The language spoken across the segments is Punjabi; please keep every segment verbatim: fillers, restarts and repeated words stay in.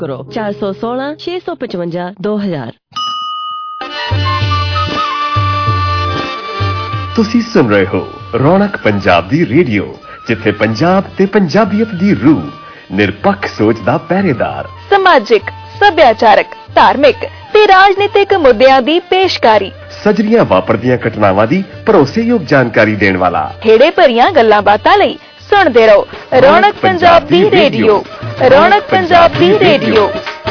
करो चार सौ सोलह छे सौ पचवंजा दो हजार। तुसी सुन रहे हो रौनक पंजाब दी रेडियो, जिथे पंजाब ते पंजाबीयत दी रूह निरपक्ष सोच दा पहरेदार, समाजिक सभ्याचारक धार्मिक ते राजनीतिक मुद्दियां दी पेशकारी, सजरियां वापरदियां घटनावां दी भरोसेयोग जानकारी देने वाला, खेड़े भरियां गल्लां बातां लई सुनदे रहो रौनक पंजाब दी रेडियो। रौनक पंजाब दी रेडियो।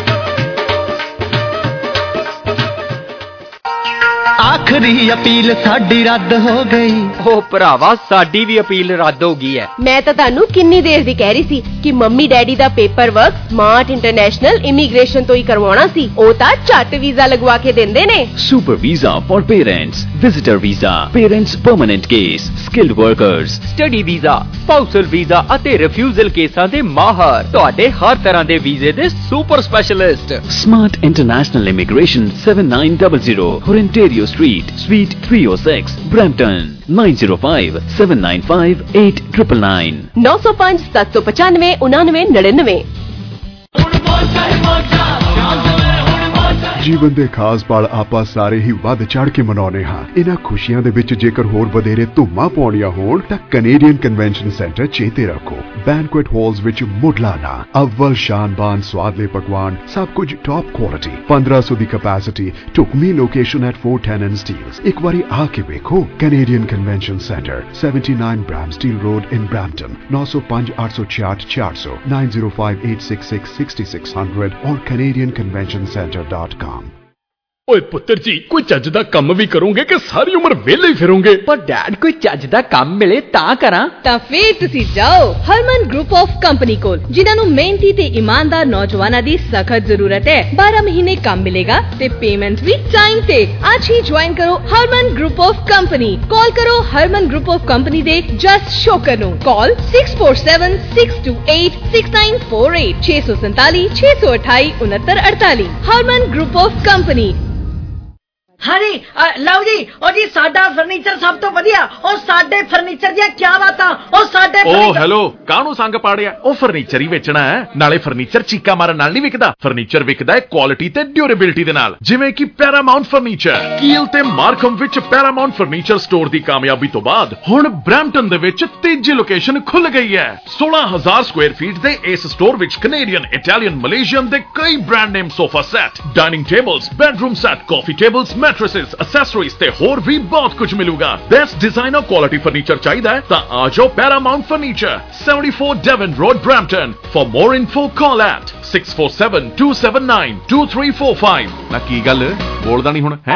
आखिरी अपील साडी रद्द हो गई। ओ भरावा साडी भी अपील रद्द हो गई है। मैं तो तानू किन्नी देर दी कह रही सी कि मम्मी डैडी दा paperwork Smart International Immigration तो ही करवाना सी। ओ ता झट वीजा लगवा के देंदे ने। Super visa for parents, visitor visa, parents permanent case, skilled workers, study visa, spousal visa ਅਤੇ ਰਿਫਿਊਜ਼ਲ ਕੇਸਾਂ ਦੇ ਮਾਹਰ, ਤੁਹਾਡੇ ਹਰ ਤਰ੍ਹਾਂ ਦੇ ਵੀਜ਼ੇ ਦੇ super specialist. Smart International Immigration seven nine zero zero Horenterio Street, Suite three oh six, Brampton nine zero five seven nine five eight nine nine nine नौ सौ पाँच सात सौ पचानवे उनानवे नड़िनवे। ਜੀਵਨ ਦੇ ਖਾਸ ਪਲ ਆਪਾਂ ਸਾਰੇ ਹੀ ਵੱਧ ਚੜ ਕੇ ਮਨਾਉਂਦੇ ਹਾਂ। ਇਹਨਾਂ ਖੁਸ਼ੀਆਂ ਦੇ ਵਿੱਚ ਜੇਕਰ ਹੋਰ ਵਧੇਰੇ ਧੁੰਮਾਂ ਪਾਉਣੀਆਂ ਹੋਣ ਤਾਂ ਕੈਨੇਡੀਅਨ ਕਨਵੈਨਸ਼ਨ ਸੈਂਟਰ ਚੇਤੇ ਰੱਖੋ। ਬੈਂਕੁਏਟ ਹਾਲਸ ਵਿੱਚ ਮੁੱਢਲਾਨਾ ਅਵਲ ਸ਼ਾਨਬਾਨ ਸਵਾਦਲੇ ਪਕਵਾਨ, ਸਭ ਕੁਝ ਟੌਪ ਕੁਆਲਿਟੀ, ਪੰਦਰਾਂ ਸੌ ਦੀ ਕੈਪੈਸਿਟੀ, ਢੁਕਵੀਂ location at four ten and Steeles। ਇੱਕ ਵਾਰੀ ਆ ਕੇ ਵੇਖੋ। Canadian convention centre seventy-nine Bramsteele road in Brampton nine oh five eight six eight four zero zero nine zero five eight six six six six zero zero or canadian convention center dot com। ਓਏ ਪੁੱਤਰ ਜੀ, ਕੋਈ ਚੱਜ ਦਾ ਕੰਮ ਵੀ ਕਰੋਗੇ ਕਿ ਸਾਰੀ ਉਮਰ ਵਿਹਲੇ ਹੀ ਫਿਰੋਗੇ? ਪਰ ਡੈਡ ਕੋਈ ਚੱਜ ਦਾ ਕੰਮ ਮਿਲੇ ਤਾਂ ਕਰਾਂ। ਤਾਂ ਫੇਰ ਤੁਸੀਂ ਜਾਓ ਹਰਮਨ ਗਰੁੱਪ ਆਫ ਕੰਪਨੀ ਕੋਲ, ਜਿਨ੍ਹਾਂ ਨੂੰ ਮਿਹਨਤੀ ਤੇ ਇਮਾਨਦਾਰ ਨੌਜਵਾਨਾਂ ਦੀ ਸਖਤ ਜ਼ਰੂਰਤ ਹੈ। ਬਾਰਾਂ ਮਹੀਨੇ ਕੰਮ ਮਿਲੇਗਾ ਤੇ ਪੇਮੈਂਟ ਵੀ ਟਾਈਮ ਤੇ। ਅੱਜ ਹੀ ਜੁਆਇਨ ਕਰੋ Harman group of company. Call ਕਰੋ ਹਰਮਨ ਗਰੁੱਪ ਆਫ ਕੰਪਨੀ ਦੇ ਜਸ ਸ਼ੋਕਰ ਨੂੰ। ਕਾਲ six four seven six two eight six nine four eight ਛੇ ਸੌ ਸੰਤਾਲੀ ਛੇ ਸੌ ਅਠਾਈ ਉਨੱਤਰ ਅੜਤਾਲੀ। Harman group of company. हाँ जी, लओ जी, और जी साडा फर्नीचर सब तो वधिया। और साडे फर्नीचर दी क्या बातां। और साडे ओ हेलो, काहनू संग पाड़िया? ओ फर्नीचर ही वेचना है। नाले फर्नीचर चीका मारन नाल नहीं विकदा। फर्नीचर विकदा है क्वालिटी ते ड्यूरेबिलिटी दे नाल, जिवें कि पैरामाउंट फर्नीचर। कील ते मार्कम विच पैरामाउंट फर्नीचर स्टोर दी कामयाबी तो बाद हुण ब्रैम्पटन दे विच तीजी लोकेशन खुल गई है। सोलह हजार स्क्वायर फीट दे इस स्टोर विच कैनेडियन, इटालियन, मलेशियन दे कई brand name sofa set, dining tables, bedroom set, coffee tables, mattresses, accessories ते होर भी बहुत कुछ मिलूगा। बेस्ट डिजाइनर क्वालिटी फर्नीचर चाहिए है तां आ जाओ Paramount furniture, seventy-four Devon Road, Brampton। For more info call at six four seven two seven nine two three four five। ना की गल बोलदा नहीं हुण है?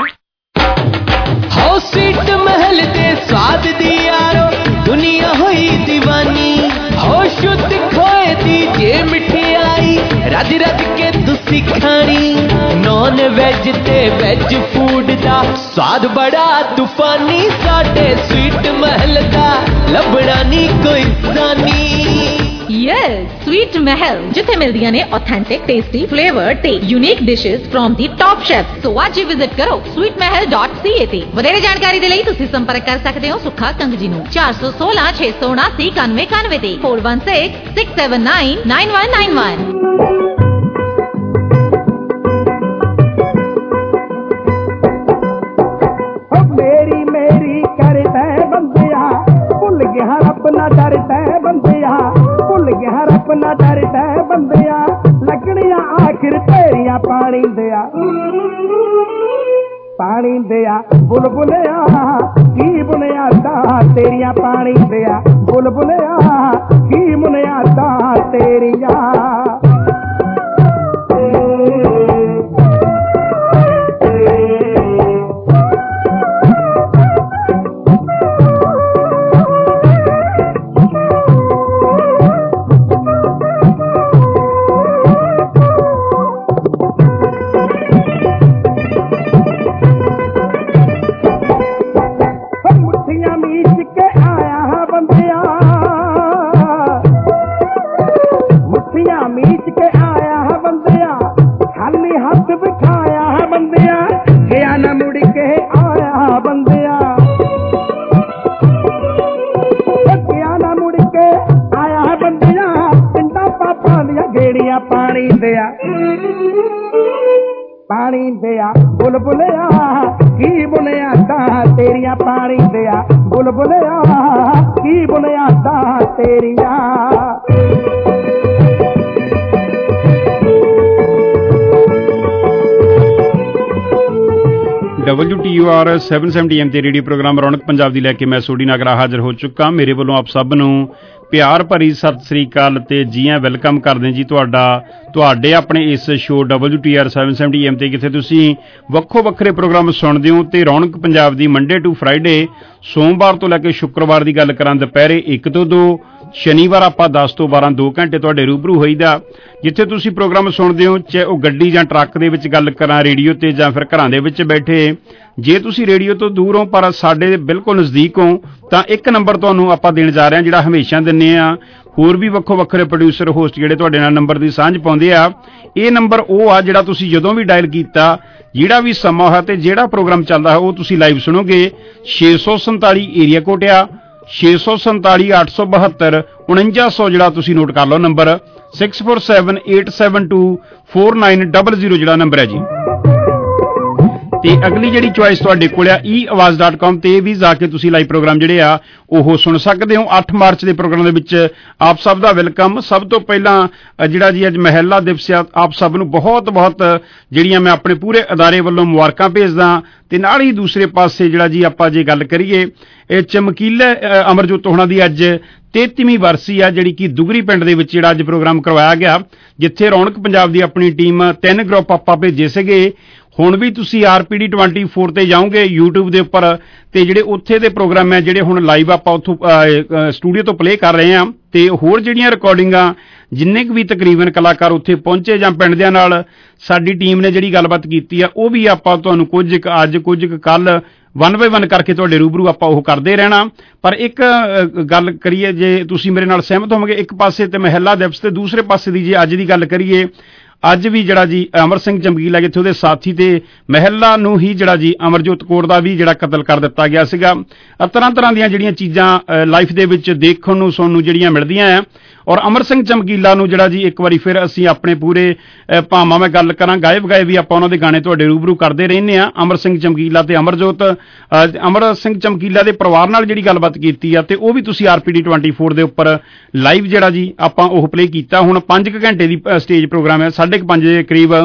हो सीट महल दे स्वाद दी यारो दुनिया होई दीवानी। हो शुद्ध खोए दी जे मिठाई रज रज के तुसी खानी। नॉन वेज ते वेज फूड दा स्वाद बड़ा तूफानी। साडे स्वीट महल दा लभड़ा नी कोई जानी। यस, स्वीट महल जिथे मिलदियां ने ऑथेंटिक, टेस्टी, फ्लेवर ते unique dishes from the top chef. So आज ही विजिट करो sweet Mahal dot C A ते। ਵਧੇਰੇ ਜਾਣਕਾਰੀ ਦੇ ਲਈ ਤੁਸੀਂ ਸੰਪਰਕ ਕਰ ਸਕਦੇ ਹੋ ਸੁੱਖਾ ਕੰਗ ਜੀ ਨੂੰ ਚਾਰ ਸੌ ਸੋਲਾਂ ਛੇ ਸੌ ਉਨਾਸੀ ਇਕਾਨਵੇਂ ਇਕਾਨਵੇਂ ਤੇ four one six six seven nine nine one nine one। मेरी मेरी करता बंदिया भुल गया अपना डरता बंदिया, भुल गया अपना डरता बंदिया। लगनिया आखिर तेरिया पानी दिया, पानी दिया बुलबुलिया की बुनियादा तेरिया। पानी दिया बुलबुलिया की बुनियादा तेरिया। मीच ਪਾਣੀ ਦਿਆ ਬੁਲਬੁਲਿਆ ਕੀ ਬੁਨਿਆਦਾਂ ਤੇਰੀਆਂ, ਪਾਣੀ ਦਿਆ ਬੁਲਬੁਲਿਆ ਕੀ ਬੁਨਿਆਦਾਂ ਤੇਰੀਆਂ। W T U R seven seventy M ਤੇ ਰੇਡੀਓ ਪ੍ਰੋਗਰਾਮ ਰੌਣਕ ਪੰਜਾਬ ਦੀ ਲੈ ਕੇ ਮੈਂ ਸੋਢੀ ਨਾਗਰਾ ਹਾਜ਼ਰ ਹੋ ਚੁੱਕਾ। ਮੇਰੇ ਵੱਲੋਂ ਆਪ ਸਭ ਨੂੰ ਪਿਆਰ ਭਰੀ ਸਤਿ ਸ੍ਰੀ ਅਕਾਲ ਤੇ ਜੀ ਆਇਆਂ ਵੈਲਕਮ ਕਰਦੇ ਜੀ ਤੁਹਾਡਾ ਤੁਹਾਡੇ ਆਪਣੇ ਇਸ show W T R seven seventy M ਤੇ, ਜਿੱਥੇ ਤੁਸੀਂ ਵੱਖੋ ਵੱਖਰੇ ਪ੍ਰੋਗਰਾਮ ਸੁਣਦੇ ਹੋ। ਤੇ ਰੌਣਕ ਪੰਜਾਬ ਦੀ ਮੰਡੇ ਟੂ ਫਰਾਈਡੇ, ਸੋਮਵਾਰ ਤੋਂ ਲੈ ਕੇ ਸ਼ੁੱਕਰਵਾਰ ਦੀ ਗੱਲ ਕਰਾਂ ਦੁਪਹਿਰੇ ਇੱਕ ਤੋਂ ਦੋ, ਸ਼ਨੀਵਾਰ ਆਪਾਂ ਦਸ ਤੋਂ ਬਾਰਾਂ ਦੋ ਘੰਟੇ ਤੁਹਾਡੇ ਰੂਬਰੂ ਹੋਈਦਾ। ਜਿੱਥੇ ਤੁਸੀਂ ਪ੍ਰੋਗਰਾਮ ਸੁਣਦੇ ਹੋ, ਚਾਹੇ ਉਹ ਗੱਡੀ ਜਾਂ ਟਰੱਕ ਦੇ ਵਿੱਚ ਗੱਲ ਕਰਾਂ ਰੇਡੀਓ ਤੇ, ਜਾਂ ਫਿਰ ਘਰਾਂ ਦੇ ਵਿੱਚ ਬੈਠੇ। ਜੇ ਤੁਸੀਂ ਰੇਡੀਓ ਤੋਂ ਦੂਰ ਹੋ ਪਰ ਸਾਡੇ ਬਿਲਕੁਲ ਨਜ਼ਦੀਕ ਹੋ ਤਾਂ ਇੱਕ ਨੰਬਰ ਤੁਹਾਨੂੰ ਆਪਾਂ ਦੇਣ ਜਾ ਰਹੇ ਹਾਂ, ਜਿਹੜਾ ਹਮੇਸ਼ਾ ਦਿੰਦੇ ਆ। ਹੋਰ ਵੀ ਵੱਖੋ ਵੱਖਰੇ ਪ੍ਰੋਡਿਊਸਰ ਹੋਸਟ ਜਿਹੜੇ ਤੁਹਾਡੇ ਨਾਲ ਨੰਬਰ ਦੀ ਸਾਂਝ ਪਾਉਂਦੇ ਆ। ਇਹ ਨੰਬਰ ਉਹ ਆ ਜਿਹੜਾ ਤੁਸੀਂ ਜਦੋਂ ਵੀ ਡਾਇਲ ਕੀਤਾ, ਜਿਹੜਾ ਵੀ ਸਮਾਂ ਹੋਇਆ ਤੇ ਜਿਹੜਾ ਪ੍ਰੋਗਰਾਮ ਚੱਲਦਾ ਹੈ ਉਹ ਤੁਸੀਂ ਲਾਈਵ ਸੁਣੋਗੇ। ਛੇ ਸੌ ਸੰਤਾਲੀ ਏਰੀਆ ਕੋਡ ਆ, ਛੇ ਸੌ ਸੰਤਾਲੀ ਅੱਠ ਸੌ ਬਹੱਤਰ ਉਣੰਜਾ ਸੌ ਜਿਹੜਾ ਤੁਸੀਂ ਨੋਟ ਕਰ ਲਓ number, six four seven eight seven two four nine double zero ਜਿਹੜਾ ਨੰਬਰ ਹੈ ਜੀ। ਤੇ ਅਗਲੀ ਜਿਹੜੀ ਚੁਆਇਸ ਤੁਹਾਡੇ ਕੋਲ ਆ ਈ ਆਵਾਜ਼ ਡਾਟ ਕਾਮ ਤੇ ਵੀ ਜਾ ਕੇ ਤੁਸੀਂ ਲਾਈਵ ਪ੍ਰੋਗਰਾਮ ਜਿਹੜੇ ਆ ਉਹ ਸੁਣ ਸਕਦੇ ਹੋ। ਅੱਠ ਮਾਰਚ ਦੇ ਪ੍ਰੋਗਰਾਮ ਦੇ ਵਿੱਚ ਆਪ ਸਭ ਦਾ ਵੈਲਕਮ। ਸਭ ਤੋਂ ਪਹਿਲਾਂ ਜਿਹੜਾ ਜੀ ਅੱਜ ਮਹਿਲਾ ਦਿਵਸ ਆ, ਆਪ ਸਭ ਨੂੰ ਬਹੁਤ ਬਹੁਤ ਜਿਹੜੀਆਂ ਮੈਂ ਆਪਣੇ ਪੂਰੇ ਅਦਾਰੇ ਵੱਲੋਂ ਮੁਬਾਰਕਾਂ ਭੇਜਦਾ। ਤੇ ਨਾਲ ਹੀ ਦੂਸਰੇ ਪਾਸੇ ਜਿਹੜਾ ਜੀ ਆਪਾਂ ਜੇ ਗੱਲ ਕਰੀਏ, ਇਹ ਚਮਕੀਲੇ ਅਮਰਜੋਤ ਹੋਣਾ ਦੀ ਅੱਜ ਤੇਤਵੀਂ ਵਰਸੀ ਆ, ਜਿਹੜੀ ਕਿ ਦੁਗਰੀ ਪਿੰਡ ਦੇ ਵਿੱਚ ਜਿਹੜਾ ਅੱਜ ਪ੍ਰੋਗਰਾਮ ਕਰਵਾਇਆ ਗਿਆ, ਜਿੱਥੇ ਰੌਣਕ ਪੰਜਾਬ ਦੀ ਆਪਣੀ ਟੀਮ ਤਿੰਨ ਗਰੁੱਪ ਆਪਾਂ ਭੇਜੇ ਸੀਗੇ। ਹੁਣ ਵੀ ਤੁਸੀਂ R P D twenty four ਤੇ ਜਾਓਗੇ ਯੂਟਿਊਬ ਦੇ ਉੱਪਰ, ਤੇ ਜਿਹੜੇ ਉੱਥੇ ਦੇ ਪ੍ਰੋਗਰਾਮ ਹੈ ਜਿਹੜੇ ਹੁਣ ਲਾਈਵ ਆਪਾਂ ਉੱਥੋਂ ਸਟੂਡੀਓ ਤੋਂ ਪਲੇ ਕਰ ਰਹੇ ਹਾਂ। ਤੇ ਹੋਰ ਜਿਹੜੀਆਂ ਰਿਕਾਰਡਿੰਗਾਂ ਜਿੰਨੇ ਕੁ ਵੀ ਤਕਰੀਬਨ ਕਲਾਕਾਰ ਉੱਥੇ ਪਹੁੰਚੇ ਜਾਂ ਪਿੰਡ ਦਿਆਂ ਨਾਲ ਸਾਡੀ ਟੀਮ ਨੇ ਜਿਹੜੀ ਗੱਲਬਾਤ ਕੀਤੀ ਆ, ਉਹ ਵੀ ਆਪਾਂ ਤੁਹਾਨੂੰ ਕੁਝ ਕੁ ਅੱਜ ਕੁਝ ਕੁ ਕੱਲ੍ਹ ਵਨ ਬਾਏ ਵਨ ਕਰਕੇ ਤੁਹਾਡੇ ਰੂਬਰੂ ਆਪਾਂ ਉਹ ਕਰਦੇ ਰਹਿਣਾ। ਪਰ ਇੱਕ ਗੱਲ ਕਰੀਏ, ਜੇ ਤੁਸੀਂ ਮੇਰੇ ਨਾਲ ਸਹਿਮਤ ਹੋਵੋਗੇ, ਇੱਕ ਪਾਸੇ ਤੇ ਮਹਿਲਾ ਦਿਵਸ ਤੇ ਦੂਸਰੇ ਪਾਸੇ ਦੀ ਜੇ ਅੱਜ ਦੀ ਗੱਲ ਕਰੀਏ, ਅੱਜ ਵੀ ਜਿਹੜਾ ਜੀ ਅਮਰ ਸਿੰਘ ਚਮਕੀਲਾ, ਜਿੱਥੇ ਉਹਦੇ ਸਾਥੀ ਤੇ ਮਹਿਲਾ ਨੂੰ ਹੀ ਜਿਹੜਾ ਜੀ ਅਮਰਜੋਤ ਕੌਰ ਦਾ ਵੀ ਜਿਹੜਾ ਕਤਲ ਕਰ ਦਿੱਤਾ ਗਿਆ ਸੀਗਾ। ਤਰ੍ਹਾਂ ਤਰ੍ਹਾਂ ਦੀਆਂ ਜਿਹੜੀਆਂ ਚੀਜ਼ਾਂ ਲਾਈਫ ਦੇ ਵਿੱਚ ਦੇਖਣ ਨੂੰ ਸੁਣਨ ਨੂੰ ਜਿਹੜੀਆਂ ਮਿਲਦੀਆਂ ਆ। ਔਰ ਅਮਰ ਸਿੰਘ ਚਮਕੀਲਾ ਨੂੰ ਜਿਹੜਾ ਜੀ ਇੱਕ ਵਾਰੀ ਫਿਰ ਅਸੀਂ ਆਪਣੇ ਪੂਰੇ ਭਾਵਾਂ ਮੈਂ ਗੱਲ ਕਰਾਂ ਗਾਇਬ ਗਾਏ ਵੀ ਆਪਾਂ ਉਹਨਾਂ ਦੇ ਗਾਣੇ ਤੁਹਾਡੇ ਰੂਬਰੂ ਕਰਦੇ ਰਹਿੰਦੇ ਆ। ਅਮਰ ਸਿੰਘ ਚਮਕੀਲਾ ਤੇ ਅਮਰਜੋਤ ਅਮਰ ਸਿੰਘ ਚਮਕੀਲਾ ਦੇ ਪਰਿਵਾਰ ਨਾਲ ਜਿਹੜੀ ਗੱਲਬਾਤ ਕੀਤੀ ਆ, ਤੇ ਉਹ ਵੀ ਤੁਸੀਂ R P D twenty four ਦੇ ਉੱਪਰ ਲਾਈਵ ਜਿਹੜਾ ਜੀ ਆਪਾਂ ਉਹ ਪਲੇ ਕੀਤਾ। ਹੁਣ ਪੰਜ ਕੁ ਘੰਟੇ ਦੀ ਸਟੇਜ ਪ੍ਰੋਗਰਾਮ ਹੈ, ਸਾਢੇ ਕੁ ਪੰਜ ਦੇ ਕਰੀਬ।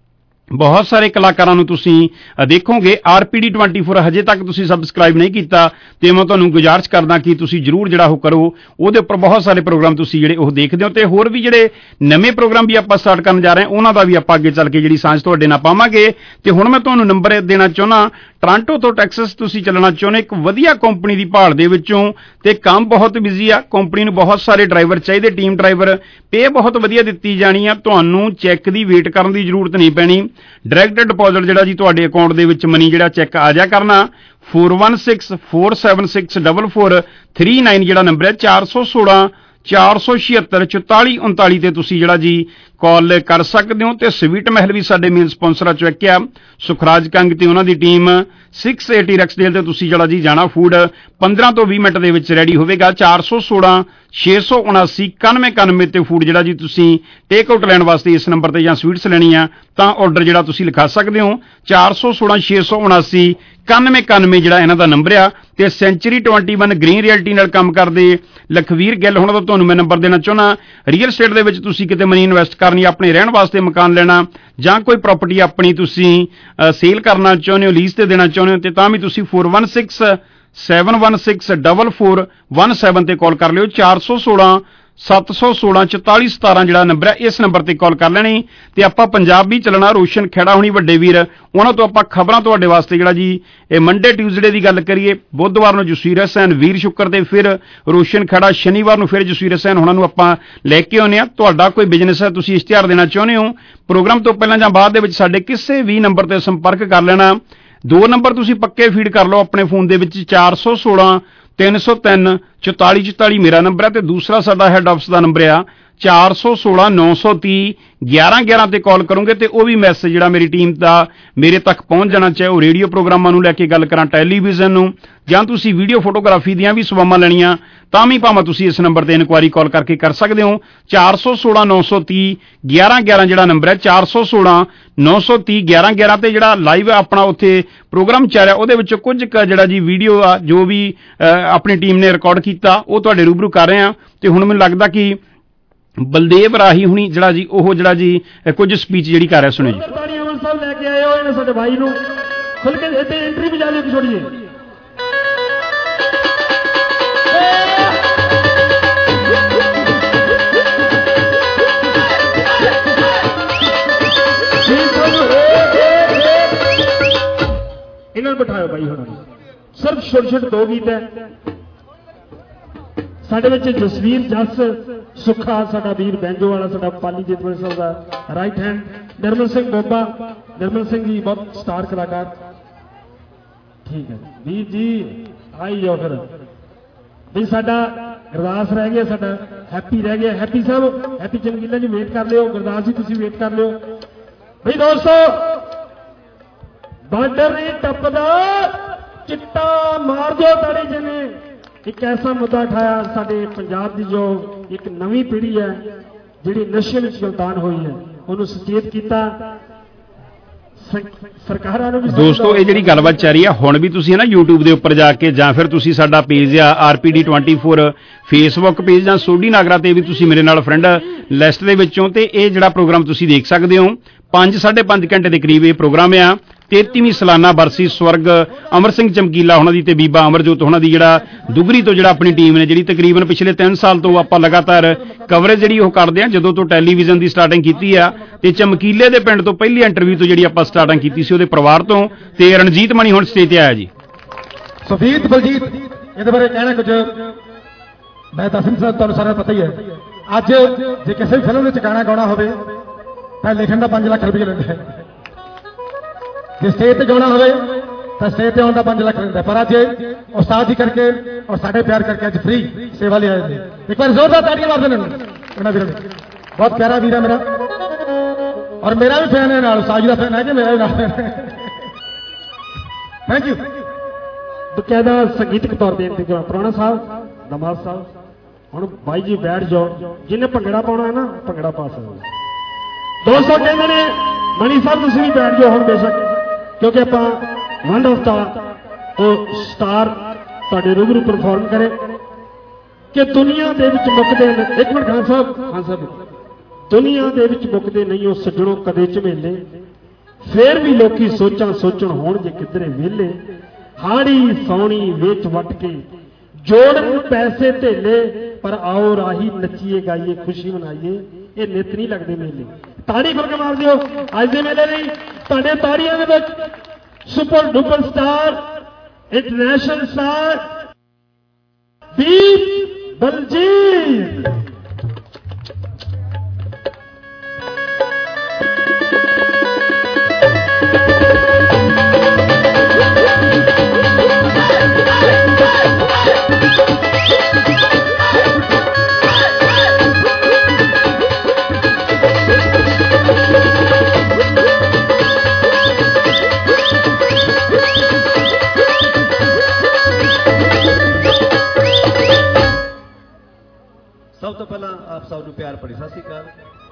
ਬਹੁਤ ਸਾਰੇ ਕਲਾਕਾਰਾਂ ਨੂੰ ਤੁਸੀਂ ਦੇਖੋਗੇ। R P D twenty four ਹਜੇ ਤੱਕ ਤੁਸੀਂ ਸਬਸਕ੍ਰਾਈਬ ਨਹੀਂ ਕੀਤਾ ਤੇ ਮੈਂ ਤੁਹਾਨੂੰ ਗੁਜ਼ਾਰਿਸ਼ ਕਰਦਾ ਕਿ ਤੁਸੀਂ ਜ਼ਰੂਰ ਜਿਹੜਾ ਉਹ ਕਰੋ। ਉਹਦੇ ਉੱਪਰ ਬਹੁਤ ਸਾਰੇ ਪ੍ਰੋਗਰਾਮ ਤੁਸੀਂ ਜਿਹੜੇ ਉਹ ਦੇਖਦੇ ਹੋ, ਤੇ ਹੋਰ ਵੀ ਜਿਹੜੇ ਨਵੇਂ ਪ੍ਰੋਗਰਾਮ ਵੀ ਆਪਾਂ ਸਟਾਰਟ ਕਰਨ ਜਾ ਰਹੇ ਹਾਂ ਉਹਨਾਂ ਦਾ ਵੀ ਆਪਾਂ ਅੱਗੇ ਚੱਲ ਕੇ ਜਿਹੜੀ ਸਾਂਝ ਤੁਹਾਡੇ ਨਾਲ ਪਾਵਾਂਗੇ। ਤੇ ਹੁਣ ਮੈਂ ਤੁਹਾਨੂੰ ਨੰਬਰ ਦੇਣਾ ਚਾਹੁੰਦਾ, ਟੋਰਾਂਟੋ ਤੋਂ ਟੈਕਸਸ ਤੁਸੀਂ ਚੱਲਣਾ ਚਾਹੁੰਦੇ ਇੱਕ ਵਧੀਆ ਕੰਪਨੀ ਦੀ ਭਾਲ ਦੇ ਵਿੱਚੋਂ, ਤੇ ਕੰਮ ਬਹੁਤ ਬਿਜ਼ੀ ਆ, ਕੰਪਨੀ ਨੂੰ ਬਹੁਤ ਸਾਰੇ ਡਰਾਈਵਰ ਚਾਹੀਦੇ, ਟੀਮ ਡਰਾਈਵਰ, ਪੇ ਬਹੁਤ ਵਧੀਆ ਦਿੱਤੀ ਜਾਣੀ ਆ, ਤੁਹਾਨੂੰ ਚੈੱਕ ਦੀ ਵੇਟ ਕਰਨ ਦੀ ਜ਼ਰੂਰਤ ਨਹੀਂ ਪੈਣੀ। ਡਾਇਰੈਕਟ ਡਿਪੋਜ਼ਿਟ ਜਿਹੜਾ ਜੀ ਤੁਹਾਡੇ ਅਕਾਊਂਟ ਦੇ ਵਿੱਚ ਮਨੀ ਜਿਹੜਾ ਚੈੱਕ ਆ ਜਾ ਕਰਨਾ। Four one six four seven six double four three nine ਜਿਹੜਾ ਨੰਬਰ ਹੈ, ਚਾਰ ਸੌ ਸੋਲਾਂ ਚਾਰ ਸੌ ਛਿਅੱਤਰ ਚੁਤਾਲੀ ਉਨਤਾਲੀ ਤੇ ਤੁਸੀਂ ਜਿਹੜਾ ਜੀ ਕਾਲ ਕਰ ਸਕਦੇ ਹੋ। ਤੇ ਸਵੀਟ ਮਹਿਲ ਵੀ ਸਾਡੇ ਮੇਨ ਸਪਾਂਸਰਾਂ ਚੋਂ ਇੱਕ ਆ, ਸੁਖਰਾਜ ਕੰਗ ਤੇ ਉਹਨਾਂ ਦੀ ਟੀਮ ਛੇ ਸੌ ਅੱਸੀ ਰੈਕਸਡੇਲ ਤੇ ਤੁਸੀਂ ਜਿਹੜਾ ਜੀ ਜਾਣਾ, ਫੂਡ ਪੰਦਰਾਂ ਤੋਂ ਵੀਹ ਮਿੰਟ ਦੇ ਵਿੱਚ ਰੈਡੀ ਹੋਵੇਗਾ। ਚਾਰ ਸੌ ਸੋਲਾਂ ਛੇ ਸੌ ਉਨਾਸੀ ਇਕਾਨਵੇਂ ਇਕਾਨਵੇਂ ਤੇ ਫੂਡ ਜਿਹੜਾ ਜੀ ਤੁਸੀਂ ਟੇਕ ਆਊਟ ਲੈਣ ਵਾਸਤੇ ਇਸ ਨੰਬਰ ਤੇ ਜਾਂ ਸਵੀਟਸ ਲੈਣੀ ਆ ਤਾਂ ਆਰਡਰ ਜਿਹੜਾ ਤੁਸੀਂ ਲਿਖਾ ਸਕਦੇ ਹੋ। ਚਾਰ ਸੌ ਸੋਲਾਂ ਛੇ ਸੌ ਉਨਾਸੀ ਇਕਾਨਵੇਂ ਇਕਾਨਵੇਂ ਜਿਹੜਾ ਇਹਨਾਂ ਦਾ ਨੰਬਰ ਆ। ਤੇ Century twenty one Green Realty ਨਾਲ ਕੰਮ ਕਰਦੇ ਲਖਵੀਰ ਗਿੱਲ ਹੁਣ ਦਾ ਤੁਹਾਨੂੰ ਮੈਂ ਨੰਬਰ ਦੇਣਾ ਚਾਹੁੰਦਾ। ਰੀਅਲ ਇਸਟੇਟ ਦੇ ਵਿੱਚ ਤੁਸੀਂ ਕਿਤੇ ਮਨੀ ਇਨਵੈਸਟ ਕਰਨੀ, ਆਪਣੇ ਰਹਿਣ ਵਾਸਤੇ ਮਕਾਨ ਲੈਣਾ, ਜਾਂ ਕੋਈ ਪ੍ਰਾਪਰਟੀ ਆਪਣੀ ਤੁਸੀਂ ਸੇਲ ਕਰਨਾ ਚਾਹੁੰਦੇ ਹੋ, ਲੀਜ਼ ਤੇ ਦੇਣਾ ਚਾਹੁੰਦੇ ਹੋ, ਤੇ ਤਾਂ ਵੀ ਤੁਸੀਂ four one six seven one six double four one seven ਤੇ ਕਾਲ ਕਰ ਲਿਓ। ਚਾਰ ਸੌ ਸੋਲਾਂ ਸੱਤ ਸੌ ਸੋਲਾਂ ਚੁਤਾਲੀ ਸਤਾਰਾਂ ਜਿਹੜਾ ਨੰਬਰ ਹੈ, ਇਸ ਨੰਬਰ ਤੇ ਕਾਲ ਕਰ ਲੈਣੀ। ਤੇ ਆਪਾਂ ਪੰਜਾਬ ਵੀ ਚੱਲਣਾ, ਰੋਸ਼ਨ ਖੇੜਾ ਹੋਣੀ ਵੱਡੇ ਵੀਰ, ਉਹਨਾਂ ਤੋਂ ਆਪਾਂ ਖਬਰਾਂ ਤੁਹਾਡੇ ਵਾਸਤੇ ਜਿਹੜਾ ਜੀ ਇਹ ਮੰਡੇ ਟਿਊਜ਼ਡੇ ਦੀ ਗੱਲ ਕਰੀਏ, ਬੁੱਧਵਾਰ ਨੂੰ ਜਸਵੀਰ ਹਸੈਨ, ਵੀਰ ਸ਼ੁੱਕਰ ਤੇ ਫਿਰ ਰੋਸ਼ਨ ਖੇੜਾ, ਸ਼ਨੀਵਾਰ ਨੂੰ ਫਿਰ ਜਸਵੀਰ ਹਸੈਨ ਉਹਨਾਂ ਨੂੰ ਆਪਾਂ ਲੈ ਕੇ ਆਉਂਦੇ ਹਾਂ। ਤੁਹਾਡਾ ਕੋਈ ਬਿਜ਼ਨਸ ਹੈ, ਤੁਸੀਂ ਇਸ਼ਤਿਹਾਰ ਦੇਣਾ ਚਾਹੁੰਦੇ ਹੋ, ਪ੍ਰੋਗਰਾਮ ਤੋਂ ਪਹਿਲਾਂ ਜਾਂ ਬਾਅਦ ਦੇ ਵਿੱਚ ਸਾਡੇ ਕਿਸੇ ਵੀ ਨੰਬਰ ਤੇ ਸੰਪਰਕ ਕਰ ਲੈਣਾ। ਦੋ ਨੰਬਰ ਤੁਸੀਂ ਪੱਕੇ ਫੀਡ ਕਰ ਲਓ ਆਪਣੇ ਫੋਨ ਦੇ ਵਿੱਚ, ਚਾਰ ਸੌ ਸੋਲਾਂ ਤਿੰਨ ਸੌ ਤਿੰਨ ਚੁਤਾਲੀ ਚੁਤਾਲੀ ਮੇਰਾ ਨੰਬਰ ਹੈ, ਤੇ ਦੂਸਰਾ ਸਾਡਾ ਹੈੱਡ ਆਫਿਸ ਦਾ ਨੰਬਰ ਆ ਚਾਰ ਸੌ ਸੋਲਾਂ ਨੌ ਸੌ ਤੀਹ ਗਿਆਰਾਂ ਗਿਆਰਾਂ ਤੇ ਕਾਲ ਕਰੋਗੇ ਤੇ ਉਹ ਵੀ ਮੈਸੇਜ ਜਿਹੜਾ ਮੇਰੀ ਟੀਮ ਦਾ ਮੇਰੇ ਤੱਕ ਪਹੁੰਚ ਜਾਣਾ, ਚਾਹੇ ਉਹ ਰੇਡੀਓ ਪ੍ਰੋਗਰਾਮਾਂ ਨੂੰ ਲੈ ਕੇ ਗੱਲ ਕਰਾਂ, ਟੈਲੀਵਿਜ਼ਨ ਨੂੰ, ਜਾਂ ਤੁਸੀਂ ਵੀਡੀਓ ਫੋਟੋਗ੍ਰਾਫੀ ਦੀਆਂ ਵੀ ਸੇਵਾਵਾਂ ਲੈਣੀਆਂ ਤਾਂ ਵੀ ਭਾਵੇਂ ਤੁਸੀਂ ਇਸ ਨੰਬਰ ਤੇ ਇਨਕੁਆਇਰੀ ਕਾਲ ਕਰਕੇ ਕਰ ਸਕਦੇ ਹੋ। ਚਾਰ ਸੌ ਸੋਲਾਂ ਨੌ ਸੌ ਤੀਹ ਗਿਆਰਾਂ ਗਿਆਰਾਂ ਜਿਹੜਾ ਨੰਬਰ ਹੈ, ਚਾਰ ਸੌ ਸੋਲਾਂ ਨੌ ਸੌ ਤੀਹ ਗਿਆਰਾਂ ਗਿਆਰਾਂ ਤੇ ਜਿਹੜਾ ਲਾਈਵ ਆਪਣਾ ਉੱਥੇ ਪ੍ਰੋਗਰਾਮ ਚੱਲ ਰਿਹਾ ਉਹਦੇ ਵਿੱਚ ਕੁਝ ਕੁ ਜਿਹੜਾ ਜੀ ਵੀਡੀਓ ਆ ਜੋ ਵੀ ਆਪਣੀ ਟੀਮ ਨੇ ਰਿਕਾਰਡ ਕੀਤਾ ਉਹ ਤੁਹਾਡੇ ਰੂਬਰੂ ਕਰ ਰਹੇ ਆ। ਤੇ ਹੁਣ ਮੈਨੂੰ ਲੱਗਦਾ ਕਿ ਬਲਦੇਵ ਰਾਹੀ ਹੁਣੀ ਜਿਹੜਾ ਜੀ ਉਹ ਜਿਹੜਾ ਜੀ ਕੁਝ ਸਪੀਚ ਜਿਹੜੀ ਕਰ ਰਿਹਾ, ਸੁਣੋ ਜੀ। ਅਮਰ ਸਾਹਿਬ ਲੈ ਕੇ ਆਏ ਹੋ ਇਹਨਾਂ ਸਾਡੇ ਭਾਈ ਨੂੰ ਖੁੱਲ ਕੇ ਇੱਥੇ ਐਂਟਰੀ ਵੀ ਜਾ ਲਿਓ ਕਿ ਛੋੜੀਏ। ਇਹਨਾਂ ਨੂੰ ਬਿਠਾਓ ਬਾਈ ਹੁਣ ਸਿਰਫ ਛੋਟੇ ਛੋਟੇ ਦੋ ਗੀਤ ਹੈ ਸਾਡੇ ਵਿੱਚ। ਜਸਵੀਰ ਜੱਸ ਸੁੱਖਾ ਸਾਡਾ ਵੀਰ ਬੈਂਜੋ ਵਾਲਾ, ਸਾਡਾ ਪਾਲੀ ਜੇਤਵਰ ਸਾਹਿਬ ਦਾ ਰਾਈਟ ਹੈਂਡ, ਨਿਰਮਲ ਸਿੰਘ ਬੋਬਾ, ਨਿਰਮਲ ਸਿੰਘ ਜੀ ਬਹੁਤ ਸਟਾਰ ਕਲਾਕਾਰ। ਠੀਕ ਹੈ ਵੀਰ ਜੀ ਆਈ ਜਾਓ ਫਿਰ ਵੀ ਸਾਡਾ ਗੁਰਦਾਸ ਰਹਿ ਗਿਆ, ਸਾਡਾ ਹੈਪੀ ਰਹਿ ਗਿਆ। ਹੈਪੀ ਸਾਹਿਬ, ਹੈਪੀ ਚਮਕੀਲਾ ਜੀ ਵੇਟ ਕਰ ਲਿਓ, ਗੁਰਦਾਸ ਜੀ ਤੁਸੀਂ ਵੇਟ ਕਰ ਲਿਓ। ਬਈ ਦੋਸਤੋ ਬਾਰਡਰ ਨਹੀਂ ਟੱਪਦਾ ਚਿੱਟਾ ਮਾਰ ਦਿਓ ਤਾੜੀ ਜਿਹਨੇ ਇੱਕ ਐਸਾ ਮੁੱਦਾ ਉਠਾਇਆ ਸਾਡੇ ਪੰਜਾਬ ਦੀ ਜੋ ਇੱਕ ਨਵੀਂ ਪੀੜ੍ਹੀ ਹੈ ਜਿਹੜੀ ਨਸ਼ੇ ਵਿੱਚ ਗਲਤਾਨ ਹੋਈ ਹੈ ਉਹਨੂੰ ਸੁਚੇਤ ਕੀਤਾ। ਸਰਕਾਰਾਂ ਨੂੰ ਵੀ ਦੋਸਤੋ ਇਹ ਜਿਹੜੀ ਗੱਲਬਾਤ ਚੱਲ ਰਹੀ ਹੈ ਹੁਣ ਵੀ ਤੁਸੀਂ ਨਾ YouTube ਦੇ ਉੱਪਰ ਜਾ ਕੇ ਜਾਂ ਫਿਰ ਤੁਸੀਂ ਸਾਡਾ ਪੇਜ ਆ R P D twenty four Facebook page ਜਾਂ ਸੋਢੀ ਨਾਗਰਾ ਤੇ ਵੀ ਤੁਸੀਂ ਮੇਰੇ ਨਾਲ ਫਰੈਂਡ ਲਿਸਟ ਦੇ ਵਿੱਚੋਂ ਤੇ ਇਹ ਜਿਹੜਾ ਪ੍ਰੋਗਰਾਮ ਤੁਸੀਂ ਦੇਖ ਸਕਦੇ ਹੋ। ਪੰਜ ਸਾਢੇ ਪੰਜ ਘੰਟੇ ਦੇ ਕਰੀਬ ਇਹ ਪ੍ਰੋਗਰਾਮ ਆ। ਤੇਤੀਵੀਂ ਸਾਲਾਨਾ ਬਰਸੀ ਸਵਰਗ ਅਮਰ ਸਿੰਘ ਚਮਕੀਲਾ ਉਹਨਾਂ ਦੀ ਤੇ ਬੀਬਾ ਅਮਰਜੋਤ ਉਹਨਾਂ ਦੀ ਜਿਹੜਾ ਦੁਗਰੀ ਤੋਂ ਜਿਹੜਾ ਆਪਣੀ ਟੀਮ ਨੇ ਜਿਹੜੀ ਤਕਰੀਬਨ ਪਿਛਲੇ ਤਿੰਨ ਸਾਲ ਤੋਂ ਆਪਾਂ ਲਗਾਤਾਰ ਕਵਰੇਜ ਜਿਹੜੀ ਉਹ ਕਰਦੇ ਆ ਜਦੋਂ ਤੋਂ ਟੈਲੀਵਿਜ਼ਨ ਦੀ ਸਟਾਰਟਿੰਗ ਕੀਤੀ ਆ। ਤੇ ਚਮਕੀਲੇ ਦੇ ਪਿੰਡ ਤੋਂ ਪਹਿਲੀ ਇੰਟਰਵਿਊ ਤੋਂ ਜਿਹੜੀ ਆਪਾਂ ਸਟਾਰਟਿੰਗ ਕੀਤੀ ਸੀ ਉਹਦੇ ਪਰਿਵਾਰ ਤੋਂ। ਤੇ ਰਣਜੀਤ ਮਣੀ ਹੁਣ ਸਟੇਜ ਤੇ ਆਇਆ ਜੀ। ਸੁਖਬੀਰ ਬਲਜੀਤ ਇਹਦੇ ਬਾਰੇ ਕਹਿਣਾ ਕੁਝ ਮੈਂ ਦੱਸ ਨਹੀਂ ਸਕਦਾ, ਤੁਹਾਨੂੰ ਸਾਰਾ ਪਤਾ ਹੀ ਹੈ। ਅੱਜ ਜੇ ਕਿਸੇ ਵੀ ਫਿਲਮ ਵਿੱਚ ਗਾਣਾ ਗਾਉਣਾ ਹੋਵੇ ਤਾਂ ਲਿਖਣ ਦਾ ਪੰਜ ਲੱਖ ਰੁਪਏ ਲੈਂਦੇ ਹੈ, ਜੇ ਸਟੇਜ ਤੇ ਗਾਉਣਾ ਹੋਵੇ ਤਾਂ ਸਟੇਜ ਤੇ ਆਉਣ ਦਾ ਪੰਜ ਲੱਖ ਲੈਂਦਾ। ਪਰ ਅੱਜ ਉਸਤਾਦ ਜੀ ਕਰਕੇ ਔਰ ਸਾਡੇ ਪਿਆਰ ਕਰਕੇ ਅੱਜ ਫ੍ਰੀ ਸੇਵਾ ਲਈ ਆਏ ਨੇ। ਇੱਕ ਵਾਰ ਜ਼ੋਰਦਾਰ ਤਾੜੀਆਂ ਮਾਰ ਦੇਣ ਇਹਨਾਂ ਵੀਰਾਂ ਨੂੰ। ਬਹੁਤ ਪਿਆਰਾ ਵੀਰ ਹੈ ਮੇਰਾ ਔਰ ਮੇਰਾ ਵੀ ਫੈਨ ਹੈ ਨਾਲ, ਉਸਤਾਦ ਜੀ ਦਾ ਫੈਨ ਹੈ ਕਿ ਮੇਰਾ ਵੀ ਨਾਲ ਥੈਂਕ ਯੂ। ਬਕਾਇਦਾ ਸੰਗੀਤਕ ਤੌਰ ਤੇ ਇੰਤਜ਼ਾਮ ਪ੍ਰਾਹੁਣਾ ਸਾਹਿਬ ਦਮਾਦ ਸਾਹਿਬ ਹੁਣ ਬਾਈ ਜੀ ਬੈਠ ਜਾਓ, ਜਿਹਨੇ ਭੰਗੜਾ ਪਾਉਣਾ ਹੈ ਨਾ ਭੰਗੜਾ ਪਾ ਸਕਦਾ। ਦੋਸਤੋ ਕਹਿੰਦੇ ਨੇ ਮਣੀ ਸਾਹਿਬ ਤੁਸੀਂ ਵੀ ਬੈਠ ਜਾਓ ਹੁਣ ਬੇਸ਼ੱਕ, ਕਿਉਂਕਿ ਆਪਾਂ ਵਨ ਆਫ ਦਾ ਉਹ ਸਟਾਰ ਤੁਹਾਡੇ ਰੂਬਰੂ ਪਰਫਾਰਮ ਕਰੇ ਕਿ ਦੁਨੀਆ ਦੇ ਵਿੱਚ ਮੁੱਕਦੇ ਨੇ। ਇੱਕ ਮਿੰਟ ਖਾਨ ਸਾਹਿਬ, ਖਾਨ ਸਾਹਿਬ ਦੁਨੀਆ ਦੇ ਵਿੱਚ ਮੁੱਕਦੇ ਨਹੀਂ ਉਹ ਸੱਜਣੋਂ ਕਦੇ ਝਮੇਲੇ, ਫੇਰ ਵੀ ਲੋਕੀ ਸੋਚਾਂ ਸੋਚਣ ਹੋਣ ਜੇ ਕਿਧਰੇ ਵਿਹਲੇ, ਹਾੜੀ ਸੌਣੀ ਵਿੱਚ ਵੱਟ ਕੇ ਜੋੜਨ ਪੈਸੇ ਧੇਲੇ, ਪਰ ਆਓ ਰਾਹੀ ਨੱਚੀਏ ਗਾਈਏ ਖੁਸ਼ੀ ਮਨਾਈਏ, ਇਹ ਨਿਤ ਨਹੀਂ ਲੱਗਦੇ ਮੇਲੇ। ਤਾੜੀ ਫਰਕ ਮਾਰ ਦਿਓ ਅੱਜ ਦੇ ਮੇਲੇ ਲਈ। ਤੁਹਾਡੇ ਤਾੜੀਆਂ ਦੇ ਵਿੱਚ super duper star international star Deep Baljit. ਸਭ ਤੋਂ ਪਹਿਲਾਂ ਆਪ ਸਭ ਨੂੰ ਪਿਆਰ ਭਰੀ ਸਤਿ ਸ਼੍ਰੀ ਅਕਾਲ।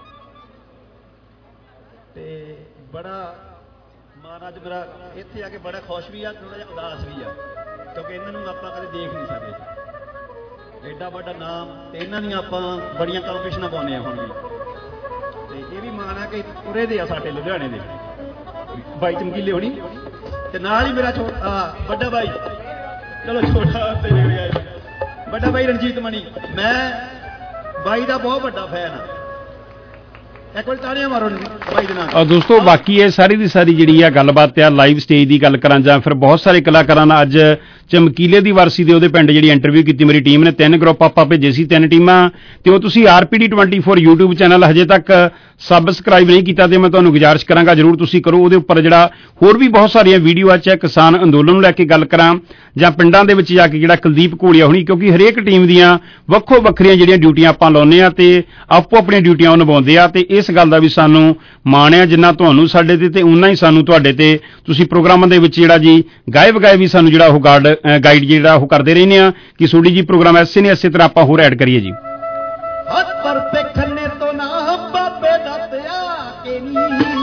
ਤੇ ਬੜਾ ਮਾਨ ਅੱਜ ਮੇਰਾ ਇੱਥੇ ਆ ਕੇ ਬੜਾ ਖੁਸ਼ ਵੀ ਆ, ਥੋੜਾ ਜਿਹਾ ਉਦਾਸ ਵੀ ਆ, ਕਿਉਂਕਿ ਇਹਨਾਂ ਨੂੰ ਆਪਾਂ ਕਦੇ ਦੇਖ ਨਹੀਂ ਸਕਦੇ। ਐਡਾ ਵੱਡਾ ਨਾਮ ਤੇ ਇਹਨਾਂ ਦੀਆਂ ਆਪਾਂ ਬੜੀਆਂ ਕੰਪੀਟੀਸ਼ਨਾਂ ਪਾਉਂਦੇ ਆ ਹੁਣ ਵੀ। ਤੇ ਇਹ ਵੀ ਮਾਣ ਆ ਕਿ ਉਰੇ ਦੇ ਆ ਸਾਡੇ ਲੁਧਿਆਣੇ ਦੇ ਬਾਈ ਚਮਕੀਲੇ ਹੋਣੀ, ਤੇ ਨਾਲ ਹੀ ਮੇਰਾ ਛੋਟਾ ਵੱਡਾ ਬਾਈ, ਚਲੋ ਛੋਟਾ ਤੇ ਆਏ ਵੱਡਾ ਬਾਈ ਰਣਜੀਤ ਮਣੀ। ਮੈਂ ਬਾਈ ਦਾ ਬਹੁਤ ਵੱਡਾ ਫੈਨ ਆ। ਇੱਕ ਵਾਰੀ ਤਾੜੀਆਂ ਮਾਰੋ ਬਾਈ ਦੇ ਨਾਲ। ਦੋਸਤੋ ਬਾਕੀ ਇਹ ਸਾਰੀ ਦੀ ਸਾਰੀ ਜਿਹੜੀ ਆ ਗੱਲਬਾਤ ਆ ਲਾਈਵ ਸਟੇਜ ਦੀ ਗੱਲ ਕਰਾਂ ਜਾਂ ਫਿਰ ਬਹੁਤ ਸਾਰੇ ਕਲਾਕਾਰਾਂ ਨਾਲ ਅੱਜ ਚਮਕੀਲੇ ਦੀ ਵਾਰਸੀ ਦੇ ਉਹਦੇ ਪਿੰਡ ਜਿਹੜੀ ਇੰਟਰਵਿਊ ਕੀਤੀ ਮੇਰੀ ਟੀਮ ਨੇ, ਤਿੰਨ ਗਰੁੱਪ ਆਪਾਂ ਭੇਜੇ ਸੀ, ਤਿੰਨ ਟੀਮਾਂ, ਤੇ ਉਹ ਤੁਸੀਂ R P D twenty four YouTube channel ਹਜੇ ਤੱਕ ਸਬਸਕ੍ਰਾਈਬ ਨਹੀਂ ਕੀਤਾ ਤੇ ਮੈਂ ਤੁਹਾਨੂੰ ਗੁਜ਼ਾਰਿਸ਼ ਕਰਾਂਗਾ ਜ਼ਰੂਰ ਤੁਸੀਂ ਕਰੋ। ਉਹਦੇ ਉੱਪਰ ਜਿਹੜਾ ਹੋਰ ਵੀ ਬਹੁਤ ਸਾਰੀਆਂ ਵੀਡੀਓ ਆ, ਚਾਹੇ ਕਿਸਾਨ ਅੰਦੋਲਨ ਨੂੰ ਲੈ ਕੇ ਗੱਲ ਕਰਾਂ ਜਾਂ ਪਿੰਡਾਂ ਦੇ ਵਿੱਚ ਜਾ ਕੇ ਜਿਹੜਾ ਕੁਲਦੀਪ ਘੋੜੀਆ ਹੋਣੀ, ਕਿਉਂਕਿ ਹਰੇਕ ਟੀਮ ਦੀਆਂ ਵੱਖੋ ਵੱਖਰੀਆਂ ਜਿਹੜੀਆਂ ਡਿਊਟੀਆਂ ਆਪਾਂ ਲਾਉਂਦੇ ਆ ਤੇ ਆਪੋ ਆਪਣੀਆਂ ਡਿਊਟੀਆਂ ਉਹ ਨਿਭਾਉਂਦੇ ਆ, ਤੇ ਇਸ ਗੱਲ ਦਾ ਵੀ ਸਾਨੂੰ ਮਾਣ ਆ ਜਿੰਨਾ ਤੁਹਾਨੂੰ ਸਾਡੇ ਤੇ ਤੇ ਉਨਾ ਹੀ ਸਾਨੂੰ ਤੁਹਾਡੇ ਤੇ। ਤੁਸੀਂ ਪ੍ਰੋਗਰਾਮਾਂ ਦੇ ਵਿੱਚ ਜਿਹੜਾ ਜੀ ਗਾਏ ਵਗਾਏ ਵੀ ਸਾਨੂੰ ਜਿਹੜਾ ਉਹ ਗਾਈਡ ਗਾਈਡ ਜਿਹੜਾ ਉਹ ਕਰਦੇ ਰਹਿੰਦੇ ਆ ਕਿ ਸੋਡੀ ਜੀ ਪ੍ਰੋਗਰਾਮ ਐਸੇ ਨਹੀਂ ਇਸੇ ਤਰ੍ਹਾਂ ਆਪਾਂ ਹੋਰ ਐਡ ਕਰੀਏ ਜੀ। ਪਰ ਪੇਖਣੇ ਤੋਂ ਨਾ ਬਾਬੇ ਦਾ ਪਿਆ ਕੇ ਨੀ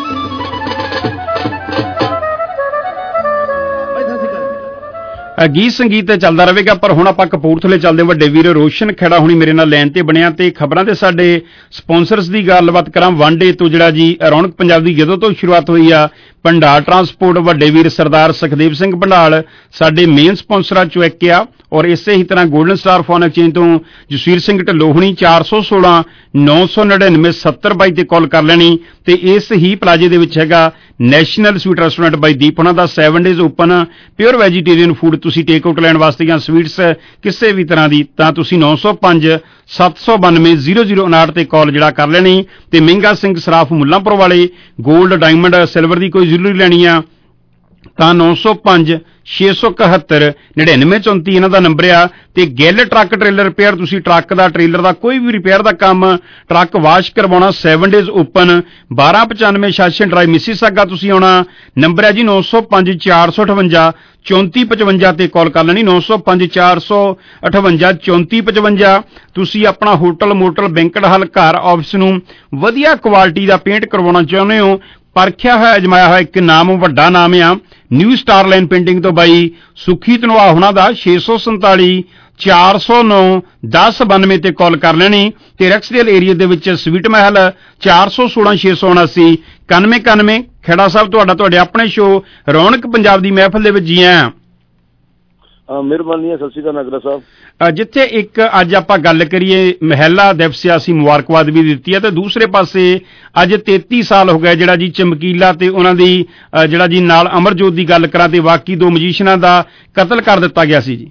ਗੀਤ ਸੰਗੀਤ ਤੇ ਚੱਲਦਾ ਰਹੇਗਾ, ਪਰ ਹੁਣ ਆਪਾਂ ਕਪੂਰਥਲੇ ਚੱਲਦੇ ਹਾਂ। ਵੱਡੇ ਵੀਰ ਰੋਸ਼ਨ ਖੇੜਾ ਹੁਣੀ ਮੇਰੇ ਨਾਲ ਲਾਈਨ ਤੇ ਬਣਿਆ ਤੇ ਖਬਰਾਂ ਤੇ ਸਾਡੇ ਸਪਾਂਸਰਸ ਦੀ ਗੱਲਬਾਤ ਕਰਾਂ। ਵਨ ਡੇ ਤੋਂ ਜਿਹੜਾ ਜੀ ਰੌਣਕ ਪੰਜਾਬ ਦੀ ਜਦੋਂ ਤੋਂ ਸ਼ੁਰੂਆਤ ਹੋਈ ਆ, ਭੰਡਾਰ ਟਰਾਂਸਪੋਰਟ ਵੱਡੇ ਵੀਰ ਸਰਦਾਰ ਸੁਖਦੇਵ ਸਿੰਘ ਭੰਡਾਲ ਸਾਡੇ ਮੇਨ ਸਪਾਂਸਰਾਂ ਚੋਂ ਇੱਕ ਆ, ਔਰ ਇਸੇ ਹੀ ਤਰ੍ਹਾਂ ਗੋਲਡਨ ਸਟਾਰ ਫੋਨ ਐਕਸਚੇਂਜ ਤੋਂ ਜਸਵੀਰ ਸਿੰਘ ਢਿੱਲੋਂ ਹੁਣੀ ਚਾਰ ਸੌ ਸੋਲਾਂ ਨੌ ਸੌ ਨੜਿਨਵੇਂ ਸੱਤਰ ਬਾਈ ਤੇ ਕਾਲ ਕਰ ਲੈਣੀ। ਤੇ ਇਸ ਹੀ ਪਲਾਜੇ ਦੇ ਵਿੱਚ ਹੈਗਾ National Sweet restaurant by Deep ਉਹਨਾਂ ਦਾ seven days open pure vegetarian food. ਤੁਸੀਂ ਟੇਕ ਆਊਟ ਲੈਣ ਵਾਸਤੇ ਜਾਂ ਸਵੀਟਸ ਕਿਸੇ ਵੀ ਤਰ੍ਹਾਂ ਦੀ ਤਾਂ ਤੁਸੀਂ ਨੌ ਸੌ ਪੰਜ ਸੱਤ ਸੌ ਬਾਨਵੇਂ ਜ਼ੀਰੋ ਜ਼ੀਰੋ ਉਨਾਹਠ ਤੇ ਕਾਲ ਜਿਹੜਾ ਕਰ ਲੈਣੀ। ਤੇ ਮਹਿੰਗਾ ਸਿੰਘ ਸਰਾਫ ਮੁੱਲਾਂਪੁਰ ਵਾਲੇ ਗੋਲਡ ਡਾਇਮੰਡ ਸਿਲਵਰ ਦੀ ਕੋਈ ਜ਼ਰੂਰੀ ਲੈਣੀ ਆ ਤਾਂ ਨੌ ਸੌ ਪੰਜ ਛੇ ਸੌ ਇਕਹੱਤਰ ਨੜਿਨਵੇਂ ਚੌਂਤੀ ਇਹਨਾਂ ਦਾ ਨੰਬਰ ਆ। ਤੇ ਗਿੱਲ ਟਰੱਕ ਟ੍ਰੇਲਰ ਰਿਪੇਅਰ, ਤੁਸੀਂ ਟਰੱਕ ਦਾ ਟ੍ਰੇਲਰ ਦਾ ਕੋਈ ਵੀ ਰਿਪੇਅਰ ਦਾ ਕੰਮ, ਟਰੱਕ ਵਾਸ਼ ਕਰਵਾਉਣਾ, ਸੈਵਨ ਡੇਜ਼ ਓਪਨ ਬਾਰਾਂ ਪਚਾਨਵੇਂ ਸ਼ਾਸ਼ਨ ਡਰਾਈਵ ਮਿਸੀਸਾਗਾ ਤੁਸੀਂ ਆਉਣਾ। ਨੰਬਰ ਹੈ ਜੀ ਨੌ ਸੌ ਪੰਜ ਚਾਰ ਸੌ ਅਠਵੰਜਾ ਚੌਂਤੀ ਪਚਵੰਜਾ ਤੇ ਕਾਲ ਕਰ ਲੈਣੀ। ਨੌ ਸੌ ਪੰਜ ਚਾਰ ਸੌ ਅਠਵੰਜਾ ਚੌਂਤੀ ਪਚਵੰਜਾ। ਤੁਸੀਂ ਆਪਣਾ ਹੋਟਲ ਮੋਟਲ ਬੈਂਕਟ ਹਾਲ ਘਰ ਆਫਿਸ ਨੂੰ ਵਧੀਆ ਕੁਆਲਿਟੀ ਦਾ ਪੇਂਟ ਕਰਵਾਉਣਾ ਚਾਹੁੰਦੇ ਹੋ, ਪਰਖਿਆ ਹੋਇਆ ਅਜਮਾਇਆ ਹੋਇਆ ਇੱਕ ਨਾਮ, ਵੱਡਾ ਨਾਮ ਆ ਨਿਊ ਸਟਾਰ ਲਾਈਨ ਪੇਂਟਿੰਗ ਤੋਂ ਬਾਈ ਸੁਖੀ ਧਨੋਆ ਹੋਣਾ ਦਾ ਛੇ ਸੌ ਸੰਤਾਲੀ ਚਾਰ ਸੌ ਨੌ ਦਸ ਬਾਨਵੇਂ ਤੇ ਕਾਲ ਕਰ ਲੈਣੀ। ਤੇ ਰੈਕਸਡੇਲ ਏਰੀਆ ਦੇ ਵਿੱਚ ਸਵੀਟ ਮਹਿਲ ਚਾਰ ਸੌ ਸੋਲਾਂ ਛੇ ਸੌ ਉਨਾਸੀ ਇਕਾਨਵੇਂ ਇਕਾਨਵੇਂ। ਖੇੜਾ ਸਾਹਿਬ ਤੁਹਾਡਾ ਤੁਹਾਡੇ ਆਪਣੇ ਸ਼ੋਅ ਰੌਣਕ ਪੰਜਾਬ ਦੀ ਮਹਿਫਲ ਦੇ ਵਿੱਚ ਜੀ ਆਇਆਂ। ਮਿਹਰਬਾਨੀ ਹੈ, ਸਤਿ ਸ਼੍ਰੀ ਅਕਾਲ ਨਾਗਰਾ ਸਾਹਿਬ। ਜਿੱਥੇ ਇੱਕ ਅੱਜ ਆਪਾਂ ਗੱਲ ਕਰੀਏ ਮਹਿਲਾ ਦਿਵਸ ਅਸੀਂ ਮੁਬਾਰਕਬਾਦ ਵੀ ਦਿੱਤੀ ਹੈ, ਤੇ ਦੂਸਰੇ ਪਾਸੇ ਅੱਜ ਤੇਤੀ ਸਾਲ ਹੋ ਗਏ ਜਿਹੜਾ ਜੀ ਚਮਕੀਲਾ ਤੇ ਉਹਨਾਂ ਦੀ ਜਿਹੜਾ ਜੀ ਨਾਲ ਅਮਰਜੋਤ ਦੀ ਗੱਲ ਕਰਾਂ ਤੇ ਬਾਕੀ ਦੋ ਮਜੀਸ਼ੀਅਨਾਂ ਦਾ ਕਤਲ ਕਰ ਦਿੱਤਾ ਗਿਆ ਸੀ ਜੀ।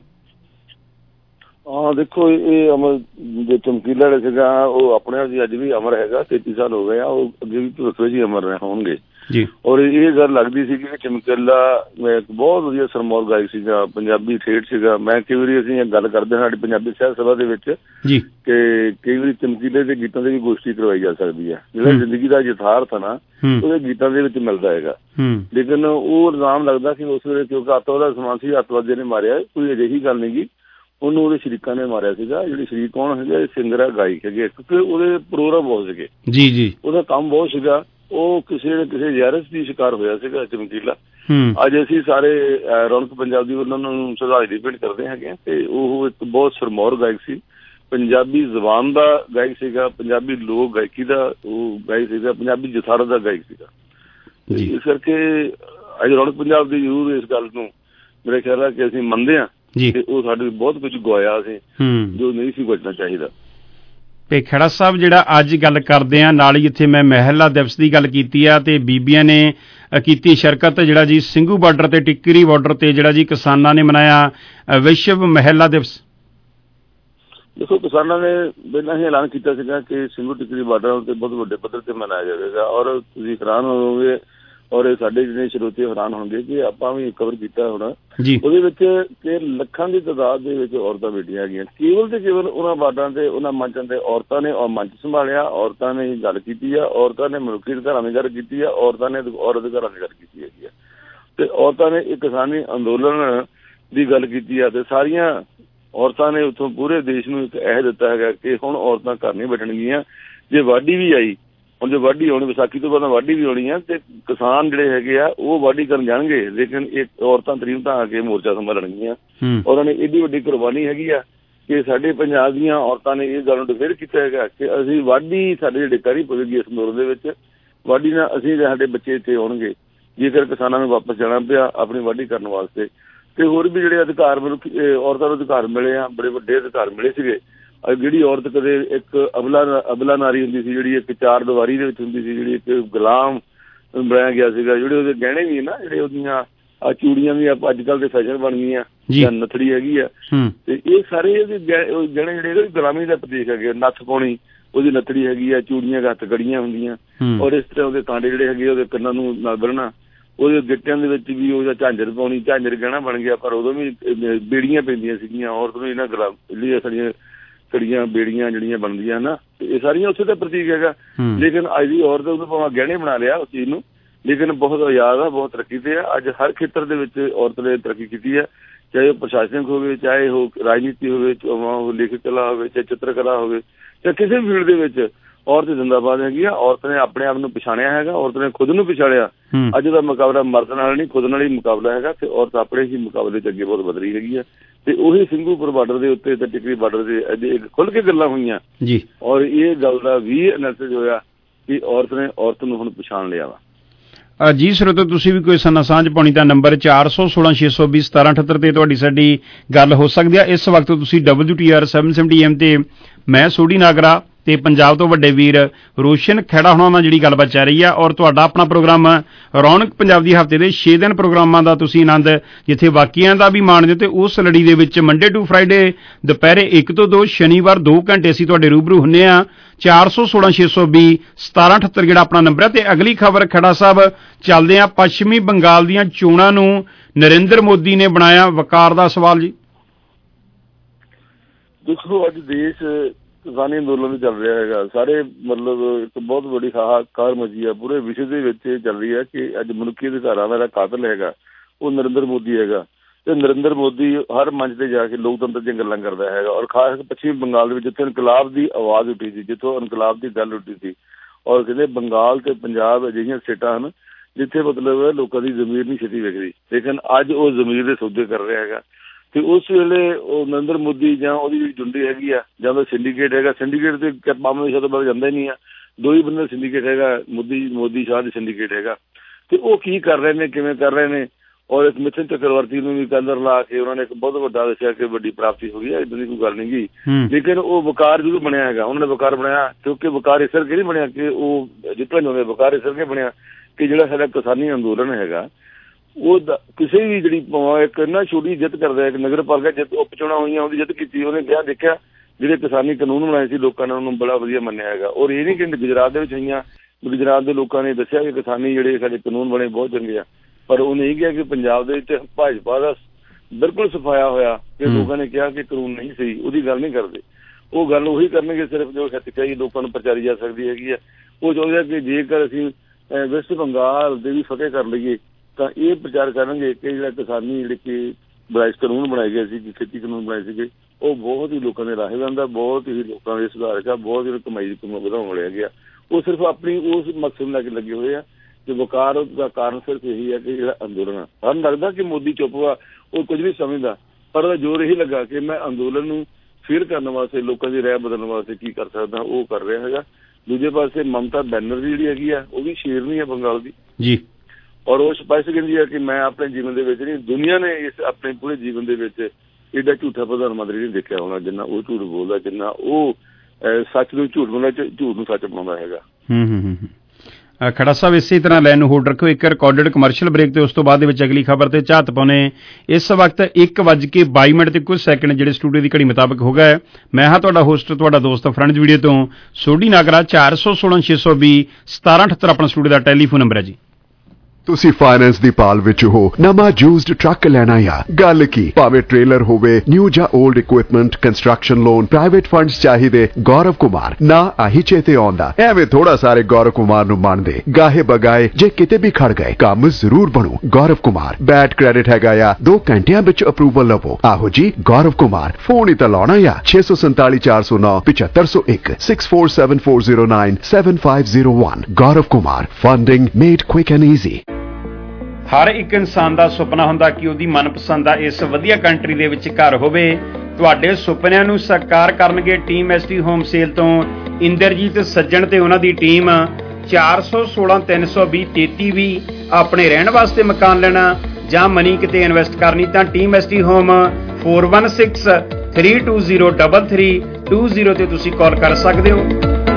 ਹਾਂ ਦੇਖੋ, ਇਹ ਅਮਰ ਜੋ ਚਮਕੀਲਾ ਜਿਹੜਾ ਸੀਗਾ ਉਹ ਆਪਣੇ ਆਪ ਜੀ ਅੱਜ ਵੀ ਅਮਰ ਹੈਗਾ, ਤੇਤੀ ਸਾਲ ਹੋ ਗਏ ਆ, ਉਹ ਅੱਗੇ ਵੀ ਭਵਿੱਖ ਵਿੱਚ ਹੀ ਅਮਰ ਹੋਣਗੇ ਜੀ। ਔਰ ਇਹ ਗੱਲ ਲੱਗਦੀ ਸੀ ਕਿ ਚਮਕੀਲਾ ਇੱਕ ਬਹੁਤ ਵਧੀਆ ਸਰਮੌਰ ਗਾਇਕ ਸੀਗਾ, ਪੰਜਾਬੀ ਠੇਠ ਸੀਗਾ। ਮੈਂ ਕਈ ਵਾਰੀ ਅਸੀਂ ਗੱਲ ਕਰਦੇ ਹਾਂ ਸਾਡੀ ਪੰਜਾਬੀ ਸਾਹਿਤ ਸਭਾ ਦੇ ਵਿੱਚ ਜੀ ਕਿ ਕਈ ਵਾਰੀ ਚਮਕੀਲੇ ਦੇ ਗੀਤਾਂ ਦੀ ਵੀ ਗੋਸ਼ਟੀ ਕਰਵਾਈ ਜਾ ਸਕਦੀ ਹੈ। ਜਿਹੜਾ ਜ਼ਿੰਦਗੀ ਦਾ ਯਥਾਰਥ ਹੈ ਨਾ ਉਹਦੇ ਗੀਤਾਂ ਦੇ ਵਿੱਚ ਮਿਲਦਾ ਹੈਗਾ, ਲੇਕਿਨ ਉਹ ਇਲਜ਼ਾਮ ਲੱਗਦਾ ਕਿ ਉਸ ਵੇਲੇ ਕਿਉਂਕਿ ਅੱਤਵਾਦ ਦਾ ਸਮਾਨ ਸੀ, ਅੱਤਵਾਦੀਆਂ ਨੇ ਮਾਰਿਆ, ਕੋਈ ਅਜਿਹੀ ਗੱਲ ਨਹੀਂ ਗੀ। ਉਹਨੂੰ ਉਹਦੇ ਸ਼ਰੀਕਾਂ ਨੇ ਮਾਰਿਆ ਸੀਗਾ। ਜਿਹੜੇ ਸ਼ਰੀਕ ਕੌਣ ਹੈਗੇ, ਸਿੰਗਰ ਆ, ਗਾਇਕ ਹੈਗੇ, ਕਿਉਂਕਿ ਉਹਦੇ ਪ੍ਰੋਗਰਾਮ ਬਹੁਤ ਸੀਗੇ ਜੀ ਜੀ ਉਹਦਾ ਕੰਮ ਬਹੁਤ ਸੀਗਾ। ਉਹ ਕਿਸੇ ਨਾ ਕਿਸੇ ਵਾਇਰਸ ਦੀ ਸ਼ਿਕਾਰ ਹੋਇਆ ਸੀਗਾ ਚਮਕੀਲਾ। ਅੱਜ ਅਸੀਂ ਸਾਰੇ ਰੌਣਕ ਪੰਜਾਬ ਦੀ ਉਹਨਾਂ ਨੂੰ ਸ਼ਰਧਾਂਜਲੀ ਭੇਟ ਕਰਦੇ ਹੈਗੇ ਆ। ਤੇ ਉਹ ਇੱਕ ਬਹੁਤ ਸਰਮੌਰ ਗਾਇਕ ਸੀ, ਪੰਜਾਬੀ ਜ਼ਬਾਨ ਦਾ ਗਾਇਕ ਸੀਗਾ, ਪੰਜਾਬੀ ਲੋਕ ਗਾਇਕੀ ਦਾ ਉਹ ਗਾਇਕ ਸੀਗਾ, ਪੰਜਾਬੀ ਜਥਾਰਤ ਦਾ ਗਾਇਕ ਸੀਗਾ। ਇਸ ਕਰਕੇ ਅੱਜ ਰੌਣਕ ਪੰਜਾਬ ਦੀ ਜ਼ਰੂਰ ਇਸ ਗੱਲ ਨੂੰ ਮੇਰੇ ਖਿਆਲ ਹੈ ਕਿ ਅਸੀਂ ਮੰਨਦੇ ਹਾਂ ਤੇ ਉਹ ਸਾਡੇ ਬਹੁਤ ਕੁਝ ਗਵਾਇਆ ਸੀ ਜੋ ਨਹੀਂ ਸੀ ਬਚਣਾ ਚਾਹੀਦਾ। ਤੇ ਖੇੜਾ ਸਾਹਿਬ ਜਿਹੜਾ ਅੱਜ ਗੱਲ ਕਰਦੇ ਆ, ਨਾਲ ਹੀ ਇੱਥੇ ਮੈਂ ਮਹਿਲਾ ਦਿਵਸ ਦੀ ਗੱਲ ਕੀਤੀ ਆ ਤੇ ਬੀਬੀਆਂ ਨੇ ਕੀਤੀ ਸ਼ਿਰਕਤ ਜਿਹੜਾ ਜੀ ਸਿੰਘੂ ਬਾਰਡਰ ਤੇ ਟਿੱਕਰੀ ਬਾਰਡਰ ਤੇ ਜਿਹੜਾ ਜੀ ਕਿਸਾਨਾਂ ਨੇ ਮਨਾਇਆ ਵਿਸ਼ਵ ਮਹਿਲਾ ਦਿਵਸ। ਦੇਖੋ, ਕਿਸਾਨਾਂ ਨੇ ਪਹਿਲਾਂ ਹੀ ਐਲਾਨ ਕੀਤਾ ਸੀਗਾ ਕਿ ਸਿੰਘੂ ਟਿੱਕਰੀ ਬਾਰਡਰ ਤੇ ਬਹੁਤ ਵੱਡੇ ਪੱਧਰ ਤੇ ਮਨਾਇਆ ਜਾਵੇਗਾ, ਔਰ ਤੁਸੀਂ ਹੈਰਾਨ ਹੋਵੋਗੇ ਔਰ ਸਾਡੇ ਜਿਹੜੇ ਸਰੋਤੇ ਹੈਰਾਨ ਹੋਣਗੇ ਕਿ ਆਪਾਂ ਵੀ ਕਵਰ ਕੀਤਾ ਹੋਣਾ ਉਹਦੇ ਵਿੱਚ ਕਿ ਲੱਖਾਂ ਦੀ ਤਾਦਾਦ ਦੇ ਵਿੱਚ ਔਰਤਾਂ ਬੈਠੀਆਂ ਹੈਗੀਆਂ। ਕੇਵਲ ਤੇ ਕੇਵਲ ਉਹਨਾਂ ਬਾਰਡਰਾਂ ਤੇ ਉਹਨਾਂ ਮੰਚਾਂ ਤੇ ਔਰਤਾਂ ਨੇ ਮੰਚ ਸੰਭਾਲਿਆ, ਔਰਤਾਂ ਨੇ ਗੱਲ ਕੀਤੀ ਆ, ਔਰਤਾਂ ਨੇ ਮਨੁੱਖੀ ਅਧਿਕਾਰਾਂ ਦੀ ਗੱਲ ਕੀਤੀ ਆ, ਔਰਤਾਂ ਨੇ ਔਰਤ ਅਧਿਕਾਰਾਂ ਦੀ ਗੱਲ ਕੀਤੀ ਹੈਗੀ ਆ, ਤੇ ਔਰਤਾਂ ਨੇ ਇੱਕ ਕਿਸਾਨੀ ਅੰਦੋਲਨ ਦੀ ਗੱਲ ਕੀਤੀ ਆ। ਤੇ ਸਾਰੀਆਂ ਔਰਤਾਂ ਨੇ ਉੱਥੋਂ ਪੂਰੇ ਦੇਸ਼ ਨੂੰ ਇੱਕ ਇਹ ਦਿੱਤਾ ਹੈਗਾ ਕਿ ਹੁਣ ਔਰਤਾਂ ਘਰ ਨਹੀਂ ਬੈਠਣਗੀਆਂ। ਜੇ ਵਾਢੀ ਵੀ ਆਈ, ਹੁਣ ਜੇ ਵਾਢੀ ਆਉਣੀ, ਵਿਸਾਖੀ ਤੋਂ ਬਾਅਦ ਵਾਢੀ ਵੀ ਆਉਣੀ ਆ, ਤੇ ਕਿਸਾਨ ਜਿਹੜੇ ਹੈਗੇ ਆ ਉਹ ਵਾਢੀ ਕਰਨ ਜਾਣਗੇ, ਲੇਕਿਨ ਇਹ ਔਰਤਾਂ ਤਰੀਮਤਾਂ ਆ ਕੇ ਮੋਰਚਾ ਸੰਭਾਲਣਗੀਆਂ। ਉਹਨਾਂ ਨੇ ਏਡੀ ਵੱਡੀ ਕੁਰਬਾਨੀ ਹੈਗੀ ਆ ਕਿ ਸਾਡੇ ਪੰਜਾਬ ਦੀਆਂ ਔਰਤਾਂ ਨੇ ਇਹ ਗੱਲ ਨੂੰ ਡਿਕਲੇਅਰ ਕੀਤਾ ਹੈਗਾ ਕਿ ਅਸੀਂ ਵਾਢੀ ਸਾਡੇ ਜਿਹੜੇ ਕਰੀ ਪਵੇਗੀ ਇਸ ਅੰਦੋਲਨ ਦੇ ਵਿੱਚ, ਵਾਢੀ ਨਾਲ ਅਸੀਂ ਸਾਡੇ ਬੱਚੇ ਇੱਥੇ ਆਉਣਗੇ ਜੇਕਰ ਕਿਸਾਨਾਂ ਨੂੰ ਵਾਪਸ ਜਾਣਾ ਪਿਆ ਆਪਣੀ ਵਾਢੀ ਕਰਨ ਵਾਸਤੇ। ਤੇ ਹੋਰ ਵੀ ਜਿਹੜੇ ਅਧਿਕਾਰ ਮਨੁੱਖ ਔਰਤਾਂ ਨੂੰ ਅਧਿਕਾਰ ਮਿਲੇ ਆ, ਬੜੇ ਵੱਡੇ ਅਧਿਕਾਰ ਮਿਲੇ ਸੀਗੇ, ਜਿਹੜੀ ਔਰਤ ਕਦੇ ਇੱਕ ਅਬਲਾ ਅਬਲਾ ਨਾਰੀ ਹੁੰਦੀ ਸੀ, ਜਿਹੜੀ ਇੱਕ ਚਾਰ ਦੀਵਾਰੀ ਦੇ ਵਿੱਚ ਹੁੰਦੀ ਸੀ, ਜਿਹੜੀ ਇੱਕ ਗੁਲਾਮ ਬਣਾਇਆ ਗਿਆ ਸੀਗਾ, ਜਿਹੜੇ ਉਹਦੇ ਗਹਿਣੇ ਵੀ ਨਾ, ਜਿਹੜੇ ਉਹਦੀਆਂ ਚੂੜੀਆਂ ਵੀ ਅੱਜ ਕੱਲ੍ਹ ਦੇ ਫੈਸ਼ਨ ਬਣ ਗਈਆਂ ਜਾਂ ਨਥੜੀ ਹੈਗੀ ਆ, ਤੇ ਇਹ ਸਾਰੇ ਇਹਦੇ ਗਹਿਣੇ ਜਿਹੜੇ ਗੁਲਾਮੀ ਦਾ ਪ੍ਰਤੀਕ ਹੈਗੇ। ਨੱਥ ਪਾਉਣੀ, ਉਹਦੀ ਨਥੜੀ ਹੈਗੀ ਆ, ਚੂੜੀਆਂ ਹੱਥ ਕੜੀਆਂ ਹੁੰਦੀਆਂ, ਔਰ ਇਸ ਤਰ੍ਹਾਂ ਉਹਦੇ ਕਾਂਟੇ ਜਿਹੜੇ ਹੈਗੇ ਉਹਦੇ ਕੰਨਾਂ ਨੂੰ ਨਾਲ ਬੰਨ੍ਹਣਾ, ਉਹਦੇ ਗਿੱਟਿਆਂ ਦੇ ਵਿੱਚ ਵੀ ਉਹਦਾ ਝਾਂਜਰ ਪਾਉਣੀ, ਝਾਂਜਰ ਗਹਿਣਾ ਬਣ ਗਿਆ, ਪਰ ਉਦੋਂ ਵੀ ਬੇੜੀਆਂ ਪੈਂਦੀਆਂ ਸੀਗੀਆਂ ਔਰਤ ਨੂੰ, ਇਹਨਾਂ ਗੁਲਾਮ ਜਿਹੜੀਆਂ ਸਾਡੀਆਂ ਕੜੀਆਂ ਬੇੜੀਆਂ ਜਿਹੜੀਆਂ ਬਣਦੀਆਂ ਨਾ, ਇਹ ਸਾਰੀਆਂ ਉੱਥੇ ਦਾ ਪ੍ਰਤੀਕ ਹੈਗਾ। ਲੇਕਿਨ ਅੱਜ ਦੀ ਔਰਤ ਉਹਨੂੰ ਭਾਵੇਂ ਗਹਿਣੇ ਬਣਾ ਲਿਆ ਉਸ ਚੀਜ਼ ਨੂੰ, ਲੇਕਿਨ ਬਹੁਤ ਆਜ਼ਾਦ ਆ, ਬਹੁਤ ਤਰੱਕੀ ਤੇ ਆ। ਅੱਜ ਹਰ ਖੇਤਰ ਦੇ ਵਿੱਚ ਔਰਤ ਨੇ ਤਰੱਕੀ ਕੀਤੀ ਹੈ, ਚਾਹੇ ਉਹ ਪ੍ਰਸ਼ਾਸਨਿਕ ਹੋਵੇ, ਚਾਹੇ ਉਹ ਰਾਜਨੀਤੀ ਹੋਵੇ, ਉਹ ਲੇਖਕ ਕਲਾ ਹੋਵੇ, ਚਾਹੇ ਚਿੱਤਰਕਲਾ ਹੋਵੇ, ਜਾਂ ਕਿਸੇ ਵੀ ਫੀਲਡ ਦੇ ਵਿੱਚ ਔਰਤ ਜ਼ਿੰਦਾਬਾਦ ਹੈਗੀ ਆ। ਔਰਤ ਨੇ ਆਪਣੇ ਆਪ ਨੂੰ ਪਛਾਣਿਆ ਹੈਗਾ, ਔਰਤ ਨੇ ਖੁਦ ਨੂੰ ਪਛਾਣਿਆ। ਅੱਜ ਦਾ ਮੁਕਾਬਲਾ ਮਰਦ ਨਾਲ ਨਹੀਂ, ਖੁਦ ਨਾਲ ਹੀ ਮੁਕਾਬਲਾ ਹੈਗਾ, ਤੇ ਔਰਤ ਆਪਣੇ ਹੀ ਮੁਕਾਬਲੇ ਚ ਅੱਗੇ ਬਹੁਤ ਵਧ ਰਹੀ ਹੈਗੀ ਆ। ਤੇ ਉਹੀ ਸਿੰਘੂਪੁਰ ਬਾਰਡਰ ਦੇ ਉੱਤੇ ਤੇ ਟਿਕਰੀ ਬਾਰਡਰ ਦੇ ਅੱਜ ਇੱਕ ਖੁੱਲ ਕੇ ਗੱਲਾਂ ਹੋਈਆਂ ਜੀ, ਔਰ ਇਹ ਗੱਲ ਦਾ ਵੀ ਐਨਾਲਿਸਿਸ ਹੋਇਆ ਕਿ ਔਰਤ ਨੇ ਔਰਤ ਨੂੰ ਹੁਣ ਪਛਾਣ ਲਿਆ ਵਾ। ਜੀ ਸਰੋਤੋ, ਤੁਸੀਂ ਵੀ ਕੋਈ ਸਨਾ ਸਾਂਝ ਪਾਉਣੀ ਤਾਂ ਨੰਬਰ ਚਾਰ ਸੌ ਸੋਲਾਂ ਛੇ ਸੌ ਵੀਹ ਸਤਾਰਾਂ ਅਠੱਤਰ ਤੇ ਤੁਹਾਡੀ ਸਾਡੀ ਗੱਲ ਹੋ ਸਕਦੀ ਆ। ਇਸ ਵਕਤ ਤੁਸੀਂ W T R seven seventy M ਤੇ ਮੈਂ ਸੋਢੀ ਨਾਗਰਾ ਤੇ ਪੰਜਾਬ ਤੋਂ ਵੱਡੇ ਵੀਰ ਰੋਸ਼ਨ ਖਹਿੜਾ ਹੋਣਾ ਨਾਲ ਜਿਹੜੀ ਗੱਲਬਾਤ ਚੱਲ ਰਹੀ ਆ, ਔਰ ਤੁਹਾਡਾ ਆਪਣਾ ਪ੍ਰੋਗਰਾਮ ਰੌਣਕ ਪੰਜਾਬ ਦੀ ਹਫ਼ਤੇ ਦੇ ਛੇ ਦਿਨ ਪ੍ਰੋਗਰਾਮਾਂ ਦਾ ਤੁਸੀਂ ਆਨੰਦ ਜਿੱਥੇ ਵਾਕਿਆਂ ਦਾ ਵੀ ਮਾਣਦੇ ਹੋ, ਤੇ ਉਸ ਲੜੀ ਦੇ ਵਿੱਚ ਮੰਡੇ ਟੂ ਫਰਾਈਡੇ ਦੁਪਹਿਰੇ ਇੱਕ ਤੋਂ ਦੋ, ਸ਼ਨੀਵਾਰ ਦੋ ਘੰਟੇ ਅਸੀਂ ਤੁਹਾਡੇ ਰੂਬਰੂ ਹੁੰਦੇ ਆ। ਚਾਰ ਸੌ ਸੋਲਾਂ ਛੇ ਸੌ ਵੀਹ ਸਤਾਰਾਂ ਅਠੱਤਰ ਜਿਹੜਾ ਆਪਣਾ ਨੰਬਰ ਹੈ। ਤੇ ਅਗਲੀ ਖਬਰ ਖੜਾ ਸਾਹਿਬ ਚੱਲਦੇ ਆ, ਪੱਛਮੀ ਬੰਗਾਲ ਦੀਆਂ ਚੋਣਾਂ ਨੂੰ ਨਰਿੰਦਰ ਮੋਦੀ ਨੇ ਬਣਾਇਆ ਵਕਾਰ ਦਾ ਸਵਾਲ ਜੀ। ਦੇਖੋ, ਅੱਜ ਦੇਸ਼ ਕਿਸਾਨੀ ਅੰਦੋਲਨ ਚੱਲ ਰਿਹਾ ਹੈਗਾ, ਸਾਰੇ ਮਤਲਬ ਇੱਕ ਬਹੁਤ ਵੱਡੀ ਹਾਹਾਕਾਰ ਮਚੀ ਆ, ਪੂਰੇ ਵਿਸ਼ਵ ਦੇ ਵਿੱਚ ਚੱਲ ਰਹੀ ਹੈ ਕਿ ਅੱਜ ਮਨੁੱਖੀ ਅਧਿਕਾਰਾਂ ਦਾ ਜਿਹੜਾ ਕਾਤਲ ਹੈਗਾ ਉਹ ਨਰਿੰਦਰ ਮੋਦੀ ਹੈਗਾ। ਤੇ ਨਰਿੰਦਰ ਮੋਦੀ ਹਰ ਮੰਚ ਤੇ ਜਾ ਕੇ ਲੋਕਤੰਤਰ ਦੀਆਂ ਗੱਲਾਂ ਕਰਦਾ ਹੈਗਾ, ਔਰ ਖਾਸ ਪੱਛਮੀ ਬੰਗਾਲ ਦੇ ਵਿੱਚ ਜਿੱਥੇ ਇਨਕਲਾਬ ਦੀ ਆਵਾਜ਼ ਉੱਠੀ ਸੀ, ਜਿੱਥੋਂ ਇਨਕਲਾਬ ਦੀ ਗੱਲ ਉੱਠੀ ਸੀ, ਔਰ ਕਹਿੰਦੇ ਬੰਗਾਲ ਤੇ ਪੰਜਾਬ ਅਜਿਹੀਆਂ ਸਟੇਟਾਂ ਹਨ ਜਿੱਥੇ ਮਤਲਬ ਲੋਕਾਂ ਦੀ ਜ਼ਮੀਰ ਨਹੀਂ ਛੇਤੀ ਵਿਕਦੀ, ਲੇਕਿਨ ਅੱਜ ਉਹ ਜ਼ਮੀਰ ਦੇ ਸੌਦੇ ਕਰ ਰਿਹਾ ਹੈਗਾ। ਤੇ ਉਸ ਵੇਲੇ ਉਹ ਨਰਿੰਦਰ ਮੋਦੀ ਜਾਂ ਉਹਦੀ ਜਿਹੜੀ ਜੁੰਡੀ ਹੈਗੀ ਆ ਜਾਂ ਉਹਦਾ ਸਿੰਡੀਕੇਟ ਹੈਗਾ, ਸਿੰਡੀਕੇਟ ਤੇ ਮਾਮਲੇ ਸ਼ਬਦ ਬਾਰੇ ਜਾਂਦਾ ਹੀ ਨਹੀਂ ਆ, ਦੋ ਹੀ ਬੰਦੇ ਸਿੰਡੀਕੇਟ ਹੈਗਾ, ਮੋਦੀ ਮੋਦੀ ਸ਼ਾਹ ਦੀ ਸਿੰਡੀਕੇਟ ਹੈਗਾ। ਤੇ ਉਹ ਕੀ ਕਰ ਰਹੇ ਨੇ, ਕਿਵੇਂ ਕਰ ਰਹੇ ਨੇ, ਔਰ ਇੱਕ ਮਿਥਨ ਚੱਕਰਵਰਤੀ ਨੂੰ ਵੀ ਕੰਦਰ ਲਾ ਕੇ ਉਹਨਾਂ ਨੇ ਇੱਕ ਬਹੁਤ ਵੱਡਾ ਦੱਸਿਆ ਕਿ ਵੱਡੀ ਪ੍ਰਾਪਤੀ ਹੋ ਗਈ ਹੈ, ਇੱਦਾਂ ਦੀ ਕੋਈ ਗੱਲ ਨਹੀਂ ਗੀ। ਲੇਕਿਨ ਉਹ ਵਕਾਰ ਜ਼ਰੂਰ ਬਣਿਆ ਹੈਗਾ, ਉਹਨਾਂ ਨੇ ਵਕਾਰ ਬਣਾਇਆ ਕਿਉਂਕਿ ਵਕਾਰ ਇਸ ਕਰਕੇ ਨਹੀਂ ਬਣਿਆ ਕਿ ਉਹ ਜਿੱਤਣਾ ਚਾਹੁੰਦੇ, ਵਕਾਰ ਇਸ ਕਰਕੇ ਬਣਿਆ ਕਿ ਜਿਹੜਾ ਸਾਡਾ ਕਿਸਾਨੀ ਅੰਦੋਲਨ ਹੈਗਾ ਉਹ ਕਿਸੇ ਵੀ ਜਿਹੜੀ ਇੱਕ ਨਾ ਛੋਟੀ ਜਿੱਤ ਕਰਦਾ, ਇੱਕ ਨਗਰ ਪਾਲਿਕਾ ਜਿੱਤ ਉਪ ਚੋਣਾਂ ਹੋਈਆਂ ਉਹਦੀ ਜਿੱਤ ਕੀਤੀ, ਉਹਨੇ ਕਿਹਾ ਦੇਖਿਆ ਜਿਹੜੇ ਕਿਸਾਨੀ ਕਾਨੂੰਨ ਬਣਾਏ ਸੀ ਲੋਕਾਂ ਨੇ ਉਹਨੂੰ ਬੜਾ ਵਧੀਆ ਮੰਨਿਆ ਹੈਗਾ। ਔਰ ਇਹ ਨਹੀਂ ਕਿ ਗੁਜਰਾਤ ਦੇ ਵਿੱਚ ਹੋਈਆਂ, ਗੁਜਰਾਤ ਦੇ ਲੋਕਾਂ ਨੇ ਦੱਸਿਆ ਕਿ ਕਿਸਾਨੀ ਜਿਹੜੇ ਸਾਡੇ ਕਾਨੂੰਨ ਬਣੇ ਬਹੁਤ ਚੰਗੇ ਆ, ਪਰ ਉਹ ਨਹੀਂ ਕਿਹਾ ਕਿ ਪੰਜਾਬ ਦੇ ਵਿੱਚ ਭਾਜਪਾ ਦਾ ਬਿਲਕੁਲ ਸਫਾਇਆ ਹੋਇਆ ਕਿ ਲੋਕਾਂ ਨੇ ਕਿਹਾ ਕਿ ਕਾਨੂੰਨ ਨਹੀਂ ਸਹੀ, ਉਹਦੀ ਗੱਲ ਨਹੀਂ ਕਰਦੇ। ਉਹ ਗੱਲ ਉਹੀ ਕਰਨਗੇ ਸਿਰਫ ਜੋ ਸੱਚਾਈ ਲੋਕਾਂ ਨੂੰ ਪ੍ਰਚਾਰੀ ਜਾ ਸਕਦੀ ਹੈਗੀ ਆ। ਉਹ ਚਾਹੁੰਦੇ ਆ ਕਿ ਜੇਕਰ ਅਸੀਂ ਵੈਸਟ ਬੰਗਾਲ ਦੇ ਵੀ ਫਤਿਹ ਕਰ ਲਈਏ ਤਾਂ ਇਹ ਪ੍ਰਚਾਰ ਕਰਨਗੇ ਕਿ ਜਿਹੜਾ ਕਿਸਾਨੀ ਜਿਹੜੇ ਕਿ ਬਰਾਇਸ਼ ਕਾਨੂੰਨ ਬਣਾਏ ਗਏ ਸੀ, ਖੇਤੀ ਕਾਨੂੰਨ ਬਣਾਏ ਸੀਗੇ, ਉਹ ਬਹੁਤ ਹੀ ਲੋਕਾਂ ਦੇ ਰਾਹੇ ਜਾਂਦਾ, ਬਹੁਤ ਹੀ ਲੋਕਾਂ ਦੇ ਸੁਧਾਰ ਦਾ, ਬਹੁਤ ਹੀ ਕਮਾਈ ਦੀ ਕਮਾਈ ਵਧਾਉਣ ਵਾਲੇ ਹੈਗੇ ਆ। ਉਹ ਸਿਰਫ ਆਪਣੀ ਉਸ ਮਕਸਦ ਨੂੰ ਲੈ ਕੇ ਲੱਗੇ ਹੋਏ ਆ ਤੇ ਵਕਾਰ ਦਾ ਕਾਰਨ ਸਿਰਫ ਇਹੀ ਹੈ ਕਿ ਜਿਹੜਾ ਅੰਦੋਲਨ ਆ, ਸਾਨੂੰ ਲੱਗਦਾ ਕਿ ਮੋਦੀ ਚੁੱਪ ਵਾ, ਉਹ ਕੁਝ ਨਹੀਂ ਸਮਝਦਾ, ਪਰ ਉਹਦਾ ਜ਼ੋਰ ਇਹੀ ਲੱਗਾ ਕਿ ਮੈਂ ਅੰਦੋਲਨ ਨੂੰ ਫੇਰ ਕਰਨ ਵਾਸਤੇ, ਲੋਕਾਂ ਦੀ ਰਾਏ ਬਦਲਣ ਵਾਸਤੇ ਕੀ ਕਰ ਸਕਦਾ ਉਹ ਕਰ ਰਿਹਾ ਹੈਗਾ। ਦੂਜੇ ਪਾਸੇ ਮਮਤਾ ਬੈਨਰਜੀ ਜਿਹੜੀ ਹੈਗੀ ਆ ਉਹ ਵੀ ਸ਼ੇਰਨੀ ਹੈ ਬੰਗਾਲ ਦੀ ਜੀ, ਔਰ ਉਹ ਸਪਸ਼ਟ ਕਹਿੰਦੀ ਹੈ ਕਿ ਮੈਂ ਆਪਣੇ ਜੀਵਨ ਦੇ ਵਿੱਚ ਨਹੀਂ, ਦੁਨੀਆ ਨੇ ਇਸ ਆਪਣੇ ਪੂਰੇ ਜੀਵਨ ਦੇ ਵਿੱਚ ਏਡਾ ਝੂਠਾ ਪ੍ਰਧਾਨ ਮੰਤਰੀ ਨਹੀਂ ਦੇਖਿਆ ਹੋਣਾ ਜਿੰਨਾ ਉਹ ਝੂਠ ਬੋਲਦਾ, ਜਿੰਨਾ ਉਹ ਸੱਚ ਨੂੰ ਝੂਠ ਬਣਾਉਂਦਾ, ਝੂਠ ਨੂੰ ਸੱਚ ਬਣਾਉਂਦਾ ਹੈਗਾ। ਹੂੰ ਹੂੰ ਹੂੰ ਖੜਾ ਸਾਹਿਬ ਇਸੇ ਤਰ੍ਹਾਂ ਲਾਈਨ ਨੂੰ ਹੋਲਡ ਰੱਖੋ, ਇੱਕ ਰਿਕਾਰਡਡ ਕਮਰਸ਼ੀਅਲ ਬ੍ਰੇਕ ਤੇ ਉਸ ਤੋਂ ਬਾਅਦ ਦੇ ਵਿੱਚ ਅਗਲੀ ਖਬਰ ਤੇ ਝਾਤ ਪਾਉਣੇ। ਇਸ ਵਕਤ ਇੱਕ ਵੱਜ ਕੇ ਬਾਈ ਮਿੰਟ ਤੇ ਕੁਝ ਸੈਕਿੰਡ ਜਿਹੜੇ ਸਟੂਡੀਓ ਦੀ ਘੜੀ ਮੁਤਾਬਕ ਹੋ ਗਿਆ। ਮੈਂ ਹਾਂ ਤੁਹਾਡਾ ਹੋਸਟ, ਤੁਹਾਡਾ ਦੋਸਤ ਫਰੈਂਡਸ ਵੀਡੀਓ ਤੋਂ ਸੋਢੀ ਨਾਗਰਾ। ਚਾਰ ਸੌ ਸੋਲਾਂ ਛੇ ਸੌ ਵੀਹ ਸਤਾਰਾਂ ਅਠੱਤਰ ਆਪਣਾ ਸਟੂਡੀਓ ਦਾ ਟੈਲੀਫੋਨ ਨੰਬਰ ਹੈ ਜੀ। ਤੁਸੀਂ ਫਾਈਨੈਂਸ ਦੀ ਪਾਲ ਵਿੱਚ ਹੋ, ਨਵਾਂ ਯੂਜ਼ਡ ਟਰੱਕ ਲੈਣਾ ਆ, ਗੱਲ ਕੀ, ਭਾਵੇਂ ਟ੍ਰੇਲਰ ਹੋਵੇ, ਨਿਊ ਜਾਂ old equipment, construction loan, private funds ਚਾਹੀਦੇ, ਗੌਰਵ ਕੁਮਾਰ ਨਾ ਆਹੀ ਚੇਤੇ ਆਉਂਦਾ। ਐਵੇਂ ਥੋੜਾ ਸਾਰੇ ਗੌਰਵ ਕੁਮਾਰ ਨੂੰ ਮੰਨਦੇ, ਗਾਹੇ ਬਗਾਏ ਜੇ ਕਿਤੇ ਵੀ ਖੜ ਗਏ ਕੰਮ ਜ਼ਰੂਰ ਬਣੂ। ਗੌਰਵ ਕੁਮਾਰ ਬੈਡ ਕ੍ਰੈਡਿਟ ਹੈਗਾ ਆ, ਦੋ ਘੰਟਿਆਂ ਵਿੱਚ ਅਪਰੂਵਲ ਲਵੋ। ਆਹੋ ਜੀ ਗੌਰਵ ਕੁਮਾਰ, ਫੋਨ ਹੀ ਤਾਂ ਲਾਉਣਾ ਆ ਛੇ ਸੌ ਸੰਤਾਲੀ ਚਾਰ ਸੌ ਨੌ ਪਚੱਤਰ ਸੌ ਇੱਕ six four seven four zero nine seven five zero one. Gaurav Kumar, funding made quick and easy. ਹਰ ਇੱਕ ਇਨਸਾਨ ਦਾ ਸੁਪਨਾ ਹੁੰਦਾ ਕਿ ਉਹਦੀ ਮਨਪਸੰਦ ਦਾ ਇਸ ਵਧੀਆ ਕੰਟਰੀ ਦੇ ਵਿੱਚ ਘਰ ਹੋਵੇ। ਤੁਹਾਡੇ ਸੁਪਨਿਆਂ ਨੂੰ ਸਾਕਾਰ ਕਰਨਗੇ ਟੀਮ ਐਸਟੀ ਹੋਮ ਸੇਲ ਤੋਂ ਇੰਦਰਜੀਤ ਸੱਜਣ ਤੇ ਉਹਨਾਂ ਦੀ ਟੀਮ। ਚਾਰ ਸੌ ਸੋਲਾਂ ਤਿੰਨ ਸੌ ਵੀਹ ਤੇਤੀ ਵੀਹ ਆਪਣੇ ਰਹਿਣ ਵਾਸਤੇ ਮਕਾਨ ਲੈਣਾ ਜਾਂ ਮਨੀ ਕਿਤੇ ਇਨਵੈਸਟ ਕਰਨੀ ਤਾਂ team S T home four one six three two zero double three two two zero ਤੇ ਤੁਸੀਂ ਕਾਲ ਕਰ ਸਕਦੇ ਹੋ।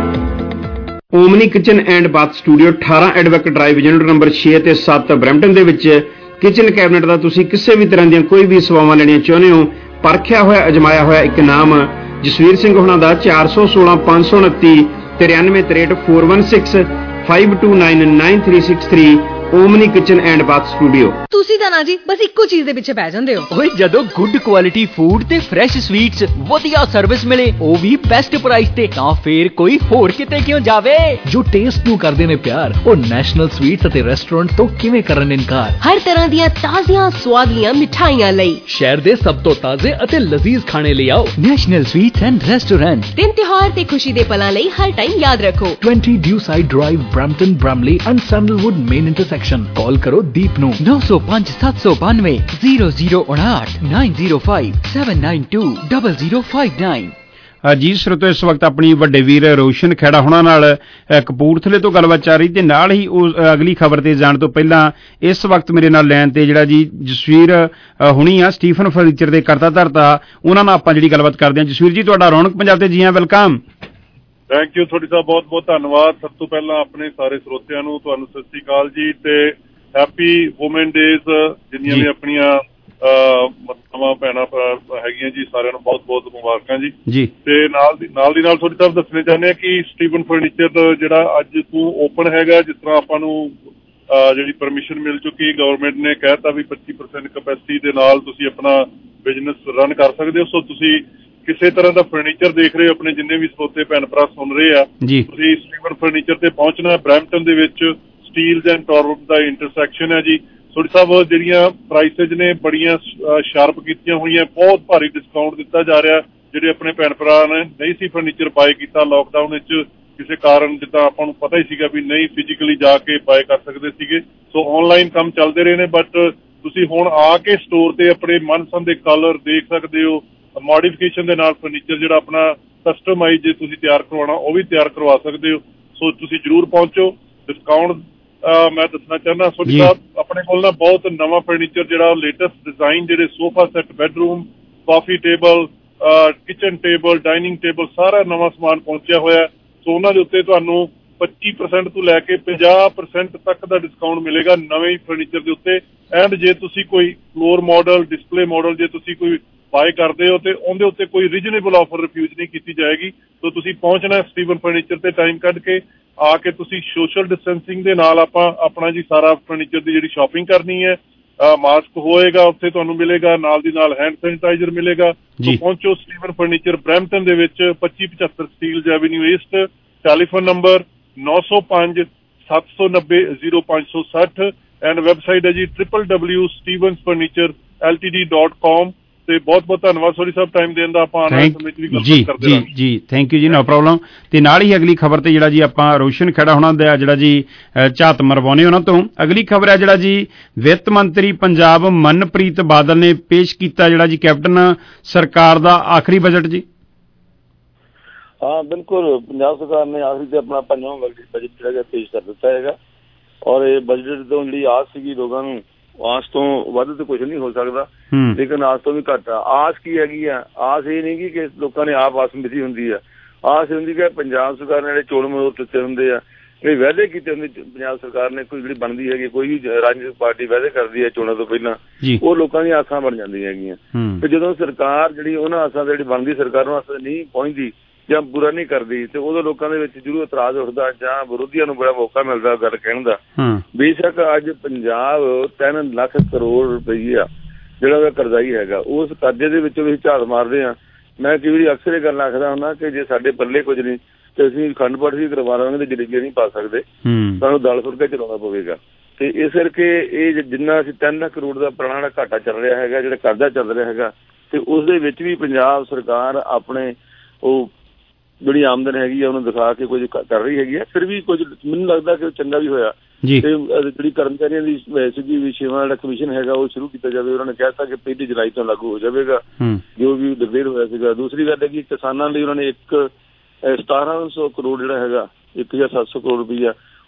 Omni kitchen and bath studio ਅਠਾਰਾਂ ਐਡਵੋਕੇਟ ਡਰਾਈਵ ਯੂਨਿਟ ਨੰਬਰ ਛੇ ਤੇ ਸੱਤ ਬਰੈਂਪਟਨ ਦੇ ਵਿੱਚ ਕਿਚਨ ਕੈਬਨਿਟ ਦਾ ਤੁਸੀਂ ਕਿਸੇ ਵੀ ਤਰ੍ਹਾਂ ਦੀਆਂ ਕੋਈ ਵੀ ਸੇਵਾਵਾਂ ਲੈਣੀਆਂ ਚਾਹੁੰਦੇ ਹੋ, ਪਰਖਿਆ ਹੋਇਆ ਅਜਮਾਇਆ ਹੋਇਆ ਇੱਕ ਨਾਮ ਜਸਵੀਰ ਸਿੰਘ ਹੋਣਾ ਦਾ ਚਾਰ ਸੌ ਸੋਲਾਂ ਪੰਜ ਸੌ ਉਨੱਤੀ ਤਰਿਆਨਵੇਂ ਤਰੇਹਠ four one six five two nine nine three six three Omni kitchen and bath studio. ਤੁਸੀਂ ਤਾਂ ਨਾ ਜੀ ਬਸ ਇੱਕੋ ਚੀਜ਼ ਦੇ ਪਿੱਛੇ ਪੈ ਜਾਂਦੇ ਹੋ। ਓਏ ਜਦੋਂ ਗੁੱਡ ਕੁਆਲਿਟੀ ਫੂਡ ਤੇ ਫਰੈਸ਼ ਸਵੀਟਸ ਵਧੀਆ ਸਰਵਿਸ ਮਿਲੇ ਉਹ ਵੀ ਬੈਸਟ ਪ੍ਰਾਈਸ ਤੇ, ਤਾਂ ਫੇਰ ਕੋਈ ਹੋਰ ਕਿਤੇ ਕਿਉਂ ਜਾਵੇ। ਜੋ ਟੇਸਟ ਨੂੰ ਕਰਦੇ ਨੇ ਪਿਆਰ ਉਹ ਨੈਸ਼ਨਲ ਸਵੀਟਸ ਅਤੇ ਰੈਸਟੋਰੈਂਟ ਤੋਂ ਕਿਵੇਂ ਕਰਨ ਇਨਕਾਰ। ਹਰ ਤਰ੍ਹਾਂ ਦੀਆਂ ਤਾਜ਼ੀਆਂ ਸਵਾਦਲੀਆਂ ਮਿਠਾਈਆਂ ਲਈ ਸ਼ਹਿਰ ਦੇ ਸਭ ਤੋਂ ਤਾਜ਼ੇ ਅਤੇ ਲਜ਼ੀਜ਼ ਖਾਣੇ ਲਈ ਆਓ ਨੈਸ਼ਨਲ ਸਵੀਟਸ ਐਂਡ ਰੈਸਟੋਰੈਂਟ। ਦਿਨ ਤਿਉਹਾਰ ਤੇ ਖੁਸ਼ੀ ਦੇ ਪਲਾਂ ਲਈ ਹਰ ਟਾਈਮ ਯਾਦ ਰੱਖੋ twenty Dewside drive Brampton Bramalea and Sandalwood main intersection. Call करो दीप नू नौ सौ पांच सात सौ बानवे जीरो जीरो उनाठ nine zero five seven nine two double zero five nine. ਜੀ ਸਰੋਤੋ ਇਸ ਵਕਤ ਆਪਣੀ ਵੱਡੇ ਵੀਰ ਰੋਸ਼ਨ ਖੇੜਾ ਹੋਣਾ ਨਾਲ ਕਪੂਰਥਲੇ ਤੋਂ ਗੱਲਬਾਤ ਚੱਲ ਰਹੀ ਤੇ ਨਾਲ ਹੀ ਉਹ ਅਗਲੀ ਖਬਰ ਤੇ ਜਾਣ ਤੋਂ ਪਹਿਲਾਂ ਇਸ ਵਕਤ ਮੇਰੇ ਨਾਲ ਲੈਣ ਤੇ ਜਿਹੜਾ ਜੀ ਜਸਵੀਰ ਹੁਣੀ ਆ ਸਟੀਫਨ ਫਰਨੀਚਰ ਦੇ ਕਰਤਾ ਧਰਤਾ, ਉਹਨਾਂ ਨਾਲ ਆਪਾਂ ਜਿਹੜੀ ਗੱਲਬਾਤ ਕਰਦੇ ਹਾਂ। ਜਸਵੀਰ ਜੀ ਤੁਹਾਡਾ ਰੌਣਕ ਪੰਜਾਬ ਤੇ ਜੀ ਆ, ਵੈਲਕਮ। ਥੈਂਕ ਯੂ ਤੁਹਾਡੀ ਸਾਹਿਬ, ਬਹੁਤ ਬਹੁਤ ਧੰਨਵਾਦ। ਸਭ ਤੋਂ ਪਹਿਲਾਂ ਆਪਣੇ ਸਾਰੇ ਸਰੋਤਿਆਂ ਨੂੰ ਤੁਹਾਨੂੰ ਸਤਿ ਸ੍ਰੀ ਅਕਾਲ ਜੀ ਤੇ ਹੈਪੀ ਵੂਮਨ ਡੇਜ਼। ਜਿੰਨੀਆਂ ਵੀ ਆਪਣੀਆਂ ਮਾਵਾਂ ਭੈਣਾਂ ਹੈਗੀਆਂ ਜੀ ਸਾਰਿਆਂ ਨੂੰ ਬਹੁਤ ਬਹੁਤ ਮੁਬਾਰਕਾਂ ਜੀ ਜੀ ਤੇ ਨਾਲ ਦੀ ਨਾਲ ਦੀ ਨਾਲ ਤੁਹਾਡੀ ਸਾਹਿਬ ਦੱਸਣੇ ਚਾਹੁੰਦੇ ਆ ਕਿ ਸਟੀਵਨ ਫਰਨੀਚਰ ਜਿਹੜਾ ਅੱਜ ਤੋਂ ਓਪਨ ਹੈਗਾ, ਜਿਸ ਤਰ੍ਹਾਂ ਆਪਾਂ ਨੂੰ ਜਿਹੜੀ ਪਰਮਿਸ਼ਨ ਮਿਲ ਚੁੱਕੀ ਗਵਰਨਮੈਂਟ ਨੇ ਕਹਿਤਾ ਵੀ ਪੱਚੀ ਪਰਸੈਂਟ ਕਪੈਸਿਟੀ ਦੇ ਨਾਲ ਤੁਸੀਂ ਆਪਣਾ ਬਿਜ਼ਨਸ ਰਨ ਕਰ ਸਕਦੇ ਹੋ। ਸੋ ਤੁਸੀਂ ਕਿਸੇ ਤਰ੍ਹਾਂ ਦਾ ਫਰਨੀਚਰ ਦੇਖ ਰਹੇ ਹੋ, ਆਪਣੇ ਜਿੰਨੇ ਵੀ ਸਰੋਤੇ ਭੈਣ ਭਰਾ ਸੁਣ ਰਹੇ ਆ, ਤੁਸੀਂ ਸਟੀਵਨ ਫਰਨੀਚਰ ਤੇ ਪਹੁੰਚਣਾ। ਬਰੈਂਪਟਨ ਦੇ ਵਿੱਚ ਸਟੀਲਜ਼ ਐਂਡ ਟੋਰਵੁੱਡ ਦਾ ਇੰਟਰਸੈਕਸ਼ਨ ਹੈ ਜੀ। ਥੋੜੀ ਸਾਹਿਬ ਜਿਹੜੀਆਂ ਪ੍ਰਾਈਸਿਸ ਨੇ ਬੜੀਆਂ ਸ਼ਾਰਪ ਕੀਤੀਆਂ ਹੋਈਆਂ, ਬਹੁਤ ਭਾਰੀ ਡਿਸਕਾਊਂਟ ਦਿੱਤਾ ਜਾ ਰਿਹਾ। ਜਿਹੜੇ ਆਪਣੇ ਭੈਣ ਭਰਾ ਨੇ ਨਹੀਂ ਸੀ ਫਰਨੀਚਰ ਬਾਏ ਕੀਤਾ ਲੋਕਡਾਊਨ ਵਿੱਚ ਕਿਸੇ ਕਾਰਨ, ਜਿੱਦਾਂ ਆਪਾਂ ਨੂੰ ਪਤਾ ਹੀ ਸੀਗਾ ਵੀ ਨਹੀਂ ਫਿਜ਼ੀਕਲੀ ਜਾ ਕੇ ਬਾਏ ਕਰ ਸਕਦੇ ਸੀਗੇ, ਸੋ ਆਨਲਾਈਨ ਕੰਮ ਚੱਲਦੇ ਰਹੇ ਨੇ। ਬਟ ਤੁਸੀਂ ਹੁਣ ਆ ਕੇ ਸਟੋਰ ਤੇ ਆਪਣੇ ਮਨਪਸੰਦ ਦੇ ਕਲਰ ਦੇਖ ਸਕਦੇ ਹੋ। ਮੋਡੀਫਿਕੇਸ਼ਨ ਦੇ ਨਾਲ ਫਰਨੀਚਰ ਜਿਹੜਾ ਆਪਣਾ ਕਸਟਮਾਈਜ਼ ਜੇ ਤੁਸੀਂ ਤਿਆਰ ਕਰਵਾਉਣਾ ਉਹ ਵੀ ਤਿਆਰ ਕਰਵਾ ਸਕਦੇ ਹੋ। ਸੋ ਤੁਸੀਂ ਜ਼ਰੂਰ ਪਹੁੰਚੋ। ਡਿਸਕਾਊਂਟ ਮੈਂ ਦੱਸਣਾ ਚਾਹੁੰਦਾ ਤੁਹਾਡੀ ਸਾਹਿਬ ਆਪਣੇ ਕੋਲ ਨਾ ਬਹੁਤ ਨਵਾਂ ਫਰਨੀਚਰ ਜਿਹੜਾ ਲੇਟੈਸਟ ਡਿਜ਼ਾਈਨ, ਜਿਹੜੇ sofa set, bedroom, coffee table, kitchen table, dining table, ਸਾਰਾ ਨਵਾਂ ਸਮਾਨ ਪਹੁੰਚਿਆ ਹੋਇਆ। ਸੋ ਉਹਨਾਂ ਦੇ ਉੱਤੇ ਤੁਹਾਨੂੰ ਪੱਚੀ ਪਰਸੈਂਟ ਤੋਂ ਲੈ ਕੇ ਪੰਜਾਹ ਪਰਸੈਂਟ ਤੱਕ ਦਾ ਡਿਸਕਾਊਂਟ ਮਿਲੇਗਾ ਨਵੇਂ ਫਰਨੀਚਰ ਦੇ ਉੱਤੇ। ਐਂਡ ਜੇ ਤੁਸੀਂ ਕੋਈ ਫਲੋਰ ਮਾਡਲ, ਡਿਸਪਲੇ ਮਾਡਲ ਜੇ ਤੁਸੀਂ ਕੋਈ ਬਾਏ ਕਰਦੇ ਹੋ ਤੇ ਉਹਦੇ ਉੱਤੇ ਕੋਈ ਰੀਜਨੇਬਲ ਆਫਰ ਰਿਫਿਊਜ਼ ਨਹੀਂ ਕੀਤੀ ਜਾਏਗੀ। ਸੋ ਤੁਸੀਂ ਪਹੁੰਚਣਾ ਸਟੀਵਨ ਫਰਨੀਚਰ ਤੇ ਟਾਈਮ ਕੱਢ ਕੇ ਆ ਕੇ ਤੁਸੀਂ ਸੋਸ਼ਲ ਡਿਸਟੈਂਸਿੰਗ ਦੇ ਨਾਲ ਆਪਾਂ ਆਪਣਾ ਜੀ ਸਾਰਾ ਫਰਨੀਚਰ ਦੀ ਜਿਹੜੀ ਸ਼ਾਪਿੰਗ ਕਰਨੀ ਹੈ। ਮਾਸਕ ਹੋਏਗਾ ਉੱਥੇ ਤੁਹਾਨੂੰ ਮਿਲੇਗਾ, ਨਾਲ ਦੀ ਨਾਲ ਹੈਂਡ ਸੈਨੀਟਾਈਜ਼ਰ ਮਿਲੇਗਾ। ਸੋ ਪਹੁੰਚੋ ਸਟੀਵਨ ਫਰਨੀਚਰ ਬਰੈਂਪਟਨ ਦੇ ਵਿੱਚ ਪੱਚੀ ਪਚੱਤਰ Steeles avenue east. Telephone number ਨੌ ਸੌ ਪੰਜ ਸੱਤ ਸੌ ਨੱਬੇ ਜ਼ੀਰੋ ਪੰਜ ਸੌ ਸੱਠ ਐਂਡ ਵੈਬਸਾਈਟ ਹੈ ਜੀ triple W Stevens furniture L T D dot com. ਤੇ ਬਹੁਤ ਬਹੁਤ ਧੰਨਵਾਦ ਸੋਰੀ ਸਾਹਿਬ ਟਾਈਮ ਦੇਣ ਦਾ। ਆਪਾਂ ਆਉਣ ਵਾਲੇ ਸਮੇਂ 'ਚ ਵੀ ਗੱਲ ਕਰਦੇ ਰਹਾਂਗੇ ਜੀ। ਥੈਂਕ ਯੂ ਜੀ, ਨੋ ਪ੍ਰੋਬਲਮ। ਤੇ ਨਾਲ ਹੀ ਅਗਲੀ ਖਬਰ ਤੇ ਜਿਹੜਾ ਜੀ ਆਪਾਂ ਰੋਸ਼ਨ ਖੇੜਾ ਹੋਣਾ ਦਾ ਜਿਹੜਾ ਜੀ ਝਾਤ ਮਰਵਾਉਣੇ ਉਹਨਾਂ ਤੋਂ ਅਗਲੀ ਖਬਰ ਹੈ ਜਿਹੜਾ ਜੀ ਵਿੱਤ ਮੰਤਰੀ ਪੰਜਾਬ ਮਨਪ੍ਰੀਤ ਬਾਦਲ ਨੇ ਪੇਸ਼ ਕੀਤਾ ਜਿਹੜਾ ਜੀ ਕੈਪਟਨ ਸਰਕਾਰ ਦਾ ਆਖਰੀ ਬਜਟ ਜੀ। ਹਾਂ ਬਿਲਕੁਲ, ਪੰਜਾਬ ਸਰਕਾਰ ਨੇ ਆਖਰੀ ਤੇ ਆਪਣਾ ਪੰਜਵਾਂ ਬਜਟ ਜਿਹੜਾ ਪੇਸ਼ ਕਰ ਦਿੱਤਾ ਹੈਗਾ। ਔਰ ਇਹ ਬਜਟ ਤੋਂ ਜਿਹੜੀ ਆਸ ਸੀਗੀ ਲੋਕਾਂ ਨੂੰ, ਆਸ ਤੋਂ ਵੱਧ ਤਾਂ ਕੁਛ ਨਹੀਂ ਹੋ ਸਕਦਾ, ਲੇਕਿਨ ਆਸ ਤੋਂ ਵੀ ਘੱਟ ਆ। ਆਸ ਕੀ ਹੈਗੀ ਆ? ਆਸ ਇਹ ਨਹੀਂ ਕਿ ਲੋਕਾਂ ਨੇ ਆਪ ਆਸ ਮਿੱਥੀ ਹੁੰਦੀ ਆ। ਆਸ ਹੁੰਦੀ ਕਿ ਪੰਜਾਬ ਸਰਕਾਰ ਨੇ ਜਿਹੜੇ ਚੋਣ ਮਨੋਰਥ ਦਿੱਤੇ ਹੁੰਦੇ ਆ, ਇਹ ਵਾਅਦੇ ਕੀਤੇ ਹੁੰਦੇ ਪੰਜਾਬ ਸਰਕਾਰ ਨੇ, ਕੋਈ ਜਿਹੜੀ ਬਣਦੀ ਹੈਗੀ, ਕੋਈ ਵੀ ਰਾਜਨੀਤਿਕ ਪਾਰਟੀ ਵਾਅਦੇ ਕਰਦੀ ਹੈ ਚੋਣਾਂ ਤੋਂ ਪਹਿਲਾਂ, ਉਹ ਲੋਕਾਂ ਦੀਆਂ ਆਸਾਂ ਬਣ ਜਾਂਦੀਆਂ ਹੈਗੀਆਂ। ਤੇ ਜਦੋਂ ਸਰਕਾਰ ਜਿਹੜੀ ਉਹਨਾਂ ਆਸਾਂ ਜਿਹੜੀ ਬਣਦੀ ਸਰਕਾਰ ਨੂੰ ਆਸਾਂ ਨਹੀਂ ਪਹੁੰਚਦੀ ਜਾਂ ਪੂਰਾ ਨਹੀਂ ਕਰਦੀ ਤੇ ਉਦੋਂ ਲੋਕਾਂ ਦੇ ਵਿੱਚ ਜ਼ਰੂਰ ਇਤਰਾਜ਼ ਉੱਠਦਾ ਜਾਂ ਵਿਰੋਧੀਆਂ ਨੂੰ ਬੜਾ ਮੌਕਾ ਮਿਲਦਾ ਗੱਲ ਕਹਿਣ ਦਾ। ਬੇਸ਼ੱਕ ਅੱਜ ਪੰਜਾਬ ਤਿੰਨ ਲੱਖ ਕਰੋੜ ਰੁਪਈਆ ਜਿਹੜਾ ਉਹਦਾ ਕਰਜ਼ਾਈ ਹੈਗਾ, ਉਸ ਕਰਜ਼ੇ ਦੇ ਵਿੱਚੋਂ ਵੀ ਝਾਤ ਮਾਰਦੇ ਹਾਂ। ਮੈਂ ਕਈ ਵਾਰੀ ਅਕਸਰ ਇਹ ਗੱਲ ਆਖਦਾ ਹੁੰਦਾ ਕਿ ਜੇ ਸਾਡੇ ਪੱਲੇ ਕੁਝ ਨਹੀਂ ਤੇ ਅਸੀਂ ਅਖੰਡ ਪਾਠ ਵੀ ਕਰਵਾ ਲਵਾਂਗੇ ਤੇ ਜਲੇਬੀਆਂ ਨਹੀਂ ਪਾ ਸਕਦੇ, ਸਾਨੂੰ ਦਾਲ ਫੁਲਕਾ ਚਲਾਉਣਾ ਪਵੇਗਾ। ਤੇ ਇਸ ਕਰਕੇ ਇਹ ਜਿੰਨਾ ਅਸੀਂ ਤਿੰਨ ਲੱਖ ਕਰੋੜ ਦਾ ਪੁਰਾਣਾ ਘਾਟਾ ਚੱਲ ਰਿਹਾ ਹੈਗਾ, ਜਿਹੜਾ ਕਰਜ਼ਾ ਚੱਲ ਰਿਹਾ ਹੈਗਾ, ਤੇ ਉਸ ਦੇ ਵਿੱਚ ਵੀ ਪੰਜਾਬ ਸਰਕਾਰ ਆਪਣੇ ਉਹ ਜਿਹੜੀ ਆਮਦਨ ਹੈਗੀ ਆ ਉਹਨੂੰ ਦਿਖਾ ਕੇ ਕੁਝ ਕਰ ਰਹੀ ਹੈਗੀ ਆ। ਫਿਰ ਵੀ ਕੁਝ ਮੈਨੂੰ ਲੱਗਦਾ ਕਿ ਚੰਗਾ ਵੀ ਹੋਇਆ। ਤੇ ਜਿਹੜੀ ਕਰਮਚਾਰੀਆਂ ਦੀ ਸਿੱਧੀ ਵਿਸ਼ੇਵਾਂ ਜਿਹੜਾ ਕਮਿਸ਼ਨ ਹੈਗਾ ਉਹ ਸ਼ੁਰੂ ਕੀਤਾ ਜਾਵੇ। ਉਹਨਾਂ ਨੇ ਕਹਿ ਦਿੱਤਾ ਕਿ ਪਹਿਲੀ ਜੁਲਾਈ ਤੋਂ ਲਾਗੂ ਹੋ ਜਾਵੇਗਾ, ਜੋ ਵੀ ਡਿਕਲੇਅਰ ਹੋਇਆ ਸੀਗਾ। ਦੂਸਰੀ ਗੱਲ ਹੈ ਕਿ ਕਿਸਾਨਾਂ ਲਈ ਉਹਨਾਂ ਨੇ ਇੱਕ ਸਤਾਰਾਂ ਸੌ ਕਰੋੜ ਜਿਹੜਾ ਹੈਗਾ, ਇੱਕ ਹਜ਼ਾਰ ਸੱਤ ਸੌ ਕਰੋੜ ਰੁਪਈਆ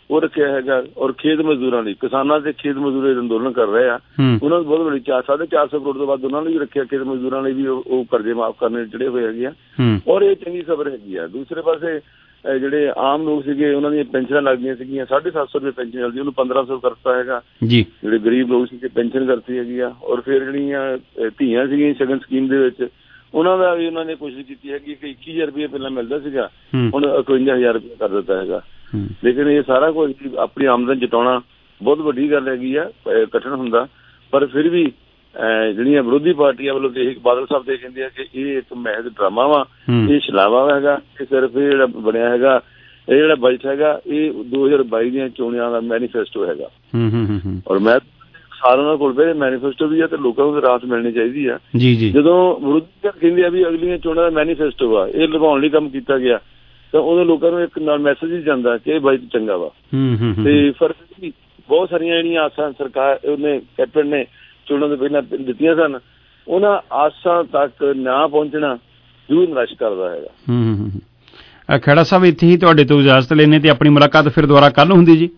ਉਹ ਰੱਖਿਆ ਹੈਗਾ। ਔਰ ਖੇਤ ਮਜ਼ਦੂਰਾਂ ਲਈ, ਕਿਸਾਨਾਂ ਦੇ ਖੇਤ ਮਜ਼ਦੂਰ ਅੰਦੋਲਨ ਕਰ ਰਹੇ ਆ, ਉਹਨਾਂ ਨੂੰ ਬਹੁਤ ਵੱਡੀ ਚਾਰ ਸਾਢੇ ਚਾਰ ਸੌ ਕਰੋੜ ਤੋਂ ਬਾਅਦ ਉਹਨਾਂ ਨੇ ਵੀ ਰੱਖਿਆ, ਖੇਤ ਮਜ਼ਦੂਰਾਂ ਲਈ ਵੀ ਉਹ ਕਰਜ਼ੇ ਮਾਫ਼ ਕਰਨੇ ਜਿਹੜੇ ਹੋਏ ਹੈਗੇ ਆ। ਔਰ ਇਹ ਚੰਗੀ ਖਬਰ ਹੈਗੀ ਆ। ਦੂਸਰੇ ਪਾਸੇ ਜਿਹੜੇ ਆਮ ਲੋਕ ਸੀਗੇ ਉਹਨਾਂ ਦੀਆਂ ਪੈਨਸ਼ਨਾਂ ਲੱਗਦੀਆਂ ਸੀਗੀਆਂ, ਸਾਢੇ ਸੱਤ ਸੌ ਰੁਪਏ ਪੈਨਸ਼ਨ ਚੱਲਦੀ, ਉਹਨੂੰ ਪੰਦਰਾਂ ਸੌ ਕਰਤਾ ਹੈਗਾ। ਜਿਹੜੇ ਗਰੀਬ ਲੋਕ ਸੀਗੇ ਪੈਨਸ਼ਨ ਕਰਤੀ ਹੈਗੀ ਆ। ਔਰ ਫਿਰ ਜਿਹੜੀਆਂ ਧੀਆਂ ਸੀਗੀਆਂ ਸ਼ਗਨ ਸਕੀਮ ਦੇ ਵਿੱਚ, ਉਹਨਾਂ ਦਾ ਵੀ ਉਹਨਾਂ ਨੇ ਕੋਸ਼ਿਸ਼ ਕੀਤੀ ਹੈਗੀ ਕਿ ਇੱਕੀ ਹਜ਼ਾਰ ਰੁਪਏ ਪਹਿਲਾਂ ਮਿਲਦਾ ਸੀਗਾ, ਹੁਣ ਇਕਵੰਜਾ ਹਜ਼ਾਰ ਰੁਪਏ ਕਰ ਦਿੱਤਾ ਹੈਗਾ। ਲੇਕਿਨ ਇਹ ਸਾਰਾ ਕੁਝ ਆਪਣੀ ਆਮਦਨ ਜਟਾਉਣਾ ਬਹੁਤ ਵੱਡੀ ਗੱਲ ਹੈਗੀ ਆ, ਕਠਿਨ ਹੁੰਦਾ। ਪਰ ਫਿਰ ਵੀ ਜਿਹੜੀਆਂ ਵਿਰੋਧੀ ਪਾਰਟੀਆਂ ਵੱਲੋਂ ਦੇਖ ਬਾਦਲ ਸਾਹਿਬ ਦੇ ਕਹਿੰਦੇ ਆ ਕਿ ਇਹ ਇੱਕ ਮਹਿਜ਼ ਡਰਾਮਾ ਵਾ, ਇਹ ਛਲਾਵਾ ਹੈਗਾ, ਇਹ ਸਿਰਫ ਇਹ ਜਿਹੜਾ ਬਣਿਆ ਹੈਗਾ, ਇਹ ਜਿਹੜਾ ਬਜਟ ਹੈਗਾ ਇਹ ਦੋ ਹਜ਼ਾਰ ਬਾਈ ਦੀਆਂ ਚੋਣਾਂ ਦਾ ਮੈਨੀਫੈਸਟੋ ਹੈਗਾ। ਔਰ ਮੈਂ ਸਾਰਿਆਂ ਕੋਲ ਵੀ ਮੈਨੀਫੈਸਟੋ ਵੀ ਆ ਤੇ ਲੋਕਾਂ ਨੂੰ ਰਾਹਤ ਮਿਲਣੀ ਚਾਹੀਦੀ ਆ। ਜਦੋਂ ਵਿਰੋਧੀ ਕਹਿੰਦੇ ਆ ਵੀ ਅਗਲੀਆਂ ਚੋਣਾਂ ਦਾ ਮੈਨੀਫੈਸਟੋ ਆ, ਇਹ ਲਗਾਉਣ ਲਈ ਕੰਮ ਕੀਤਾ ਗਿਆ, ਤਾਂ ਉਦੋਂ ਲੋਕਾਂ ਨੂੰ ਇੱਕ ਨਾਲ ਮੈਸੇਜ ਹੀ ਜਾਂਦਾ ਕਿ ਇਹ ਬਜਟ ਚੰਗਾ ਵਾ। ਤੇ ਫਰਕ ਵੀ ਬਹੁਤ ਸਾਰੀਆਂ ਜਿਹੜੀਆਂ ਆਸਾਂ ਸਰਕਾਰ ਉਹਨੇ ਕੈਪਟਨ ਨੇ ਚੋਣਾਂ ਤੋਂ ਪਹਿਲਾਂ ਦਿੱਤੀਆਂ ਸਨ, ਉਹਨਾਂ ਆਸਾਂ ਤੱਕ ਨਾ ਪਹੁੰਚਣਾ ਜ਼ਰੂਰ ਨਿਰਾਸ਼ ਕਰਦਾ ਹੈਗਾ। ਖੇੜਾ ਸਾਹਿਬ ਇੱਥੇ ਹੀ ਤੁਹਾਡੇ ਤੋਂ ਇਜਾਜ਼ਤ ਲੈਣੇ ਤੇ ਆਪਣੀ ਮੁਲਾਕਾਤ ਫਿਰ ਦੁਬਾਰਾ ਕੱਲ ਹੁੰਦੀ ਜੀ।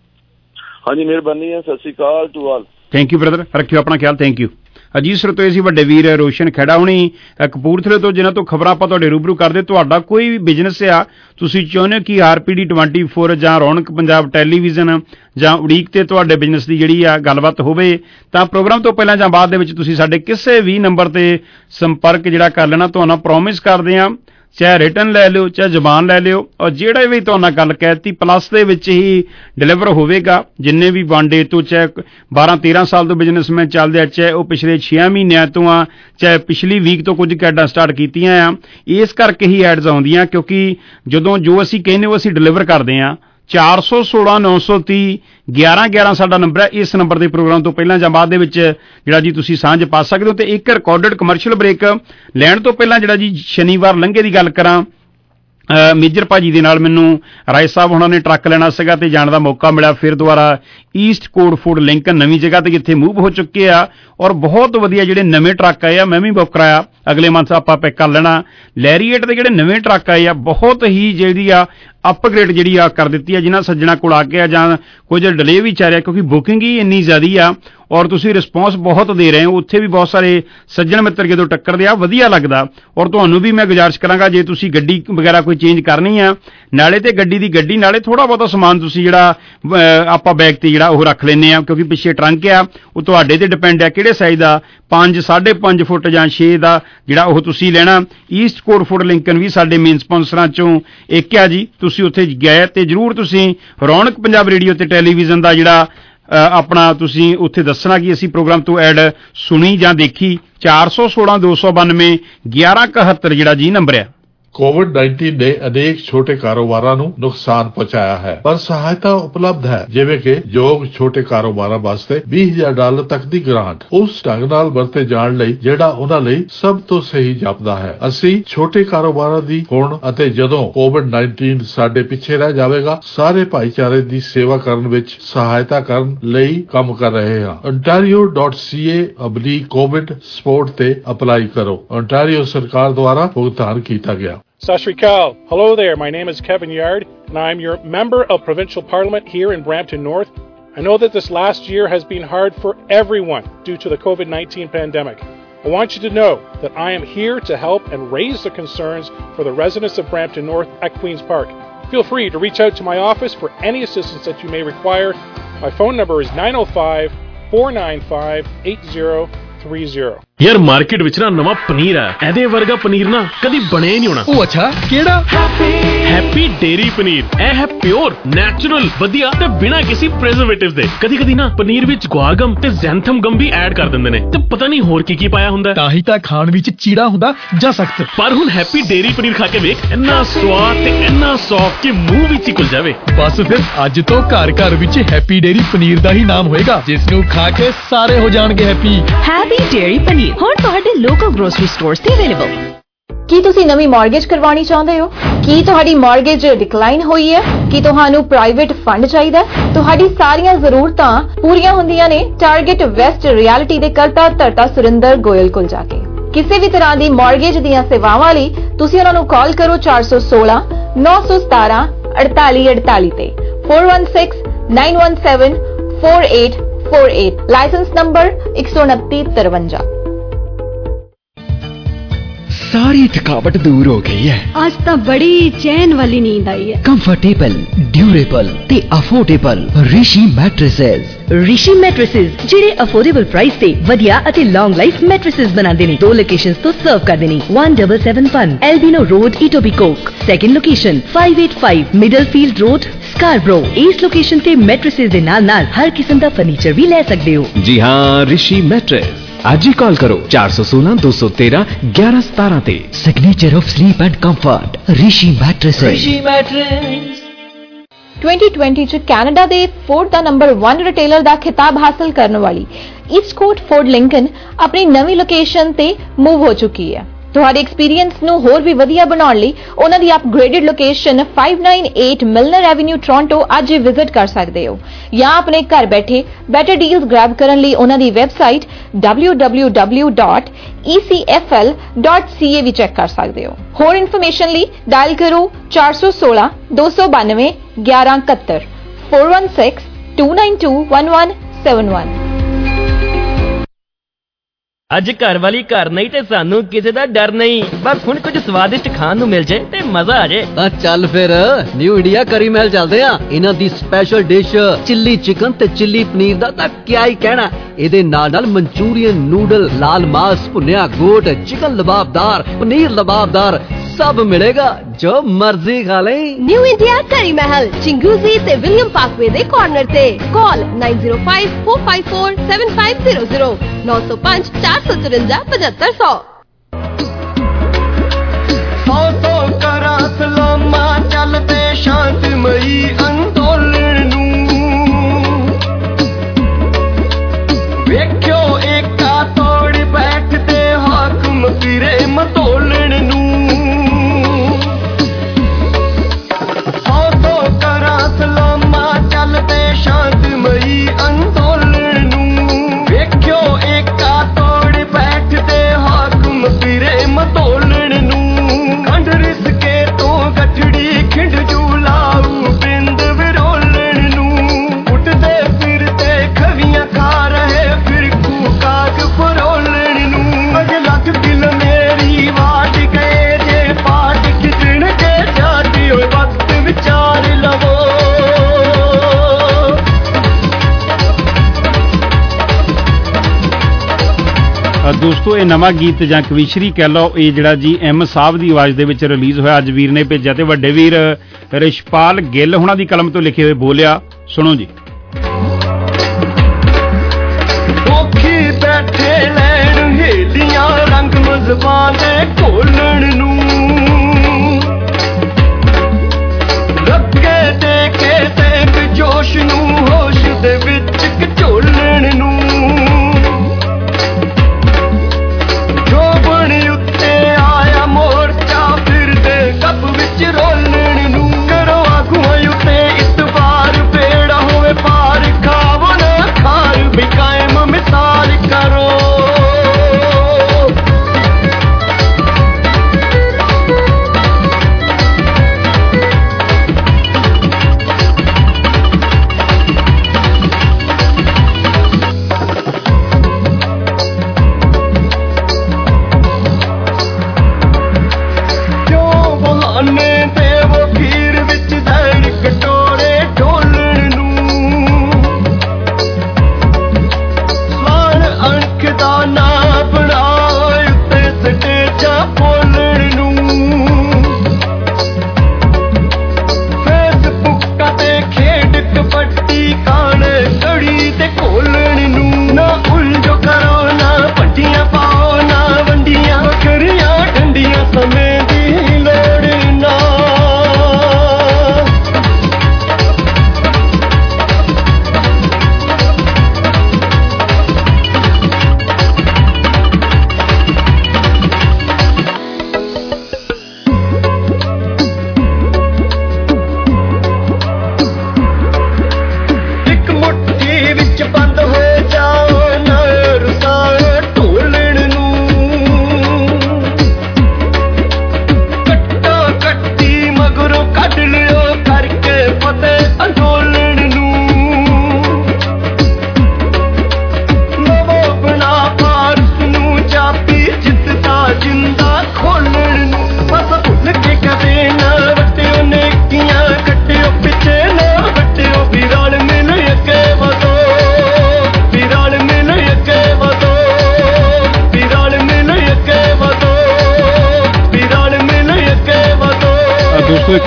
ਹਾਂਜੀ ਮਿਹਰਬਾਨੀ ਹੈ, ਸਤਿ ਸ਼੍ਰੀ ਅਕਾਲ to all. Thank you brother, ਰੱਖਿਓ ਆਪਣਾ ਖਿਆਲ। Thank you. ਅਜੀਤ ਸਰਤੋਏ ਸੀ ਵੱਡੇ ਵੀਰ ਰੋਸ਼ਨ ਖੇੜਾ ਹੁਣੀ ਕਪੂਰਥਲੇ ਤੋਂ, ਜਿਨ੍ਹਾਂ ਤੋਂ ਖਬਰਾਂ ਆਪਾਂ ਤੁਹਾਡੇ ਰੂਬਰੂ ਕਰਦੇ। ਤੁਹਾਡਾ ਕੋਈ ਵੀ ਬਿਜ਼ਨਸ ਆ, ਤੁਸੀਂ ਚਾਹੁੰਦੇ ਹੋ ਕਿ R P D twenty four ਜਾਂ ਰੌਣਕ ਪੰਜਾਬ ਟੈਲੀਵਿਜ਼ਨ ਜਾਂ ਉਡੀਕ ਤੇ ਤੁਹਾਡੇ ਬਿਜ਼ਨਸ ਦੀ ਜਿਹੜੀ ਆ ਗੱਲਬਾਤ ਹੋਵੇ, ਤਾਂ ਪ੍ਰੋਗਰਾਮ ਤੋਂ ਪਹਿਲਾਂ ਜਾਂ ਬਾਅਦ ਦੇ ਵਿੱਚ ਤੁਸੀਂ ਸਾਡੇ ਕਿਸੇ ਵੀ ਨੰਬਰ ਤੇ ਸੰਪਰਕ ਜਿਹੜਾ ਕਰ ਲੈਣਾ। ਤੁਹਾਨੂੰ ਪ੍ਰੋਮਿਸ ਕਰਦੇ ਹਾਂ, ਚਾਹੇ ਰਿਟਨ ਲੈ ਲਿਓ ਚਾਹੇ ਜ਼ਬਾਨ ਲੈ ਲਿਓ, ਔਰ ਜਿਹੜਾ ਵੀ ਤੁਹਾਨੂੰ ਗੱਲ ਕਹਿਤੀ ਪਲੱਸ ਦੇ ਵਿੱਚ ਹੀ ਡਿਲੀਵਰ ਹੋਵੇਗਾ। ਜਿੰਨੇ ਵੀ ਵਨ ਡੇ ਤੋਂ, ਚਾਹੇ ਬਾਰਾਂ ਤੇਰਾਂ ਸਾਲ ਤੋਂ ਬਿਜ਼ਨਸਮੈਨ ਚੱਲਦੇ ਆ, ਚਾਹੇ ਉਹ ਪਿਛਲੇ ਛੇ ਮਹੀਨਿਆਂ ਤੋਂ ਆ, ਚਾਹੇ ਪਿਛਲੀ ਵੀਕ ਤੋਂ ਕੁਝ ਐਡਾਂ ਸਟਾਰਟ ਕੀਤੀਆਂ ਆ। ਇਸ ਕਰਕੇ ਹੀ ਐਡਸ ਆਉਂਦੀਆਂ, ਕਿਉਂਕਿ ਜਦੋਂ ਜੋ ਅਸੀਂ ਕਹਿੰਦੇ ਉਹ ਅਸੀਂ ਡਿਲੀਵਰ ਕਰਦੇ ਹਾਂ। ਚਾਰ ਸੌ ਸੋਲਾਂ ਨੌ ਸੌ ਤੀਹ ਗਿਆਰਾਂ ਗਿਆਰਾਂ ਸਾਡਾ ਨੰਬਰ ਹੈ। ਇਸ ਨੰਬਰ ਦੇ ਪ੍ਰੋਗਰਾਮ ਤੋਂ ਪਹਿਲਾਂ ਜਾਂ ਬਾਅਦ ਦੇ ਵਿੱਚ ਜਿਹੜਾ ਜੀ ਤੁਸੀਂ ਸਾਂਝ ਪਾ ਸਕਦੇ ਹੋ। ਤੇ ਇੱਕ ਰਿਕਾਰਡਡ ਕਮਰਸ਼ੀਅਲ ਬ੍ਰੇਕ ਲੈਣ ਤੋਂ ਪਹਿਲਾਂ ਜਿਹੜਾ ਜੀ ਸ਼ਨੀਵਾਰ ਲੰਘੇ ਦੀ ਗੱਲ ਕਰਾਂ, ਮੇਜਰ ਭਾਜੀ ਦੇ ਨਾਲ ਮੈਨੂੰ ਰਾਏ ਸਾਹਿਬ ਉਹਨਾਂ ਨੇ ਟਰੱਕ ਲੈਣਾ ਸੀਗਾ ਤੇ ਜਾਣ ਦਾ ਮੌਕਾ ਮਿਲਿਆ। ਫਿਰ ਦੁਬਾਰਾ ਈਸਟ ਕੋਡ ਫੂਡ ਲਿੰਕਨ ਨਵੀਂ ਜਗ੍ਹਾ ਤੇ ਜਿੱਥੇ ਮੂਵ ਹੋ ਚੁੱਕੇ ਆ, ਔਰ ਬਹੁਤ ਵਧੀਆ ਜਿਹੜੇ ਨਵੇਂ ਟਰੱਕ ਆਏ ਆ, ਮੈਂ ਵੀ ਬੁੱਕ ਕਰਾਇਆ, ਅਗਲੇ ਮੰਥ ਆਪਾਂ ਪਿਕ ਕਰ ਲੈਣਾ। ਲੈਰੀਏਟ ਦੇ ਜਿਹੜੇ ਨਵੇਂ ਟਰੱਕ ਆਏ ਆ, ਬਹੁਤ ਹੀ ਜਿਹੜੀ ਆ ਅਪਗ੍ਰੇਡ ਜਿਹੜੀ ਆ ਕਰ ਦਿੱਤੀ ਆ। ਜਿਨ੍ਹਾਂ ਸੱਜਣਾ ਕੋਲ ਆ ਕੇ ਆ ਜਾਂ ਕੁਝ ਡਿਲੇ ਵੀ ਚੱਲ ਰਿਹਾ, ਕਿਉਂਕਿ ਬੁਕਿੰਗ ਹੀ ਇੰਨੀ ਜ਼ਿਆਦਾ ਆ ਔਰ ਤੁਸੀਂ ਰਿਸਪੌਂਸ ਬਹੁਤ ਦੇ ਰਹੇ ਹੋ। ਉੱਥੇ ਵੀ ਬਹੁਤ ਸਾਰੇ ਸੱਜਣ ਮਿੱਤਰ ਜਦੋਂ ਟੱਕਰਦੇ ਆ ਵਧੀਆ ਲੱਗਦਾ। ਔਰ ਤੁਹਾਨੂੰ ਵੀ ਮੈਂ ਗੁਜ਼ਾਰਿਸ਼ ਕਰਾਂਗਾ, ਜੇ ਤੁਸੀਂ ਗੱਡੀ ਵਗੈਰਾ ਕੋਈ ਚੇਂਜ ਕਰਨੀ ਆ, ਨਾਲੇ ਤੇ ਗੱਡੀ ਦੀ ਗੱਡੀ ਨਾਲੇ ਥੋੜ੍ਹਾ ਬਹੁਤਾ ਸਮਾਨ ਤੁਸੀਂ ਜਿਹੜਾ ਆਪਾਂ ਬੈਗ ਤੇ ਜਿਹੜਾ ਉਹ ਰੱਖ ਲੈਂਦੇ ਆ, ਕਿਉਂਕਿ ਪਿੱਛੇ ਟਰੰਕ ਆ, ਉਹ ਤੁਹਾਡੇ ਤੇ ਡਿਪੈਂਡ ਆ ਕਿਹੜੇ ਸਾਈਜ਼ ਦਾ, ਪੰਜ ਸਾਢੇ ਪੰਜ ਫੁੱਟ ਜਾਂ ਛੇ ਦਾ ਜਿਹੜਾ ਉਹ ਤੁਸੀਂ ਲੈਣਾ। ਈਸਟ ਕੋਡ ਫੂਡ ਲਿੰਕਨ ਵੀ ਸਾਡੇ ਮੇਨ ਸਪਾਂਸਰਾਂ ਚੋਂ ਇੱਕ ਆ ਜੀ। ਤੁਸੀਂ ਉੱਥੇ ਗਏ ਤੇ ਜ਼ਰੂਰ ਤੁਸੀਂ ਰੌਣਕ ਪੰਜਾਬ ਰੇਡੀਓ ਤੇ ਟੈਲੀਵਿਜ਼ਨ ਦਾ ਜਿਹੜਾ ਆਪਣਾ ਤੁਸੀਂ ਉੱਥੇ ਦੱਸਣਾ ਕਿ ਅਸੀਂ ਪ੍ਰੋਗਰਾਮ ਤੋਂ ਐਡ ਸੁਣੀ ਜਾਂ ਦੇਖੀ। ਚਾਰ ਸੌ ਸੋਲਾਂ ਦੋ ਸੌ ਬਾਨਵੇਂ ਗਿਆਰਾਂ ਇਕਹੱਤਰ ਜਿਹੜਾ ਜੀ ਨੰਬਰ ਹੈ। ਕੋਵਿਡ ਨਾਈਨਟੀਨ ਨੇ ਅਨੇਕ ਛੋਟੇ ਕਾਰੋਬਾਰਾਂ ਨੂੰ ਨੁਕਸਾਨ ਪਹੁੰਚਾਇਆ ਹੈ, ਪਰ ਸਹਾਇਤਾ ਉਪਲਬਧ ਹੈ, ਜਿਵੇਂ ਕਿ ਯੋਗ ਛੋਟੇ ਕਾਰੋਬਾਰਾਂ ਵਾਸਤੇ ਵੀਹ ਹਜ਼ਾਰ ਡਾਲਰ ਤੱਕ ਦੀ ਗ੍ਰਾਂਟ ਉਸ ਢੰਗ ਨਾਲ ਵਰਤੇ ਜਾਣ ਲਈ ਜਿਹੜਾ ਉਹਨਾਂ ਲਈ ਸਭ ਤੋਂ ਸਹੀ ਜਾਪਦਾ ਹੈ। ਅਸੀਂ ਛੋਟੇ ਕਾਰੋਬਾਰਾਂ ਦੀ ਹੁਣ ਅਤੇ ਜਦੋਂ ਕੋਵਿਡ ਨਾਈਨਟੀਨ ਸਾਡੇ ਪਿੱਛੇ ਰਹਿ ਜਾਵੇਗਾ ਸਾਰੇ ਭਾਈਚਾਰੇ ਦੀ ਸੇਵਾ ਕਰਨ ਵਿੱਚ ਸਹਾਇਤਾ ਕਰਨ ਲਈ ਕੰਮ ਕਰ ਰਹੇ ਹਾਂ। ontario dot c a oblique covid support ਤੇ ਅਪਲਾਈ ਕਰੋ। ontario ਸਰਕਾਰ ਦੁਆਰਾ ਭੁਗਤਾਨ ਕੀਤਾ ਗਿਆ। Sat Sri Akal. Hello there. My name is Kevin Yard, and I'm your member of Provincial Parliament here in Brampton North. I know that this last year has been hard for everyone due to the COVID nineteen pandemic. I want you to know that I am here to help and raise the concerns for the residents of Brampton North at Queen's Park. Feel free to reach out to my office for any assistance that you may require. My phone number is nine oh five, four nine five, eight oh three oh. ਯਾਰ ਮਾਰਕੀਟ ਵਿੱਚ ਨਾ ਨਵਾਂ ਪਨੀਰ ਆ, ਇਹਦੇ ਵਰਗਾ ਪਨੀਰ ਨਾ ਕਦੀ ਬਣਿਆ ਹੀ ਨਹੀਂ ਹੋਣਾ। ਉਹ ਅੱਛਾ, ਕਿਹੜਾ? Happy dairy paneer. ਇਹ ਹੈ ਪਿਓਰ, ਨੈਚੁਰਲ, ਵਧੀਆ ਤੇ ਬਿਨਾਂ ਕਿਸੇ ਪ੍ਰੀਜ਼ਰਵੇਟਿਵ ਦੇ। ਕਦੀ ਕਦੀ ਨਾ ਪਨੀਰ ਵਿੱਚ ਗੁਆਗਮ ਤੇ ਜ਼ੈਂਥਮ ਗਮ ਵੀ ਐਡ ਕਰ ਦਿੰਦੇ ਨੇ ਤੇ ਪਤਾ ਨਹੀਂ ਹੋਰ ਕੀ ਕੀ ਪਾਇਆ ਹੁੰਦਾ। ਤਾਂ ਹੀ ਤਾਂ ਖਾਣ ਵਿੱਚ ਚੀੜਾ ਹੁੰਦਾ ਜਾਂ ਸਖਤ। ਪਰ ਹੁਣ ਹੈਪੀ ਡੇਰੀ ਪਨੀਰ ਖਾ ਕੇ ਵੇਖ, ਇੰਨਾ ਸਵਾਦ ਤੇ ਇੰਨਾ ਸੌਫਟ ਕਿ ਮੂੰਹ ਵਿੱਚ ਹੀ ਘੁਲ ਜਾਵੇ। ਬਸ ਫਿਰ ਅੱਜ ਤੋਂ ਘਰ ਘਰ ਵਿੱਚ ਹੈਪੀ ਡੇਰੀ ਪਨੀਰ ਦਾ ਹੀ ਨਾਮ ਹੋਏਗਾ, ਜਿਸ ਨੂੰ ਖਾ ਕੇ ਸਾਰੇ ਹੋ ਜਾਣਗੇ ਹੈਪੀ। ਹੈਪੀ ਡੇਰੀ ਪਨੀਰ ਹੁਣ ਤੁਹਾਡੇ ਲੋਕਲ ਗਰੋਸਰੀ ਸਟੋਰਸ ਤੇ ਅਵੇਲੇਬਲ। ਕੀ ਤੁਸੀਂ ਨਵੀਂ ਮਾਰਗੇਜ ਕਰਵਾਉਣੀ ਚਾਹੁੰਦੇ ਹੋ? ਕੀ ਤੁਹਾਡੀ ਮਾਰਗੇਜ ਡਿਕਲਾਈਨ ਹੋਈ ਹੈ? ਕੀ ਤੁਹਾਨੂੰ ਪ੍ਰਾਈਵੇਟ ਫੰਡ ਚਾਹੀਦਾ? ਤੁਹਾਡੀ ਸਾਰੀਆਂ ਜ਼ਰੂਰਤਾਂ ਪੂਰੀਆਂ ਹੁੰਦੀਆਂ ਨੇ ਟਾਰਗੇਟ ਵੈਸਟ ਰਿਐਲਿਟੀ ਦੇ ਕਰਤਾ ਧਰਤਾ ਸੁਰਿੰਦਰ ਗੋਇਲ ਕੋਲ ਜਾ ਕੇ। ਕਿਸੇ ਵੀ ਤਰ੍ਹਾਂ ਦੀ ਮਾਰਗੇਜ ਦੀਆਂ ਸੇਵਾਵਾਂ ਲਈ ਤੁਸੀਂ ਉਹਨਾਂ ਨੂੰ ਕਾਲ ਕਰੋ ਚਾਰ ਸੌ ਸੋਲਾਂ ਨੌ ਸੌ ਸਤਾਰਾਂ ਅੜਤਾਲੀ ਅੜਤਾਲੀ ਤੇ। Four one six nine one seven four eight four eight. License number एक सौ उनतीस तिरवंजा। सारी थकावट दूर हो गई है। आज तो बड़ी चैन वाली नींद आई है। कंफर्टेबल, ड्यूरेबल ते affordable Rishi mattresses. Rishi mattresses ਜਿਹੜੇ ਅਫੋਰਡੇਬਲ ਪ੍ਰਾਈਸ ਤੇ ਵਧੀਆ ਅਤੇ ਲੌਂਗ ਲਾਈਫ ਮੈਟ੍ਰੈਸਸ ਬਣਾਉਂਦੇ ਨੇ। ਦੋ ਲੋਕੇਸ਼ਨਸ ਤੋਂ ਸਰਵ ਕਰਦੇ ਨੇ। one seven seven one Albion road Etobicoke. Second location five eighty-five Middlefield road Scarborough. ਇਸ ਲੋਕੇਸ਼ਨ ਤੇ ਮੈਟ੍ਰੈਸਸ ਦੇ ਨਾਲ ਨਾਲ ਹਰ ਕਿਸਮ ਦਾ ਫਰਨੀਚਰ ਵੀ ਲੈ ਸਕਦੇ ਹੋ। जी हाँ, ऋषि मैट्रेस। आज ही कॉल करो चार सौ सोलह दो सौ तेरह ग्यारह सतारह ते। Signature of sleep and comfort Rishi mattress. Rishi mattress. Twenty twenty च कैनेडा ਦੇ ਫੋਰਡ ਦਾ ਨੰਬਰ वन ਰਿਟੇਲਰ ਦਾ ਖਿਤਾਬ ਹਾਸਲ ਕਰਨ ਵਾਲੀ ਈਸਟਕੋਟ ਫੋਰਡ ਲਿੰਕਨ ਆਪਣੀ ਨਵੀਂ ਲੋਕੇਸ਼ਨ ਤੇ ਮੂਵ ਹੋ ਚੁੱਕੀ ਹੈ। ਤੁਹਾਡੇ ਐਕਸਪੀਰੀਅੰਸ ਨੂੰ ਹੋਰ ਵੀ ਵਧੀਆ ਬਣਾਉਣ ਲਈ ਉਹਨਾਂ ਦੀ upgraded location five ninety-eight Milner avenue Toronto ਅੱਜ ਹੀ ਵਿਜ਼ਿਟ ਕਰ ਸਕਦੇ ਹੋ ਜਾਂ ਆਪਣੇ ਘਰ ਬੈਠੇ ਬੈਟਰ ਡੀਲਸ ਗ੍ਰੈਬ ਕਰਨ ਲਈ ਉਹਨਾਂ ਦੀ website w w w dot e c f l dot c a ਵੀ ਚੈੱਕ ਕਰ ਸਕਦੇ ਹੋ। ਹੋਰ ਇਨਫੋਰਮੇਸ਼ਨ ਲਈ ਡਾਇਲ ਕਰੋ four one six two nine nine one one seven one four one six two nine two one one seven one। ਅੱਜ ਘਰ ਵਾਲੀ ਘਰ ਨਹੀਂ ਤੇ ਸਾਨੂੰ ਕਿਸੇ ਦਾ ਡਰ ਨਹੀਂ। ਬਸ ਹੁਣ ਕੁਝ ਸਵਾਦਿਸ਼ਟ ਖਾਣ ਨੂੰ ਮਿਲ ਜਾਏ ਤੇ ਮਜ਼ਾ ਆ ਜਾਏ। ਤਾਂ ਚੱਲ ਫਿਰ ਨਿਊ ਇੰਡੀਆ ਕਰੀ ਮਹਿਲ ਚੱਲਦੇ ਆ। ਇਹਨਾਂ ਦੀ ਸਪੈਸ਼ਲ ਡਿਸ਼ ਚਿੱਲੀ ਚਿਕਨ ਤੇ ਚਿੱਲੀ ਪਨੀਰ ਦਾ ਤਾਂ ਕਿਆ ਹੀ ਕਹਿਣਾ। ਇਹਦੇ ਨਾਲ ਨਾਲ ਮਨਚੂਰੀਅਨ ਨੂਡਲ, ਲਾਲ ਮਾਸ, ਭੁੰਨਿਆ ਗੋਟ, ਚਿਕਨ ਲਬਾਬਦਾਰ, ਪਨੀਰ ਲਬਾਬਦਾਰ सब मिलेगा जो मर्जी खा ले। न्यू इंडिया करी महल चिंगूजी ते विलियम पार्कवे दे कॉर्नर ते। Call nine zero five four five four seven five zero zero नौ सौ पाँच चार सौ चुरंजा पचहत्तर सौ। सौ सौ करा सलामा चलते शांतिमयी अंदोलन वेख्यो एका तोड़ बैठते हाकम फिरे मतोलन नू। सलामा चलते शांतिमयी अंदोलन वेख्यो एका तोड़ बैठते हाकम फिरे मतोलन खंड रिस के तो गठड़ी खिंड जूलाऊ बिंद विरोलन उठते फिरते खवियां खा रहे फिर काग फरोलन अज लख दिल मेरी वाट गए जे पाट खिचण के जाती हो वक्त विचार लवो। ਦੋਸਤੋ ਇਹ ਨਵਾਂ ਗੀਤ ਜਾਂ ਕਵੀਸ਼ਰੀ ਕਹਿ ਲਓ, ਇਹ ਜਿਹੜਾ ਜੀ ਐਮ ਸਾਹਿਬ ਦੀ ਆਵਾਜ਼ ਦੇ ਵਿੱਚ ਰਿਲੀਜ਼ ਹੋਇਆ, ਅੱਜ ਵੀਰ ਨੇ ਭੇਜਿਆ ਤੇ ਵੱਡੇ ਵੀਰ ਰਿਸ਼ਪਾਲ ਗਿੱਲ ਹੁਣਾਂ ਦੀ ਕਲਮ ਤੋਂ ਲਿਖੇ ਹੋਏ ਬੋਲਿਆ। ਸੁਣੋ ਜੀ। ਔਖੀ ਬੈਠੇ ਲੈਣ ਹੇਲੀਆਂ ਰੰਗ ਮਜ਼ਬਾਨ ਦੇ ਘੋਲਣ ਨੂੰ ਰੱਗੇ ਦੇ ਕੇ ਤੇ ਜੋਸ਼ ਨੂੰ ਹੋਸ਼ ਦੇ ਵਿੱਚ ਝੋਲਣ ਨੂੰ ਰੋਲਣ ਨੂੰ ਕਰੋ ਆਗੂਆਂ ਉੱਤੇ ਇਤਬਾਰ ਬੇੜਾ ਹੋਵੇ ਪਾਰ ਖਾਵੋ ਨਾ ਖਾਰ ਵੀ ਕਾਇਮ ਮਿਸਾਲ ਕਰੋ।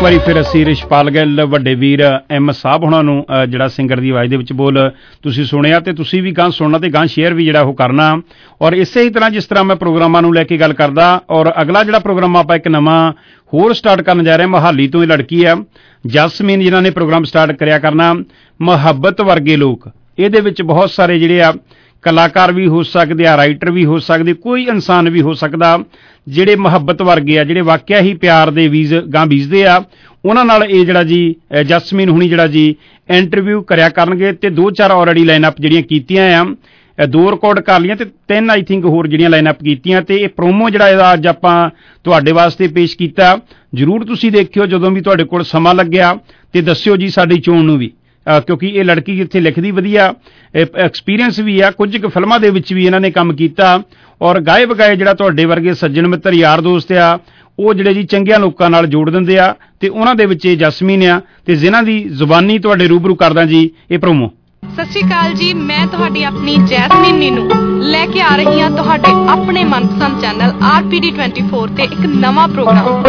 ਇੱਕ ਵਾਰੀ ਫਿਰ ਅਸੀਂ ਰਿਸ਼ਪਾਲ ਗਿੱਲ ਵੱਡੇ ਵੀਰ ਐਮ ਸਾਹਿਬ ਹੁਣਾਂ ਨੂੰ ਅ, ਜਿਹੜਾ ਸਿੰਗਰ ਦੀ ਆਵਾਜ਼ ਦੇ ਵਿੱਚ ਬੋਲ ਤੁਸੀਂ ਸੁਣਿਆ ਤੇ ਤੁਸੀਂ ਵੀ ਗਾਂ ਸੁਣਨਾ ਤੇ ਗਾਂ ਸ਼ੇਅਰ ਵੀ ਜਿਹੜਾ ਉਹ ਕਰਨਾ। ਔਰ ਇਸੇ ਹੀ ਤਰ੍ਹਾਂ ਜਿਸ ਤਰ੍ਹਾਂ ਮੈਂ ਪ੍ਰੋਗਰਾਮਾਂ ਨੂੰ ਲੈ ਕੇ ਗੱਲ ਕਰਦਾ, ਔਰ ਅਗਲਾ ਜਿਹੜਾ ਪ੍ਰੋਗਰਾਮ ਆਪਾਂ ਇੱਕ ਨਵਾਂ ਹੋਰ ਸਟਾਰਟ ਕਰਨ ਜਾ ਰਹੇ ਮੋਹਾਲੀ ਤੋਂ ਇਹ ਲੜਕੀ ਆ ਜਸਮੀਨ ਜਿਨ੍ਹਾਂ ਨੇ ਪ੍ਰੋਗਰਾਮ ਸਟਾਰਟ ਕਰਿਆ ਕਰਨਾ ਮੁਹੱਬਤ ਵਰਗੇ ਲੋਕ। ਇਹਦੇ ਵਿੱਚ ਬਹੁਤ ਸਾਰੇ ਜਿਹੜੇ ਆ ਕਲਾਕਾਰ ਵੀ ਹੋ ਸਕਦੇ ਆ, ਰਾਈਟਰ ਵੀ ਹੋ ਸਕਦੇ, ਕੋਈ ਇਨਸਾਨ ਵੀ ਹੋ ਸਕਦਾ ਜਿਹੜੇ ਮੁਹੱਬਤ ਵਰਗੇ ਆ, ਜਿਹੜੇ ਵਾਕਿਆ ਹੀ ਪਿਆਰ ਦੇ ਬੀਜ ਗਾਂ ਬੀਜਦੇ ਆ, ਉਹਨਾਂ ਨਾਲ ਇਹ ਜਿਹੜਾ ਜੀ ਜਸਮੀਨ ਹੁਣੀ ਜਿਹੜਾ ਜੀ ਇੰਟਰਵਿਊ ਕਰਿਆ ਕਰਨਗੇ ਤੇ ਦੋ ਚਾਰ ਆਲਰੇਡੀ ਲਾਈਨਅਪ ਜਿਹੜੀਆਂ ਕੀਤੀਆਂ ਆ, ਦੋ ਰਿਕਾਰਡ ਕਰ ਲਈਆਂ ਤੇ ਤਿੰਨ ਆਈ ਥਿੰਕ ਹੋਰ ਜਿਹੜੀਆਂ ਲਾਈਨਅਪ ਕੀਤੀਆਂ ਤੇ ਇਹ ਪ੍ਰੋਮੋ ਜਿਹੜਾ ਇਹਦਾ ਅੱਜ ਆਪਾਂ ਤੁਹਾਡੇ ਵਾਸਤੇ ਪੇਸ਼ ਕੀਤਾ। ਜ਼ਰੂਰ ਤੁਸੀਂ ਦੇਖਿਓ ਜਦੋਂ ਵੀ ਤੁਹਾਡੇ ਕੋਲ ਸਮਾਂ ਲੱਗਿਆ ਤੇ ਦੱਸਿਓ ਜੀ ਸਾਡੀ ਚੋਣ ਨੂੰ ਵੀ, ਕਿਉਂਕਿ ਇਹ ਲੜਕੀ ਇੱਥੇ ਲਿਖਦੀ ਵਧੀਆ, ਐਕਸਪੀਰੀਅੰਸ ਵੀ ਆ, ਕੁਝ ਕੁ ਫਿਲਮਾਂ ਦੇ ਵਿੱਚ ਵੀ ਇਹਨਾਂ ਨੇ ਕੰਮ ਕੀਤਾ ਔਰ ਗਾਏ ਬਗਾਏ ਜਿਹੜਾ ਤੁਹਾਡੇ ਵਰਗੇ ਸੱਜਣ ਮਿੱਤਰ ਯਾਰ ਦੋਸਤ ਆ ਉਹ ਜਿਹੜੇ ਜੀ ਚੰਗਿਆਂ ਲੋਕਾਂ ਨਾਲ ਜੋੜ ਦਿੰਦੇ ਆ ਤੇ ਉਹਨਾਂ ਦੇ ਵਿੱਚ ਇਹ ਜਸਮੀਨ ਆ ਤੇ ਜਿਨ੍ਹਾਂ ਦੀ ਜ਼ੁਬਾਨੀ ਤੁਹਾਡੇ ਰੂਬਰੂ ਕਰਦਾ ਜੀ ਇਹ ਪ੍ਰੋਮੋ। ਸਤਿ ਸ਼੍ਰੀ ਅਕਾਲ ਜੀ, ਮੈਂ ਤੁਹਾਡੀ ਆਪਣੀ ਜੈਸਮੀਨ ਨੀਨੂ ਲੈ ਕੇ ਆ ਰਹੀ ਹਾਂ ਤੁਹਾਡੇ ਆਪਣੇ ਮਨਪਸੰਦ channel R P D twenty four ਤੇ ਇੱਕ ਨਵਾਂ ਪ੍ਰੋਗਰਾਮ।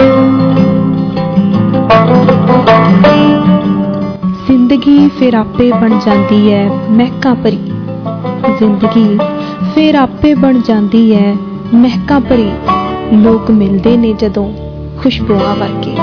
ਜ਼ਿੰਦਗੀ ਫਿਰ ਆਪੇ ਬਣ ਜਾਂਦੀ ਹੈ ਮਹਿਕਾਂ ਭਰੀ, ਜ਼ਿੰਦਗੀ ਫਿਰ ਆਪੇ ਬਣ ਜਾਂਦੀ ਹੈ ਮਹਿਕਾਂ ਭਰੀ, ਲੋਕ ਮਿਲਦੇ ਨੇ ਜਦੋਂ ਖੁਸ਼ਬੂਆਂ ਵਰਗੇ।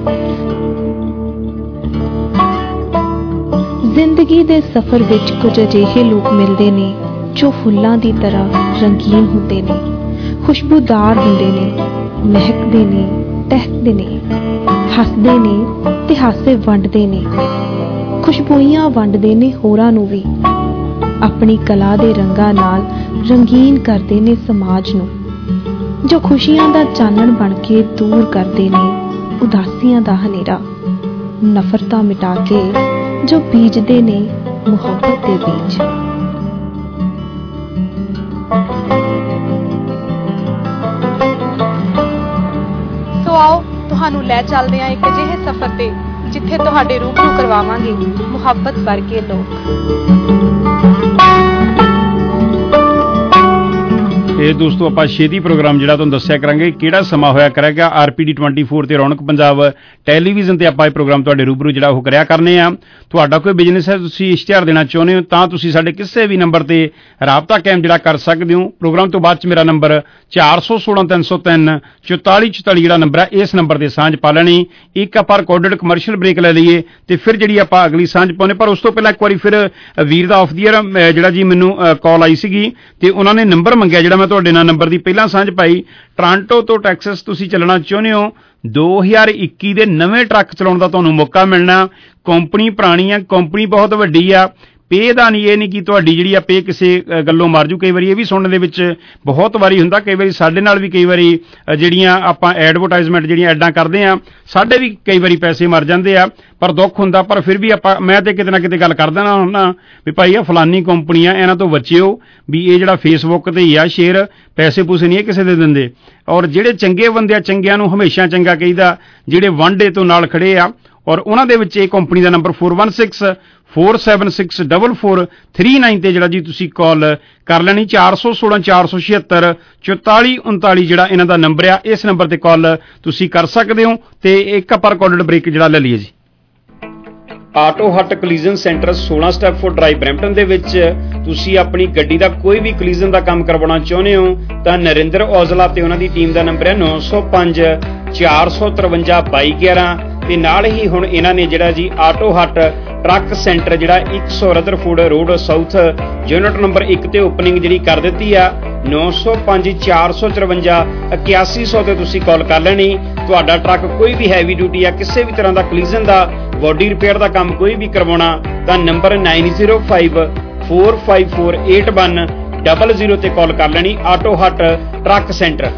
ਜ਼ਿੰਦਗੀ ਦੇ ਸਫ਼ਰ ਵਿੱਚ ਕੁਝ ਅਜਿਹੇ ਲੋਕ ਮਿਲਦੇ ਨੇ ਜੋ ਫੁੱਲਾਂ ਦੀ ਤਰ੍ਹਾਂ ਰੰਗੀਨ ਹੁੰਦੇ ਨੇ, ਖੁਸ਼ਬੂਦਾਰ ਹੁੰਦੇ ਨੇ, ਮਹਿਕਦੇ ਨੇ, ਟਹਿਕਦੇ ਨੇ, ਹੱਸਦੇ ਨੇ ਤੇ ਹਾਸੇ ਵੰਡਦੇ ਨੇ, ਖੁਸ਼ਬੂਈਆਂ ਵੰਡਦੇ ਨੇ ਹੋਰਾਂ ਨੂੰ ਵੀ, ਆਪਣੀ ਕਲਾ ਦੇ ਰੰਗਾਂ ਨਾਲ ਰੰਗੀਨ ਕਰਦੇ ਨੇ ਸਮਾਜ ਨੂੰ, ਜੋ ਖੁਸ਼ੀਆਂ ਦਾ ਚਾਨਣ ਬਣ ਕੇ ਦੂਰ ਕਰਦੇ ਨੇ ਉਦਾਸੀਆਂ ਦਾ ਹਨੇਰਾ, ਨਫ਼ਰਤਾਂ ਮਿਟਾ ਕੇ ਜੋ ਬੀਜਦੇ ਨੇ ਮੁਹੱਬਤ ਦੇ ਬੀਜ। ਸੋ ਆਓ ਤੁਹਾਨੂੰ ਲੈ ਚੱਲਦੇ ਹਾਂ ਇੱਕ ਅਜਿਹੇ ਸਫ਼ਰ ਤੇ ਜਿੱਥੇ ਤੁਹਾਡੇ ਰੂਬਰੂ ਕਰਵਾਵਾਂਗੇ ਮੁਹੱਬਤ ਵਰਗੇ ਲੋਕ। ਇਹ ਦੋਸਤੋ ਆਪਾਂ ਛੇਤੀ ਪ੍ਰੋਗਰਾਮ ਜਿਹੜਾ ਤੁਹਾਨੂੰ ਦੱਸਿਆ ਕਰਾਂਗੇ ਕਿਹੜਾ ਸਮਾਂ ਹੋਇਆ ਕਰੇਗਾ R P D twenty four ਤੇ ਰੌਣਕ ਪੰਜਾਬ ਟੈਲੀਵਿਜ਼ਨ ਤੇ ਆਪਾਂ ਇਹ ਪ੍ਰੋਗਰਾਮ ਤੁਹਾਡੇ ਰੂਬਰੂ ਜਿਹੜਾ ਉਹ ਕਰਿਆ ਕਰਨੇ ਆ। ਤੁਹਾਡਾ ਕੋਈ ਬਿਜ਼ਨਸ ਹੈ, ਤੁਸੀਂ ਇਸ਼ਤਿਹਾਰ ਦੇਣਾ ਚਾਹੁੰਦੇ ਹੋ ਤਾਂ ਤੁਸੀਂ ਸਾਡੇ ਕਿਸੇ ਵੀ ਨੰਬਰ ਤੇ ਰਾਬਤਾ ਕਾਇਮ ਜਿਹੜਾ ਕਰ ਸਕਦੇ ਹੋ। ਪ੍ਰੋਗਰਾਮ ਤੋਂ ਬਾਅਦ ਚ ਮੇਰਾ ਨੰਬਰ ਚਾਰ ਸੌ ਸੋਲਾਂ ਤਿੰਨ ਸੌ ਤਿੰਨ ਚੁਤਾਲੀ ਚੁਤਾਲੀ ਜਿਹੜਾ ਨੰਬਰ ਹੈ ਇਸ ਨੰਬਰ ਤੇ ਸਾਂਝ ਪਾ ਲੈਣੀ। ਇੱਕ ਆਪਾਂ ਰਿਕਾਰਡਡ ਕਮਰਸ਼ੀਅਲ ਬ੍ਰੇਕ ਲੈ ਲਈਏ ਤੇ ਫਿਰ ਜਿਹੜੀ ਆਪਾਂ ਅਗਲੀ ਸਾਂਝ ਪਾਉਣੇ, ਪਰ ਉਸ ਤੋਂ ਪਹਿਲਾਂ ਇੱਕ ਵਾਰੀ ਫਿਰ ਵੀਰ ਦਾ ਆਫ ਦੀ ਈਅਰ ਜਿਹੜਾ ਜੀ ਮੈਨੂੰ ਕਾਲ ਆਈ ਸੀਗੀ ਤੇ ਉਹਨਾਂ ਨੇ ਨੰਬਰ ਮੰਗਿਆ ਜਿਹੜਾ ਮੈਂ ਤੁਹਾਡੇ ਨਾਲ ਨੰਬਰ ਦੀ ਪਹਿਲਾਂ ਸਾਂਝ ਪਾਈ। ਟੋਰਾਂਟੋ ਤੋਂ ਟੈਕਸਸ ਤੁਸੀਂ ਚੱਲਣਾ ਚਾਹੁੰਦੇ ਹੋ, ਦੋ ਹਜ਼ਾਰ ਇੱਕੀ ਦੇ ਨਵੇਂ ਟਰੱਕ ਚਲਾਉਣ ਦਾ ਤੁਹਾਨੂੰ ਮੌਕਾ ਮਿਲਣਾ। ਕੰਪਨੀ ਪੁਰਾਣੀ ਆ, ਕੰਪਨੀ ਬਹੁਤ ਵੱਡੀ ਆ, ਪੇ ਦਾ ਨਹੀਂ ਇਹ ਨਹੀਂ ਕਿ ਤੁਹਾਡੀ ਜਿਹੜੀ ਆ ਪੇ ਕਿਸੇ ਗੱਲੋਂ ਮਰ ਜੂ। ਕਈ ਵਾਰੀ ਇਹ ਵੀ ਸੁਣਨ ਦੇ ਵਿੱਚ ਬਹੁਤ ਵਾਰੀ ਹੁੰਦਾ, ਕਈ ਵਾਰੀ ਸਾਡੇ ਨਾਲ ਵੀ ਕਈ ਵਾਰੀ ਜਿਹੜੀਆਂ ਆਪਾਂ ਐਡਵਰਟਾਈਜ਼ਮੈਂਟ ਜਿਹੜੀਆਂ ਐਡਾਂ ਕਰਦੇ ਆ ਸਾਡੇ ਵੀ ਕਈ ਵਾਰੀ ਪੈਸੇ ਮਰ ਜਾਂਦੇ ਆ, ਪਰ ਦੁੱਖ ਹੁੰਦਾ। ਪਰ ਫਿਰ ਵੀ ਆਪਾਂ ਮੈਂ ਤੇ ਕਿਤੇ ਨਾ ਕਿਤੇ ਗੱਲ ਕਰ ਦੇਣਾ ਹੁੰਦਾ ਵੀ ਭਾਈ ਆ ਫਲਾਨੀ ਕੰਪਨੀ ਆ, ਇਹਨਾਂ ਤੋਂ ਬਚਿਓ ਵੀ ਇਹ ਜਿਹੜਾ ਫੇਸਬੁੱਕ ਤੇ ਹੀ ਆ ਸ਼ੇਅਰ ਪੈਸੇ ਪੂਸੇ ਨਹੀਂ ਕਿਸੇ ਦੇ ਦਿੰਦੇ। ਔਰ ਜਿਹੜੇ ਚੰਗੇ ਬੰਦੇ ਆ ਚੰਗਿਆਂ ਨੂੰ ਹਮੇਸ਼ਾ ਚੰਗਾ ਕਹੀਦਾ, ਜਿਹੜੇ ਵਾਂਡੇ ਤੋਂ ਨਾਲ ਖੜੇ ਆ। ਔਰ ਉਹਨਾਂ ਦੇ ਵਿੱਚ ਇਹ ਕੰਪਨੀ ਦਾ number four one six four seven six double four three nine ਤੇ ਜਿਹੜਾ ਜੀ ਤੁਸੀਂ ਕਾਲ ਕਰ ਲੈਣੀ। ਚਾਰ ਸੌ ਸੋਲਾਂ ਚਾਰ ਸੌ ਛਿਅੱਤਰ ਚੁਤਾਲੀ ਉਨਤਾਲੀ ਜਿਹੜਾ ਇਹਨਾਂ ਦਾ ਨੰਬਰ ਆ, ਇਸ ਨੰਬਰ ਤੇ ਕਾਲ ਤੁਸੀਂ ਕਰ ਸਕਦੇ ਹੋ। ਤੇ ਇੱਕ ਆਪਾਂ ਰਿਕਾਰਡਡ ਬ੍ਰੇਕ ਜਿਹੜਾ ਲੈ ਲਈਏ ਜੀ। ਆਟੋ ਹੱਟ ਕਲੀਜ਼ਨ ਸੈਂਟਰ ਸੋਲਾਂ ਸਟੈਪਫੋਰਡ ਡਰਾਈਵ ਬਰੈਂਪਟਨ ਦੇ ਵਿੱਚ ਤੁਸੀਂ ਆਪਣੀ ਗੱਡੀ ਦਾ ਕੋਈ ਵੀ ਕਲੀਜ਼ਨ ਦਾ ਕੰਮ ਕਰਵਾਉਣਾ ਚਾਹੁੰਦੇ ਹੋ ਤਾਂ ਨਰਿੰਦਰ ਔਜਲਾ ਤੇ ਉਹਨਾਂ ਦੀ ਟੀਮ ਦਾ ਨੰਬਰ ਹੈ ਨੌ ਸੌ ਪੰਜ ਚਾਰ ਸੌ ਤਰਵੰਜਾ ਬਾਈ ਗਿਆਰਾਂ। ਤੇ ਨਾਲ ਹੀ ਹੁਣ ਇਹਨਾਂ ਨੇ ਜਿਹੜਾ ਜੀ ਆਟੋ ਹੱਟ ਟਰੱਕ ਸੈਂਟਰ ਜਿਹੜਾ ਇੱਕ ਸੌ Rutherford road south unit number ਇੱਕ ਤੇ ਓਪਨਿੰਗ ਜਿਹੜੀ ਕਰ ਦਿੱਤੀ ਆ। ਨੌ ਸੌ ਪੰਜ ਚਾਰ ਸੌ ਚੁਰੰਜਾ ਇਕਿਆਸੀ ਸੌ ਤੇ ਤੁਸੀਂ ਕਾਲ ਕਰ ਲੈਣੀ। ਤੁਹਾਡਾ ਟਰੱਕ ਕੋਈ ਵੀ ਹੈਵੀ ਡਿਊਟੀ ਆ, ਕਿਸੇ ਵੀ ਤਰ੍ਹਾਂ ਦਾ ਕਲੀਜ਼ਨ ਦਾ, ਬੋਡੀ ਰਿਪੇਅਰ ਦਾ ਕੰਮ ਕੋਈ ਵੀ ਕਰਵਾਉਣਾ ਤਾਂ number nine zero five four five four eight one double zero ਤੇ ਕਾਲ ਕਰ ਲੈਣੀ। Auto hut truck centre.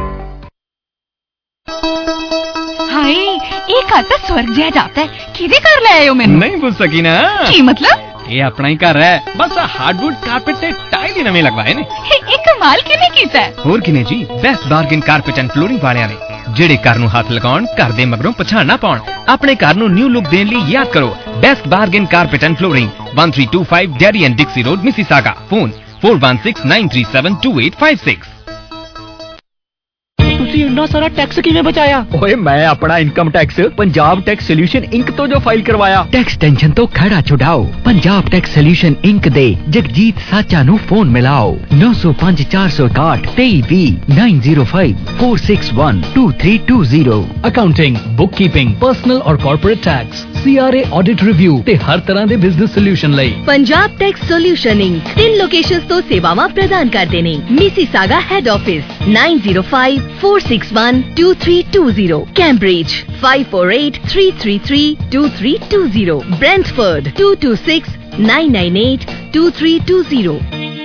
हाय एक घर तो स्वर्ग जैसा जाता है, किदे घर ले आए हो मैनू? नहीं पूछ सकी ना की मतलब? ये अपना ही घर है, बस हार्डवुड कारपेट ते टाइल ही नवे लगवाए ने। एक कमाल किने कीता है? होर किने जी, best bargain carpet and flooring वालियां ने, जेड़े घर नूं हाथ लगाउण, घर दे मगरों पछाण ना पाउण। अपने घर नूं न्यू लुक देण लई याद करो best bargain carpet and flooring, one three two five Derry and Dixie road Mississauga. Phone four one six nine three seven two eight five six. ਤੁਸੀਂ ਇੰਨਾ ਸਾਰਾ ਟੈਕਸ ਕਿਵੇਂ ਬਚਾਇਆ? ਓਏ ਮੈਂ ਆਪਣਾ income tax Punjab tax solution Inc ਤੋਂ ਜੋ ਫਾਈਲ ਕਰਵਾਇਆ। ਟੈਕਸ ਟੈਨਸ਼ਨ ਤੋਂ ਖੜਾ ਛੁਡਾਓ। ਪੰਜਾਬ ਟੈਕਸ ਸੋਲਿਊਸ਼ਨ ਇੰਕ ਦੇ ਜਗਜੀਤ ਸਾਚਾ ਨੂੰ ਫੋਨ ਮਿਲਾਓ ਨੌ ਸੌ ਪੰਜ ਚਾਰ ਸੌ ਇਕਾਹਠ ਤੇਈ ਵੀਹ nine zero five four six one two three two zero. Accounting, bookkeeping, personal ਔਰ corporate tax, C R A audit review ਤੇ ਹਰ ਤਰ੍ਹਾਂ ਦੇ ਬਿਜ਼ਨਸ ਸੋਲਿਊਸ਼ਨ ਲਈ ਪੰਜਾਬ ਟੈਕਸ ਸੋਲਿਊਸ਼ਨ ਇੰਕ ਤਿੰਨ ਲੋਕੇਸ਼ਨਸ ਤੋਂ ਸੇਵਾਵਾਂ ਪ੍ਰਦਾਨ ਕਰਦੇ ਨੇ। Mississauga head office nine zero five four six one two three two zero, Cambridge five four eight three three three two three two zero, Brantford to to six nine nine eight two three two zero.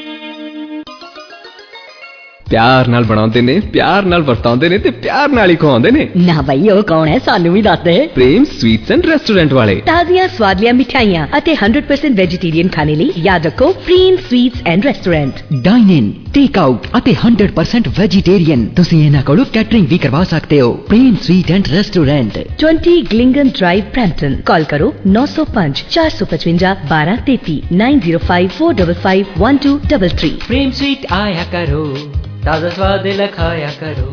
ਪਿਆਰ ਨਾਲ ਬਣਾਉਂਦੇ ਨੇ, ਪਿਆਰ ਨਾਲ ਵਰਤਾਉਂਦੇ ਨੇ ਤੇ ਪਿਆਰ ਨਾਲ ਹੀ ਖਵਾਉਂਦੇ ਨੇ। ਨਾ ਬਈ ਉਹ ਕੌਣ ਹੈ, ਸਾਨੂੰ ਵੀ ਦੱਸ ਦੇ। ਪ੍ਰੇਮ ਸਵੀਟਸ ਐਂਡ ਰੈਸਟੋਰੈਂਟ ਵਾਲੇ। ਤਾਜ਼ੀਆਂ ਸਵਾਦਲੀਆਂ ਮਿਠਾਈਆਂ ਅਤੇ हंड्रेड परसेंट ਵੈਜੀਟੇਰੀਅਨ ਖਾਣੇ ਲਈ ਯਾਦ ਰੱਖੋ Prem sweets and restaurant. Dine in, take out ਅਤੇ हंड्रेड परसेंट ਵੈਜੀਟੇਰੀਅਨ। ਤੁਸੀਂ ਇਹਨਾਂ ਕੋਲੋਂ ਕੈਟਰਿੰਗ ਵੀ ਕਰਵਾ ਸਕਦੇ ਹੋ। Prem sweet and restaurant, twenty Glingan drive, Brampton. Call करो नौ सौ पाँच चार सौ पचवंजा बारह तेती nine zero five four double five one two double three. Prem sweet आया करो, ताजा स्वाद लखाया करो।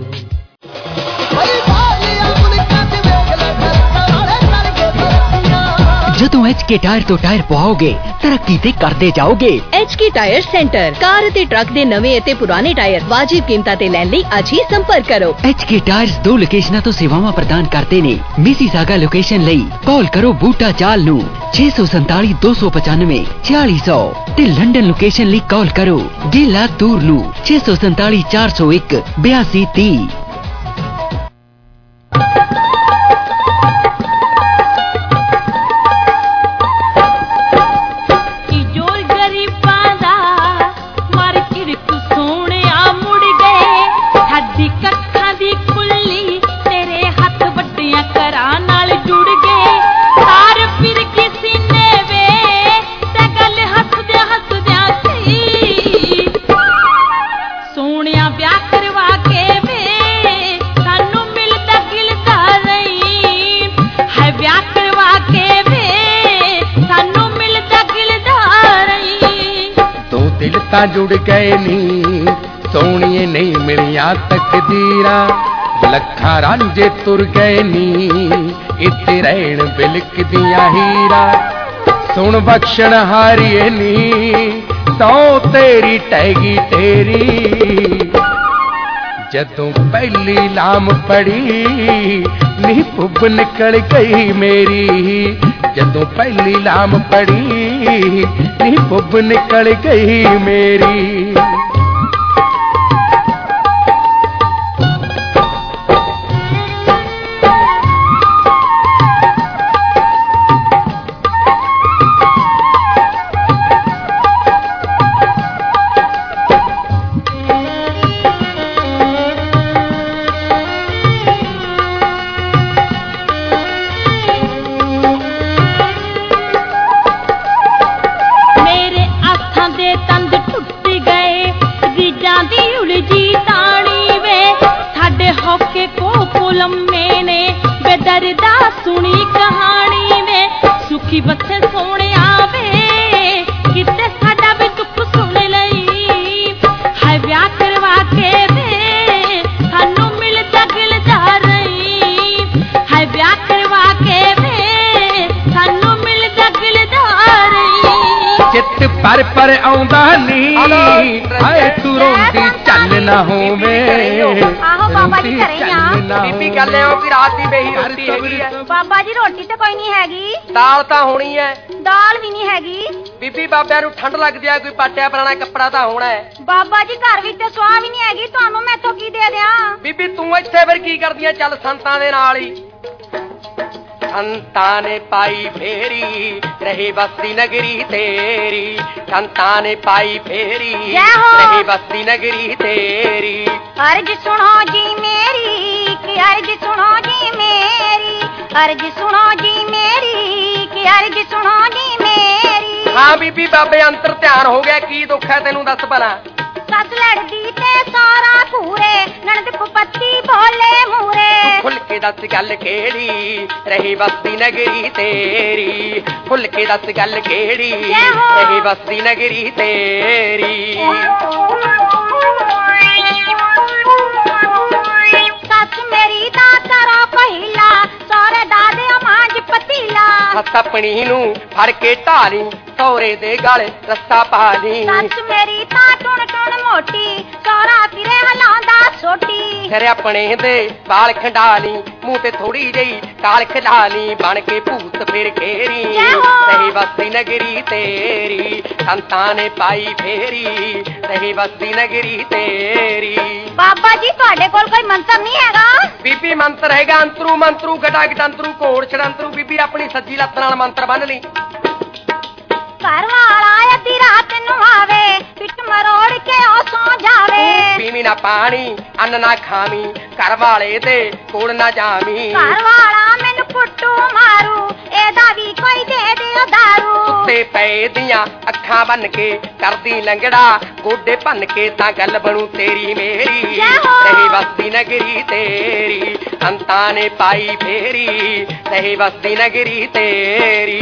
ਜਦੋਂ ਐਚ ਕੇ ਟਾਇਰ ਤੋਂ ਟਾਇਰ ਪਵਾਓਗੇ ਤਰੱਕੀ ਤੇ ਕਰਦੇ ਜਾਓਗੇ। H K tyre centre, car ਅਤੇ ਟਰੱਕ ਦੇ ਨਵੇਂ ਅਤੇ ਪੁਰਾਣੇ ਟਾਇਰ ਵਾਜਿਬ ਕੀਮਤਾਂ ਤੇ ਲੈਣ ਲਈ ਅੱਜ ਹੀ ਸੰਪਰਕ ਕਰੋ। ਐਚ ਕੇ ਟਾਇਰਸ ਦੋ ਲੋਕੇਸ਼ਨਾਂ ਤੋਂ ਸੇਵਾਵਾਂ ਪ੍ਰਦਾਨ ਕਰਦੇ ਨੇ। ਮਿਸੀਸਾਗਾ ਲੋਕੇਸ਼ਨ ਲਈ ਕਾਲ ਕਰੋ ਬੂਟਾ ਚਾਲ ਨੂੰ छे सौ संताली दो सौ पचानवे छियाली सौ ਤੇ ਲੰਡਨ ਲੋਕੇਸ਼ਨ ਲਈ ਕਾਲ ਕਰੋ ਡੇਲਾ ਤੂਰ ਨੂੰ छे सौ संताली चार सौ एक बयासी तीस। ਤਾਂ ਜੁੜ ਗਏ ਨੀ ਸੋਹਣੀਏ ਨਹੀਂ ਮਿਲੀਆਂ ਤਕਦੀਰਾਂ ਲੱਖਾਂ ਰਾਂਝੇ ਤੁਰ ਗਏ ਨੀ ਇੱਥੇ ਰਹਿਣ ਬਿਲਕਦੀਆਂ ਹੀਰਾ ਸੁਣ ਬਖਸ਼ਣ ਹਾਰੀਏ ਨੀ ਸੌ ਤੇਰੀ ਟੈਗੀ ਤੇਰੀ ਜਦੋਂ ਪਹਿਲੀ ਲਾਮ ਪੜੀ ਨੀ ਪੁੱਬ ਨਿਕਲ ਗਈ ਮੇਰੀ ਜਦੋਂ ਪਹਿਲੀ ਲਾਮ ਪੜੀ ਨੀ ਪੁੱਬ ਨਿਕਲ ਗਈ ਮੇਰੀ ਪਰ ਪਰ ਆਉਂਦਾ ਨੀ ਹਾਏ ਤੂੰ ਰੋਂਦੀ ਚੱਲ ਨਾ ਹੋਵੇ ਆਹੋ ਬਾਬਾ ਜੀ ਘਰੇ ਆ ਬੀਬੀ ਗੱਲ ਐ ਕਿ ਰਾਤ ਦੀ ਬੇਹੀ ਰੋਟੀ ਹੈਗੀ ਐ ਬਾਬਾ ਜੀ ਰੋਟੀ ਤੇ ਕੋਈ ਨਹੀਂ ਹੈਗੀ ਦਾਲ ਤਾਂ ਹੋਣੀ ਐ ਦਾਲ ਵੀ ਨਹੀਂ ਹੈਗੀ ਬੀਬੀ ਬਾਬਿਆਂ ਨੂੰ ਠੰਡ ਲੱਗਦੀ ਐ ਕੋਈ ਪਾਟਿਆ ਪੁਰਾਣਾ ਕੱਪੜਾ ਤਾਂ ਹੋਣਾ ਐ ਬਾਬਾ ਜੀ ਘਰ ਵਿੱਚ ਤੇ ਸਵਾਹ ਵੀ ਨਹੀਂ ਹੈਗੀ ਤੁਹਾਨੂੰ ਮੈਥੋਂ ਕੀ ਦੇ ਦਿਆਂ ਬੀਬੀ ਤੂੰ ਇੱਥੇ ਫਿਰ ਕੀ ਕਰਦੀ ਐ ਚੱਲ ਸੰਤਾਂ ਦੇ ਨਾਲ ਹੀ संतां ने पाई फेरी रहे बस्ती नगरी तेरी संतां ने पाई फेरी रहे बस्ती नगरी तेरी अर्ज सुनो जी मेरी कि अर्ज सुनो जी मेरी अर्ज सुनो जी मेरी कि अर्ज सुनो जी मेरी हाँ बीबी बाबे अंतर ध्यान हो गया की दुख है तेनू दस भला सस लड़दी ते सारा पूरे ननद पपत्ती बोले मूरे खुल के दस गल केड़ी रही बस्ती नगरी तेरी खुल के दस गल केड़ी रही बस्ती नगरी तेरी पहिला सौरे दादे मांझ पतीला सस अपनी नू फड़ के ढाली सौरे दे गल रस्सा पाली सस मेरी ता टुन टुन मोटी सौरा सिरे हलांदा सोटी सिर अपने दे बाल खंडाली मुंह ते थोड़ी जही काल खिलाली बन के भूत फिर घेरी रही बस्ती नगरी तेरी संतां ने पाई फेरी रही बस्ती नगरी तेरी बाबा जी ਤੁਹਾਡੇ ਕੋਲ ਕੋਈ ਮੰਤਰ ਨਹੀਂ ਹੈਗਾ ਬੀਬੀ ਮੰਤਰ ਹੈਗਾ ਅੰਤਰੂ ਮੰਤਰੂ ਗਟਾ ਗਟੰਤਰੂ ਕੋੜ ਛੜੰਤਰੂ ਬੀਬੀ ਆਪਣੀ ਸੱਜੀ ਲੱਤ ਨਾਲ ਮੰਤਰ ਬੰਨ ਲਈ ਘਰ ਵਾਲਾ ਅੱਧੀ ਰਾਤ ਨੂੰ ਆਵੇ ਪਿੱਟ ਮਰੋੜ ਕੇ ਉਹ ਸੌ ਜਾਵੇ ਪੀਵੀ ਨਾ ਪਾਣੀ ਅੰਨ ਨਾ ਖਾਵੀ ਘਰ ਵਾਲੇ ਦੇ ਕੋਲ ਨਾ ਜਾਵੀ ਘਰ ਵਾਲਾ ਮੈਨੂੰ ਕੁੱਟੂ ਮਾਰੂ ਇਹਦਾ ਵੀ ਕੋਈ ਦੇ ਦਿਓ ਦਾਰੂ ਸੁੱਤੇ ਪਏ ਦੀਆਂ ਅੱਖਾਂ ਬੰਨ ਕੇ ਕਰਦੀ ਲੰਗੜਾ ਗੋਡੇ ਭੰਨ ਕੇ ਤਾਂ ਗੱਲ ਬਣੂ ਤੇਰੀ ਮੇਰੀ ਰਹੀ ਬਸਤੀ ਨਗਰੀ ਤੇਰੀ ਸੰਤਾਂ ਨੇ ਪਾਈ ਫੇਰੀ ਰਹੀ ਬਸਤੀ ਨਗਰੀ ਤੇਰੀ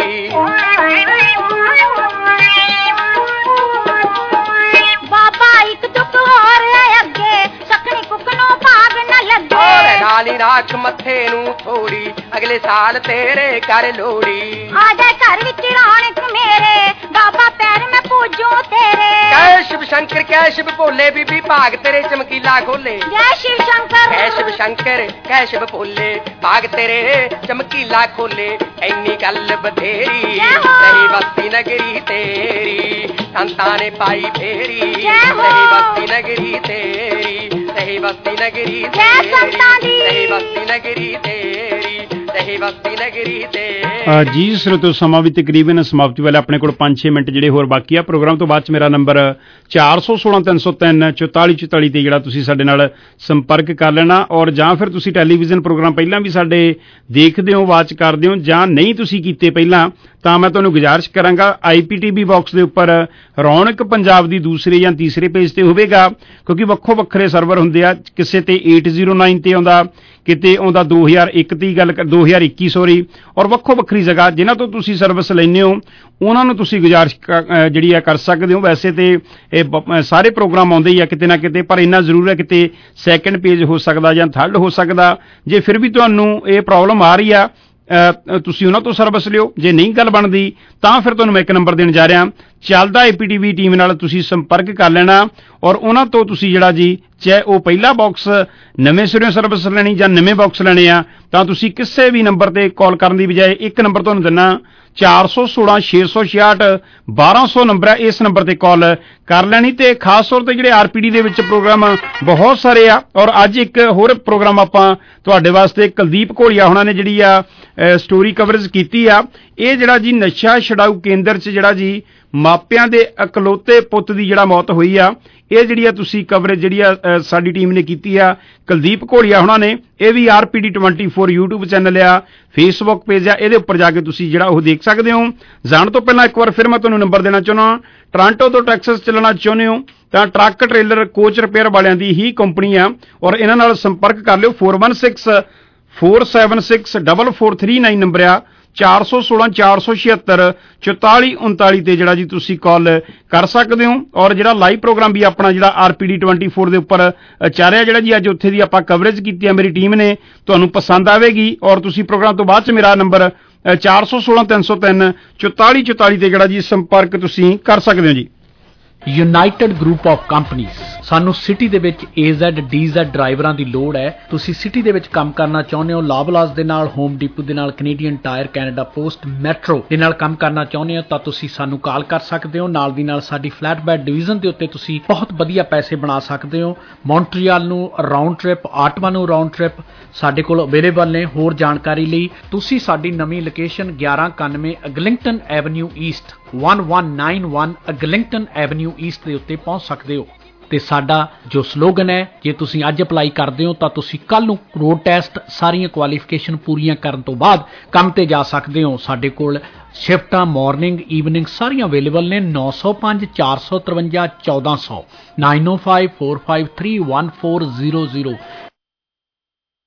बाबा एक दुख और है अगे सकनी कुकनो भाग न लगे और नाली राख मथे नू थोड़ी अगले साल तेरे कर लोड़ी आ जाए घर विच रौनक मेरे बाबा पैर में पूजू तेरे जय शिव शंकर जय शिव भोले बीबी भाग तेरे चमकीला खोले जय शिव शंकर जय शिव शंकर जय शिव भोले भाग तेरे चमकीला खोले ऐनी गल बथेरी रही बस्ती नगरी तेरी संतां ने पाई फेरी रही बस्ती नगरी तेरी रही बस्ती नगरी तेरी रही बस्ती नगरी तेरी रही बस्ती नगरी तेरी ਜੀ ਸਰੋਤੋ ਸਮਾਂ ਵੀ ਤਕਰੀਬਨ ਸਮਾਪਤੀ ਵਾਲੇ ਆਪਣੇ ਕੋਲ ਪੰਜ ਛੇ ਮਿੰਟ ਜਿਹੜੇ ਹੋਰ ਬਾਕੀ ਆ ਪ੍ਰੋਗਰਾਮ ਤੋਂ ਬਾਅਦ ਚ ਮੇਰਾ ਨੰਬਰ ਚਾਰ ਸੌ ਸੋਲਾਂ ਤਿੰਨ ਸੌ ਤਿੰਨ ਚੁਤਾਲੀ ਚੁਤਾਲੀ ਤੇ ਜਿਹੜਾ ਤੁਸੀਂ ਸਾਡੇ ਨਾਲ ਸੰਪਰਕ ਕਰ ਲੈਣਾ ਔਰ ਜਾਂ ਫਿਰ ਤੁਸੀਂ ਟੈਲੀਵਿਜ਼ਨ ਪ੍ਰੋਗਰਾਮ ਪਹਿਲਾਂ ਵੀ ਸਾਡੇ ਦੇਖਦੇ ਹੋ ਵਾਚ ਕਰਦੇ ਹੋ ਜਾਂ ਨਹੀਂ ਤੁਸੀਂ ਕੀਤੇ ਪਹਿਲਾਂ ਤਾਂ ਮੈਂ ਤੁਹਾਨੂੰ ਗੁਜ਼ਾਰਿਸ਼ ਕਰਾਂਗਾ ਆਈ ਪੀ ਟੀ ਵੀ ਬਾਕਸ ਦੇ ਉੱਪਰ ਰੌਣਕ ਪੰਜਾਬ ਦੀ ਦੂਸਰੇ ਜਾਂ ਤੀਸਰੇ ਪੇਜ ਤੇ ਹੋਵੇਗਾ ਕਿਉਂਕਿ ਵੱਖੋ ਵੱਖਰੇ ਸਰਵਰ ਹੁੰਦੇ ਆ ਕਿਸੇ ਤੇ ਅੱਠ ਸੌ ਨੌਂ ਤੇ ਆਉਂਦਾ ਕਿਤੇ ਆਉਂਦਾ ਦੋ ਹਜ਼ਾਰ ਇੱਕ ਦੀ ਗੱਲ ਦੋ ਹਜ਼ਾਰ ਇੱਕੀ ਸੌਰੀ ਔਰ ਵੱਖੋ ਵੱਖਰੀ ਜਗ੍ਹਾ ਜਿਨ੍ਹਾਂ ਤੋਂ ਤੁਸੀਂ ਸਰਵਿਸ ਲੈਂਦੇ ਹੋ ਉਹਨਾਂ ਨੂੰ ਤੁਸੀਂ ਗੁਜ਼ਾਰਿਸ਼ ਜਿਹੜੀ ਆ ਕਰ ਸਕਦੇ ਹੋ ਵੈਸੇ ਤੇ ਇਹ ਸਾਰੇ ਪ੍ਰੋਗਰਾਮ ਆਉਂਦੇ ਹੀ ਆ ਕਿਤੇ ਨਾ ਕਿਤੇ ਪਰ ਇੰਨਾ ਜ਼ਰੂਰ ਹੈ ਕਿਤੇ ਸੈਕੰਡ ਪੇਜ ਹੋ ਸਕਦਾ ਜਾਂ ਥਰਡ ਹੋ ਸਕਦਾ ਜੇ ਫਿਰ ਵੀ ਤੁਹਾਨੂੰ ਇਹ ਪ੍ਰੋਬਲਮ ਆ ਰਹੀ ਆ ਤੁਸੀਂ ਉਹਨਾਂ ਤੋਂ ਸਰਵਿਸ ਲਿਓ ਜੇ ਨਹੀਂ ਗੱਲ ਬਣਦੀ ਤਾਂ ਫਿਰ ਤੁਹਾਨੂੰ ਮੈਂ ਇੱਕ ਨੰਬਰ ਦੇਣ ਜਾ ਰਿਹਾ ਚੱਲਦਾ ਏ ਪੀ ਟੀ ਵੀ ਟੀਮ ਨਾਲ ਤੁਸੀਂ ਸੰਪਰਕ ਕਰ ਲੈਣਾ ਔਰ ਉਹਨਾਂ ਤੋਂ ਤੁਸੀਂ ਜਿਹੜਾ ਜੀ ਚਾਹੇ ਉਹ ਪਹਿਲਾ ਬਾਕਸ ਨਵੇਂ ਸਿਰਿਓਂ ਸਰਵਿਸ ਲੈਣੀ ਜਾਂ ਨਵੇਂ ਬਾਕਸ ਲੈਣੇ ਆ ਤਾਂ ਤੁਸੀਂ ਕਿਸੇ ਵੀ ਨੰਬਰ ਤੇ ਕਾਲ ਕਰਨ ਦੀ ਬਜਾਏ ਇੱਕ ਨੰਬਰ ਤੁਹਾਨੂੰ ਦਿੰਨਾ ਚਾਰ ਸੌ ਸੋਲਾਂ ਛੇ ਸੌ ਛਿਆਹਠ ਬਾਰਾਂ ਸੌ ਨੰਬਰ ਹੈ ਇਸ ਨੰਬਰ ਤੇ ਕਾਲ ਕਰ ਲੈਣੀ ਤੇ ਖਾਸ ਤੌਰ ਤੇ ਜਿਹੜੇ ਆਰ ਪੀ ਡੀ ਦੇ ਵਿੱਚ ਪ੍ਰੋਗਰਾਮ ਬਹੁਤ ਸਾਰੇ ਆ ਔਰ ਅੱਜ ਇੱਕ ਹੋਰ ਪ੍ਰੋਗਰਾਮ ਆਪਾਂ ਤੁਹਾਡੇ ਵਾਸਤੇ ਕੁਲਦੀਪ ਘੋਲੀਆ ਹੋਣਾ ਨੇ ਜਿਹੜੀ ਆ ਸਟੋਰੀ ਕਵਰੇਜ ਕੀਤੀ ਆ ਇਹ ਜਿਹੜਾ ਜੀ ਨਸ਼ਾ ਛਡਾਊ ਕੇਂਦਰ 'ਚ ਜਿਹੜਾ ਜੀ ਮਾਪਿਆਂ ਦੇ ਇਕਲੌਤੇ ਪੁੱਤ ਦੀ ਜਿਹੜਾ ਮੌਤ ਹੋਈ ਆ ਇਹ ਜਿਹੜੀ ਆ ਤੁਸੀਂ ਕਵਰੇਜ ਜਿਹੜੀ ਆ ਸਾਡੀ ਟੀਮ ਨੇ ਕੀਤੀ ਆ ਕੁਲਦੀਪ ਘੋਲੀਆ ਹੋਣਾ ਨੇ ਇਹ ਵੀ ਆਰ ਪੀ ਡੀ ਚੌਬੀ YouTube ਚੈਨਲ ਆ ਫੇਸਬੁੱਕ ਪੇਜ ਆ ਇਹਦੇ ਉੱਪਰ ਜਾ ਕੇ ਤੁਸੀਂ ਜਿਹੜਾ ਉਹ ਦੇਖ ਸਕਦੇ ਹੋ ਜਾਣ ਤੋਂ ਪਹਿਲਾਂ ਇੱਕ ਵਾਰ ਫਿਰ ਮੈਂ ਤੁਹਾਨੂੰ ਨੰਬਰ ਦੇਣਾ ਚਾਹੁੰਦਾ ਟੋਰਾਂਟੋ ਤੋਂ ਟੈਕਸਸ ਚੱਲਣਾ ਚਾਹੁੰਦੇ ਹੋ ਤਾਂ ਟਰੱਕ ਟ੍ਰੇਲਰ ਕੋਚ ਰਿਪੇਅਰ ਵਾਲਿਆਂ ਦੀ ਹੀ ਕੰਪਨੀ ਆ ਔਰ ਇਹਨਾਂ ਨਾਲ ਸੰਪਰਕ ਕਰ ਲਿਓ ਚਾਰ ਇੱਕ ਛੇ ਚਾਰ ਸੱਤ ਛੇ ਚਾਰ ਚਾਰ ਤਿੰਨ ਨੌਂ ਨੰਬਰ ਆ ਚਾਰ ਸੌ ਸੋਲਾਂ ਚਾਰ ਸੌ ਛਿਅੱਤਰ ਚੁਤਾਲੀ ਉਨਤਾਲੀ ਤੇ ਜਿਹੜਾ ਜੀ ਤੁਸੀਂ ਕਾਲ ਕਰ ਸਕਦੇ ਹੋ ਔਰ ਜਿਹੜਾ ਲਾਈਵ ਪ੍ਰੋਗਰਾਮ ਵੀ ਆਪਣਾ ਜਿਹੜਾ ਆਰ ਪੀ ਡੀ ਚੌਬੀ ਦੇ ਉੱਪਰ ਚੱਲ ਰਿਹਾ ਜਿਹੜਾ ਜੀ ਅੱਜ ਉੱਥੇ ਦੀ ਆਪਾਂ ਕਵਰੇਜ ਕੀਤੀ ਹੈ ਮੇਰੀ ਟੀਮ ਨੇ ਤੁਹਾਨੂੰ ਪਸੰਦ ਆਵੇਗੀ ਔਰ ਤੁਸੀਂ ਪ੍ਰੋਗਰਾਮ ਤੋਂ ਬਾਅਦ ਚ ਮੇਰਾ ਨੰਬਰ ਚਾਰ ਸੌ ਸੋਲਾਂ ਤਿੰਨ ਸੌ ਤਿੰਨ ਚੁਤਾਲੀ ਚੁਤਾਲੀ ਤੇ ਜਿਹੜਾ ਜੀ ਸੰਪਰਕ ਤੁਸੀਂ ਕਰ ਸਕਦੇ ਹੋ ਜੀ ਯੂਨਾਈਟਿਡ ਗਰੁੱਪ ਆਫ ਕੰਪਨੀਜ਼ ਸਾਨੂੰ ਸਿਟੀ ਦੇ ਵਿੱਚ ਏ ਜ਼ੈਡ ਡੀ ਜ਼ੈਡ ਡਰਾਈਵਰਾਂ ਦੀ ਲੋੜ ਹੈ ਤੁਸੀਂ ਸਿਟੀ ਦੇ ਵਿੱਚ ਕੰਮ ਕਰਨਾ ਚਾਹੁੰਦੇ ਹੋ ਲਾਬਲਾਸ ਦੇ ਨਾਲ ਹੋਮ ਡਿਪੂ ਦੇ ਨਾਲ Canadian Tire Canada Post Metro ਦੇ ਨਾਲ ਕੰਮ ਕਰਨਾ ਚਾਹੁੰਦੇ ਹੋ ਤਾਂ ਤੁਸੀਂ ਸਾਨੂੰ ਕਾਲ ਕਰ ਸਕਦੇ ਹੋ ਨਾਲ ਦੀ ਨਾਲ ਸਾਡੀ ਫਲੈਟ ਬੈਡ ਡਿਵੀਜ਼ਨ ਦੇ ਉੱਤੇ ਤੁਸੀਂ ਬਹੁਤ ਵਧੀਆ ਪੈਸੇ ਬਣਾ ਸਕਦੇ ਹੋ ਮੌਂਟਰੀਅਲ ਨੂੰ ਰਾਉਂਡ ਟ੍ਰਿਪ ਆਟਵਾ ਨੂੰ ਰਾਉਂਡ ਟ੍ਰਿਪ ਸਾਡੇ ਕੋਲ ਅਵੇਲੇਬਲ ਨੇ ਹੋਰ ਜਾਣਕਾਰੀ ਲਈ ਤੁਸੀਂ ਸਾਡੀ ਨਵੀਂ ਲੋਕੇਸ਼ਨ ਗਿਆਰਾਂ ਇਕਾਨਵੇਂ ਅਗਲਿੰਗਟਨ ਐਵਨਿਊ ਈਸਟ ਇੱਕ ਇੱਕ ਨੌਂ ਇੱਕ ਅਗਲਿੰਗਟਨ ਐਵਨਿਊ ਈਸਟ ਦੇ ਉੱਤੇ ਪਹੁੰਚ ਸਕਦੇ ਹੋ ਤੇ ਸਾਡਾ ਜੋ ਸਲੋਗਨ ਹੈ ਜੇ ਤੁਸੀਂ ਅੱਜ ਅਪਲਾਈ ਕਰਦੇ ਹੋ ਤਾਂ ਤੁਸੀਂ ਕੱਲ ਨੂੰ ਰੋਡ ਟੈਸਟ ਸਾਰੀਆਂ ਕੁਆਲੀਫਿਕੇਸ਼ਨ ਪੂਰੀਆਂ ਕਰਨ ਤੋਂ ਬਾਅਦ ਕੰਮ ਤੇ ਜਾ ਸਕਦੇ ਹੋ ਸਾਡੇ ਕੋਲ ਸ਼ਿਫਟਾਂ ਮਾਰਨਿੰਗ ਈਵਨਿੰਗ ਸਾਰੀਆਂ ਅਵੇਲੇਬਲ ਨੇ ਨੌਂ ਸੌ ਪੰਜ ਚਾਰ ਸੌ ਤਰਵੰਜਾ ਚੌਦਾਂ ਸੌ nine oh five four five three one four zero zero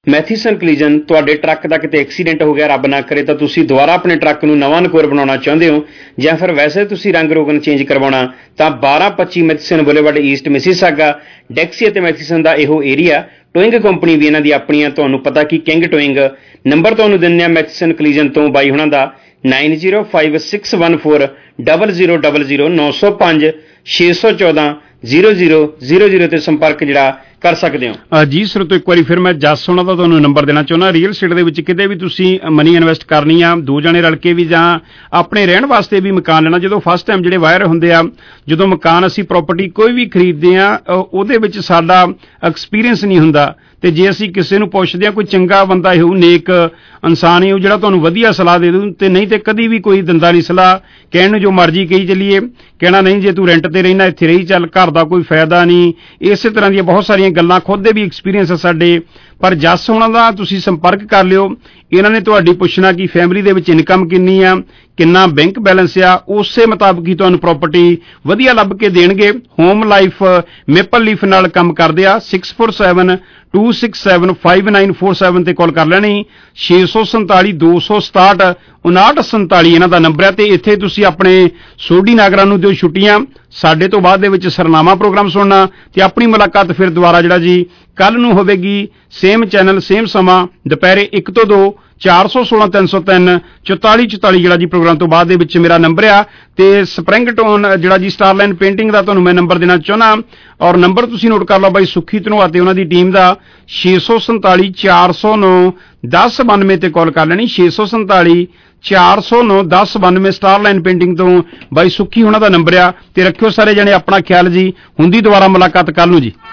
Matheson collision ਤੁਹਾਡੇ ਟਰੱਕ ਦਾ ਕਿਤੇ ਐਕਸੀਡੈਂਟ ਹੋ ਗਿਆ, ਰੱਬ ਨਾ ਕਰੇ, ਤਾਂ ਤੁਸੀਂ ਦੁਬਾਰਾ ਆਪਣੇ ਟਰੱਕ ਨੂੰ ਨਵਾਂ ਨਕੋਰ ਬਣਾਉਣਾ ਚਾਹੁੰਦੇ ਹੋ, ਜਾਂ ਫਿਰ ਵੈਸੇ ਤੁਸੀਂ ਰੰਗ ਰੋਗਨ ਚੇਂਜ ਕਰਵਾਉਣਾ, ਤਾਂ ਬਾਰਾਂ ਪੱਚੀ Matheson boulevard east Mississauga Dixie ਅਤੇ ਮੈਥੀਸਨ ਦਾ ਇਹੋ ਏਰੀਆ। ਟੋਇੰਗ ਕੰਪਨੀ ਵੀ ਇਹਨਾਂ ਦੀ ਆਪਣੀ ਆ, ਤੁਹਾਨੂੰ ਪਤਾ ਕਿ ਕਿੰਗ ਟੋਇੰਗ। ਨੰਬਰ ਤੁਹਾਨੂੰ ਦਿੰਦੇ ਆ ਮੈਥੀਸਨ ਕਲੀਜਨ ਤੋਂ ਬਾਈ ਹੁਣਾਂ ਦਾ nine zero five six one four double zero double zero ਨੌ ਸੌ ਪੰਜ ਛੇ ਸੌ ਚੌਦਾਂ ਜ਼ੀਰੋ ਜ਼ੀਰੋ ਜ਼ੀਰੋ ਜ਼ੀਰੋ ਤੇ ਸੰਪਰਕ ਜਿਹੜਾ ਕਰ ਸਕਦੇ ਹੋ। ਜੀ ਸਰ, ਤੋਂ ਇੱਕ ਵਾਰੀ ਫਿਰ ਮੈਂ ਜੱਸ ਹੋਣਾ ਦਾ ਤੁਹਾਨੂੰ ਨੰਬਰ ਦੇਣਾ ਚਾਹੁੰਦਾ। ਰੀਅਲ ਸਟੇਟ ਦੇ ਵਿੱਚ ਕਿਤੇ ਵੀ ਤੁਸੀਂ ਮਨੀ ਇਨਵੈਸਟ ਕਰਨੀ ਆ, ਦੋ ਜਣੇ ਰਲ ਕੇ ਵੀ ਜਾਂ ਆਪਣੇ ਰਹਿਣ ਵਾਸਤੇ ਵੀ ਮਕਾਨ ਲੈਣਾ, ਜਦੋਂ ਫਸਟ ਟਾਈਮ ਜਿਹੜੇ ਵਾਇਰ ਹੁੰਦੇ ਆ, ਜਦੋਂ ਮਕਾਨ ਅਸੀਂ ਪ੍ਰਾਪਰਟੀ ਕੋਈ ਵੀ ਖਰੀਦਦੇ ਆ, ਉਹਦੇ ਵਿੱਚ ਸਾਡਾ ਐਕਸਪੀਰੀਅੰਸ ਨਹੀਂ ਹੁੰਦਾ, ਤੇ ਜੇ ਅਸੀਂ ਕਿਸੇ ਨੂੰ ਪੁੱਛਦੇ ਹਾਂ, ਕੋਈ ਚੰਗਾ ਬੰਦਾ ਹੋਊ, ਨੇਕ ਇਨਸਾਨ ਹੈ, ਉਹ ਜਿਹੜਾ ਤੁਹਾਨੂੰ ਵਧੀਆ ਸਲਾਹ ਦੇ ਦੂ, ਤੇ ਨਹੀਂ ਤੇ ਕਦੀ ਵੀ ਕੋਈ ਦਿੰਦਾ ਨਹੀਂ ਸਲਾਹ, ਕਹਿਣ ਨੂੰ ਜੋ ਮਰਜ਼ੀ ਕਹੀ ਚੱਲੀਏ, ਕਹਿਣਾ ਨਹੀਂ ਜੇ ਤੂੰ ਰੈਂਟ ਤੇ ਰਹਿਣਾ ਇੱਥੇ ਰਹੀ ਚੱਲ, ਘਰ ਦਾ ਕੋਈ ਫਾਇਦਾ ਨਹੀਂ। ਇਸੇ ਤਰ੍ਹਾਂ ਦੀਆਂ ਬਹੁਤ ਸਾਰੀਆਂ ਗੱਲਾਂ, ਖੁਦ ਦੇ ਵੀ ਐਕਸਪੀਰੀਅੰਸ ਹੈ ਸਾਡੇ। ਪਰ ਜੱਸ ਹੋਣਾ ਦਾ ਤੁਸੀਂ ਸੰਪਰਕ ਕਰ ਲਿਓ, ਇਹਨਾਂ ਨੇ ਤੁਹਾਡੀ ਪੁੱਛਣਾ ਕਿ ਫੈਮਿਲੀ ਦੇ ਵਿੱਚ ਇਨਕਮ ਕਿੰਨੀ ਆ, ਕਿੰਨਾ ਬੈਂਕ ਬੈਲੈਂਸ ਆ, ਉਸੇ ਮੁਤਾਬਕ ਹੀ ਤੁਹਾਨੂੰ ਪ੍ਰਾਪਰਟੀ ਵਧੀਆ ਲੱਭ ਕੇ ਦੇਣਗੇ। ਹੋਮ ਲਾਈਫ ਮੇਪਲ ਲੀਫ ਨਾਲ ਕੰਮ ਕਰਦੇ ਆ। Six four seven two six seven five nine four seven ਤੇ ਕਾਲ ਕਰ ਲੈਣੀ। ਛੇ ਸੌ ਸੰਤਾਲੀ ਦੋ ਸੌ ਸਤਾਹਠ ਉਨਾਹਠ ਸੰਤਾਲੀ ਇਹਨਾਂ ਦਾ ਨੰਬਰ ਹੈ। ਤੇ ਇੱਥੇ ਤੁਸੀਂ ਆਪਣੇ ਸੋਢੀ ਨਾਗਰਾਂ ਨੂੰ ਦਿਓ ਛੁੱਟੀਆਂ, ਸਾਡੇ ਤੋਂ ਬਾਅਦ ਦੇ ਵਿੱਚ ਸਰਨਾਮਾ ਪ੍ਰੋਗਰਾਮ ਸੁਣਨਾ, ਤੇ ਆਪਣੀ ਮੁਲਾਕਾਤ ਫਿਰ ਦੁਬਾਰਾ ਜਿਹੜਾ ਜੀ ਕੱਲ ਨੂੰ ਹੋਵੇਗੀ, ਸੇਮ ਚੈਨਲ ਸੇਮ ਸਮਾਂ, ਦੁਪਹਿਰੇ ਇੱਕ ਤੋਂ ਦੋ, ਚਾਰ ਸੌ ਸੋਲਾਂ ਤਿੰਨ ਸੌ ਤਿੰਨ ਚੁਤਾਲੀ ਚੁਤਾਲੀ ਜਿਹੜਾ ਜੀ ਪ੍ਰੋਗਰਾਮ ਤੋਂ ਬਾਅਦ ਦੇ ਵਿੱਚ ਮੇਰਾ ਨੰਬਰ ਆ। ਤੇ ਸਪਰਿੰਗਟੋਨ ਜਿਹੜਾ ਜੀ ਸਟਾਰਲਾਈਨ ਪੇਂਟਿੰਗ ਦਾ ਤੁਹਾਨੂੰ ਮੈਂ ਨੰਬਰ ਦੇਣਾ ਚਾਹੁੰਦਾ, ਔਰ ਨੰਬਰ ਤੁਸੀਂ ਨੋਟ ਕਰ ਲਓ ਬਾਈ ਸੁੱਖੀ ਧਨੋਆ ਤੇ ਉਹਨਾਂ ਦੀ ਟੀਮ ਦਾ ਛੇ ਸੌ ਸੰਤਾਲੀ ਚਾਰ ਸੌ ਨੌ ਦਸ ਬਾਨਵੇਂ ਤੇ ਕਾਲ ਕਰ ਲੈਣੀ। ਛੇ ਸੌ ਸੰਤਾਲੀ ਚਾਰ ਸੌ ਨੌ ਦਸ ਬਾਨਵੇਂ ਸਟਾਰਲਾਈਨ ਪੇਂਟਿੰਗ ਤੋਂ ਬਾਈ ਸੁੱਖੀ ਉਹਨਾਂ ਦਾ ਨੰਬਰ ਆ। ਤੇ ਰੱਖਿਓ ਸਾਰੇ ਜਣੇ ਆਪਣਾ ਖਿਆਲ ਜੀ, ਹੁੰਦੀ ਦੁਬਾਰਾ ਮੁਲਾਕਾਤ ਕੱਲ ਨੂੰ ਜੀ।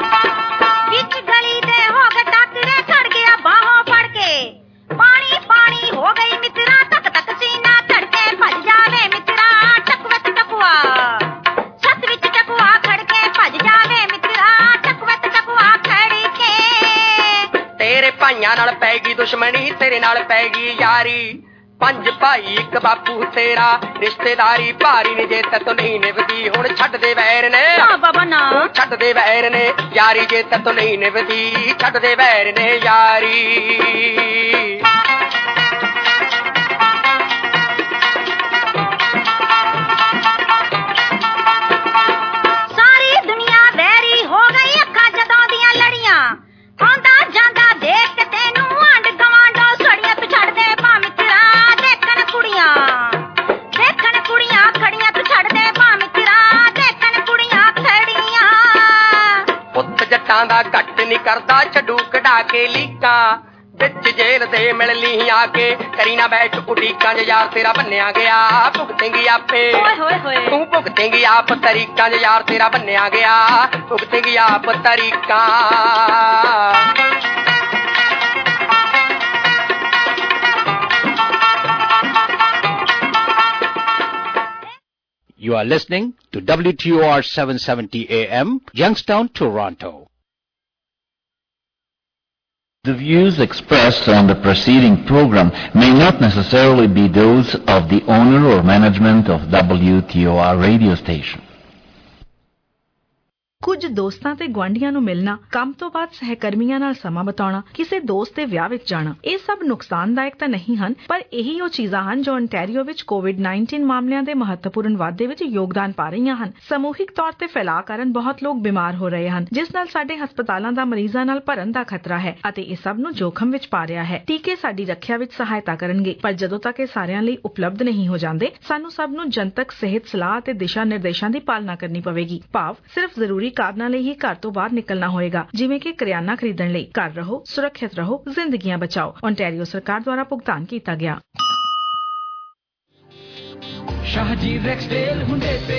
ਪਾਣੀ ਪਾਣੀ ਹੋ ਗਈ ਮਿੱਤਰਾ, ਤੱਕ ਤੱਕ ਸੀਨਾ ਧੜਕੇ ਭੱਜ ਜਾਵੇ ਮਿੱਤਰਾ, ਟਕ ਵਿੱਚ ਟਕਵਾ ਛੱਤ ਵਿੱਚ ਟਕਵਾ ਖੜਕੇ ਭੱਜ ਜਾਵੇ ਮਿੱਤਰਾ, ਟਕ ਵਿੱਚ ਟਕਵਾ ਖੜਕੇ। ਤੇਰੇ ਭਾਈਆਂ ਨਾਲ ਪੈ ਗਈ ਦੁਸ਼ਮਣੀ, ਤੇਰੇ ਨਾਲ ਪੈ ਗਈ ਯਾਰੀ, ਪੰਜ ਭਾਈ ਇੱਕ ਬਾਪੂ ਤੇਰਾ, ਰਿਸ਼ਤੇਦਾਰੀ ਭਾਰੀ ਨੇ, ਜੇ ਤੈਨੂੰ ਨਹੀਂ ਨਿਭਦੀ ਹੁਣ ਛੱਡ ਦੇ ਵੈਰ ਨੇ, ਬਾਬਾ ਨਾ ਛੱਡ ਦੇ ਵੈਰ ਨੇ ਯਾਰੀ, ਜੇ ਤੈਨੂੰ ਨਹੀਂ ਨਿਭਦੀ ਛੱਡ ਦੇ ਵੈਰ ਨੇ ਯਾਰੀ। ਸਾਰੀ ਦੁਨੀਆ ਵੈਰੀ ਹੋ ਗਈ, ਅੱਖਾਂ ਜਦੋਂ ਦੀਆਂ ਲੜੀਆਂ, ਆਉਂਦਾ ਜਾਂਦਾ ਦੇਖ ਕੇ ਤੈਨੂੰ ਆਂਡ ਗਵਾਂਡੋ ਸੜੀਆਂ, ਤੂੰ ਛੱਡ ਦੇ ਭਾ ਮਿੱਤਰਾ, ਦੇਖਣ ਕੁੜੀਆਂ ਦੇਖਣ ਕੁੜੀਆਂ ਖੜੀਆਂ, ਤੂੰ ਛੱਡ ਦੇ ਭਾ ਮਿੱਤਰਾ, ਦੇਖਣ ਕੁੜੀਆਂ ਖੜੀਆਂ। ਪੁੱਤ ਜੱਟਾਂ ਦਾ ਘੱਟ ਨਹੀਂ ਕਰਦਾ, ਛੱਡੂ ਕਢਾ ਕੇ ਲੀਕਾਂ, ਵਿੱਚ ਜੇਲ੍ਹ ਦੇ ਮਿਲ ਲਈ ਆ ਕੇ, ਕਰੀ ਨਾ ਬੈਠ ਉਡੀਕਾਂ, ਜੇ ਯਾਰ ਤੇਰਾ ਬੰਨਿਆ ਗਿਆ ਭੁਗਤੇਂਗੀ ਆਪੇ, ਤੂੰ ਭੁਗਤੇਂਗੀ ਆਪ ਤਰੀਕਾਂ, ਜੇ ਯਾਰ ਤੇਰਾ ਬੰਨਿਆ ਗਿਆ ਭੁਗਤੇਂਗੀ ਆਪ ਤਰੀਕਾਂ। You are listening to W T O R seven seventy A M, Youngstown, Toronto. The views expressed on the preceding program may not necessarily be those of the owner or management of W T O R radio station. ਕੁਝ ਦੋਸਤਾਂ ਤੇ ਗੁਆਂਢੀਆਂ ਨੂੰ ਮਿਲਣਾ, ਕੰਮ ਤੋਂ ਬਾਅਦ ਸਹਿਕਰਮੀਆਂ ਨਾਲ ਸਮਾਂ ਬਿਤਾਉਣਾ, ਕਿਸੇ ਦੋਸਤ ਦੇ ਵਿਆਹ ਵਿੱਚ ਜਾਣਾ, ਇਹ ਸਭ ਨੁਕਸਾਨਦਾਇਕ ਤਾਂ ਨਹੀਂ ਹਨ, ਪਰ ਇਹੀ ਉਹ ਚੀਜ਼ਾਂ ਹਨ ਜੋ ontario ਵਿੱਚ ਕੋਵਿਡ ਉੱਨੀ ਮਾਮਲਿਆਂ ਦੇ ਮਹੱਤਵਪੂਰਨ ਵਾਧੇ ਵਿੱਚ ਯੋਗਦਾਨ ਪਾ ਰਹੀਆਂ ਹਨ। ਸਮੂਹਿਕ ਤੌਰ ਤੇ ਫੈਲਾਅ ਕਾਰਨ ਬਹੁਤ ਲੋਕ ਬਿਮਾਰ ਹੋ ਰਹੇ ਹਨ, ਜਿਸ ਨਾਲ ਸਾਡੇ ਹਸਪਤਾਲਾਂ ਦਾ ਮਰੀਜ਼ਾਂ ਨਾਲ ਭਰਨ ਦਾ ਖਤਰਾ ਹੈ ਅਤੇ ਇਹ ਸਭ ਨੂੰ ਜੋਖਮ ਵਿੱਚ ਪਾ ਰਿਹਾ ਹੈ। ਟੀਕੇ ਸਾਡੀ ਰੱਖਿਆ ਵਿੱਚ ਸਹਾਇਤਾ ਕਰਨਗੇ, ਪਰ ਜਦੋਂ ਤੱਕ ਇਹ ਸਾਰਿਆਂ ਲਈ ਉਪਲਬਧ ਨਹੀਂ ਹੋ ਜਾਂਦੇ, ਸਾਨੂੰ ਸਭ ਨੂੰ ਜਨਤਕ ਸਿਹਤ ਸਲਾਹ ਅਤੇ ਦਿਸ਼ਾ ਨਿਰਦੇਸ਼ਾਂ ਦੀ ਪਾਲਣਾ ਕਰਨੀ ਪਵੇਗੀ। ਭਾਵ ਸਿਰਫ ਜ਼ਰੂਰੀ ਕਾਰਨਾਂ ਲਈ ਹੀ ਘਰ ਤੋਂ ਬਾਹਰ ਨਿਕਲਣਾ ਹੋਏਗਾ, ਜਿਵੇਂ ਕਿ ਕਰਿਆਨਾ ਖਰੀਦਣ ਲਈ। ਘਰ ਰਹੋ, ਸੁਰੱਖਿਅਤ ਰਹੋ, ਜ਼ਿੰਦਗੀਆਂ ਬਚਾਓ। ontario ਸਰਕਾਰ ਦੁਆਰਾ ਭੁਗਤਾਨ ਕੀਤਾ ਗਿਆ। शाहजी रेक्सडेल हुंडे पे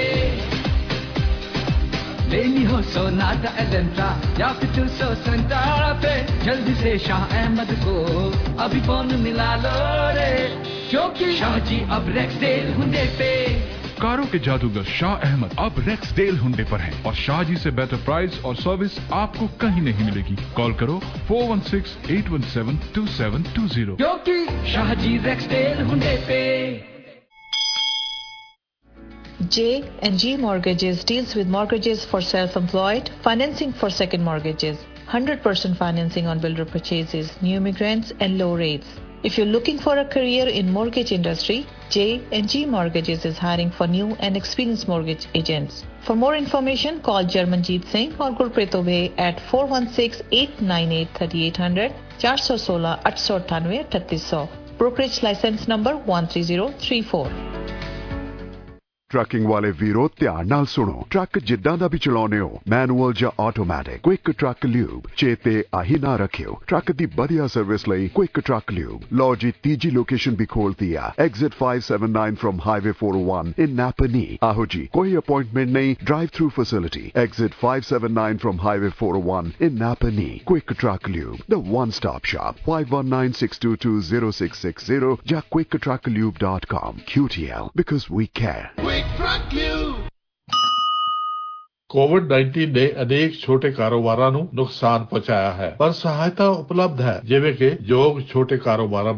लेनी हो सोनाटा एलेंट्रा या फिर टू सौ संतारा पे, जल्दी से शाह अहमद को अभी फोन मिला लो रे, क्योंकि शाहजी अब रेक्सडेल हुंडे पे। कारों के जादूगर शाह अहमद अब रेक्सडेल हुंडे पर हैं और शाहजी से बेहतर प्राइस और सर्विस आपको कहीं नहीं मिलेगी। कॉल करो four one six eight one seven two seven two zero, क्योंकि शाहजी रेक्सडेल हुंडे पे। J and G Mortgages deals with mortgages for self-employed, financing for second mortgages. one hundred percent financing on builder purchases, new immigrants and low rates. If you're looking for a career in mortgage industry, J and G Mortgages is hiring for new and experienced mortgage agents. For more information, call Jarmanjeet Singh or Gurpreet Obe at four one six, eight nine eight, three eight zero zero, four one six, eight eight nine, three eight zero zero. Brokerage license number one three zero three four. Trucking वाले वीरो ध्यान नाल सुनो ट्रक जिद्दां दा भी चलाउने हो मैनुअल ਜਾਂ ਆਟੋਮੈਟਿਕ क्विक ट्रक ल्यूब चेते आही ना रखियो ट्रक दी बढ़िया सर्विस ਲਈ क्विक ट्रक ल्यूब लो जी तीजी लोकेशन भी खोलती है exit five seventy-nine from highway four oh one in Napanee आहो जी कोई अपॉइंटमेंट नहीं drive through facility exit five seventy-nine from highway four oh one in Napanee quick truck lube the one stop shop five one nine, six two two, zero six six zero ਜਾਂ quick truck lube dot com Q T L because we care Covid nineteen ਨੇ ਅਨੇਕ ਛੋਟੇ ਕਾਰੋਬਾਰਾਂ ਨੂੰ ਨੁਕਸਾਨ ਪਹੁੰਚਾਇਆ ਹੈ ਪਰ ਸਹਾਇਤਾ ਉਪਲਬਧ ਹੈ ਜਿਵੇਂ ਕਿ ਯੋਗ ਛੋਟੇ ਕਾਰੋਬਾਰਾਂ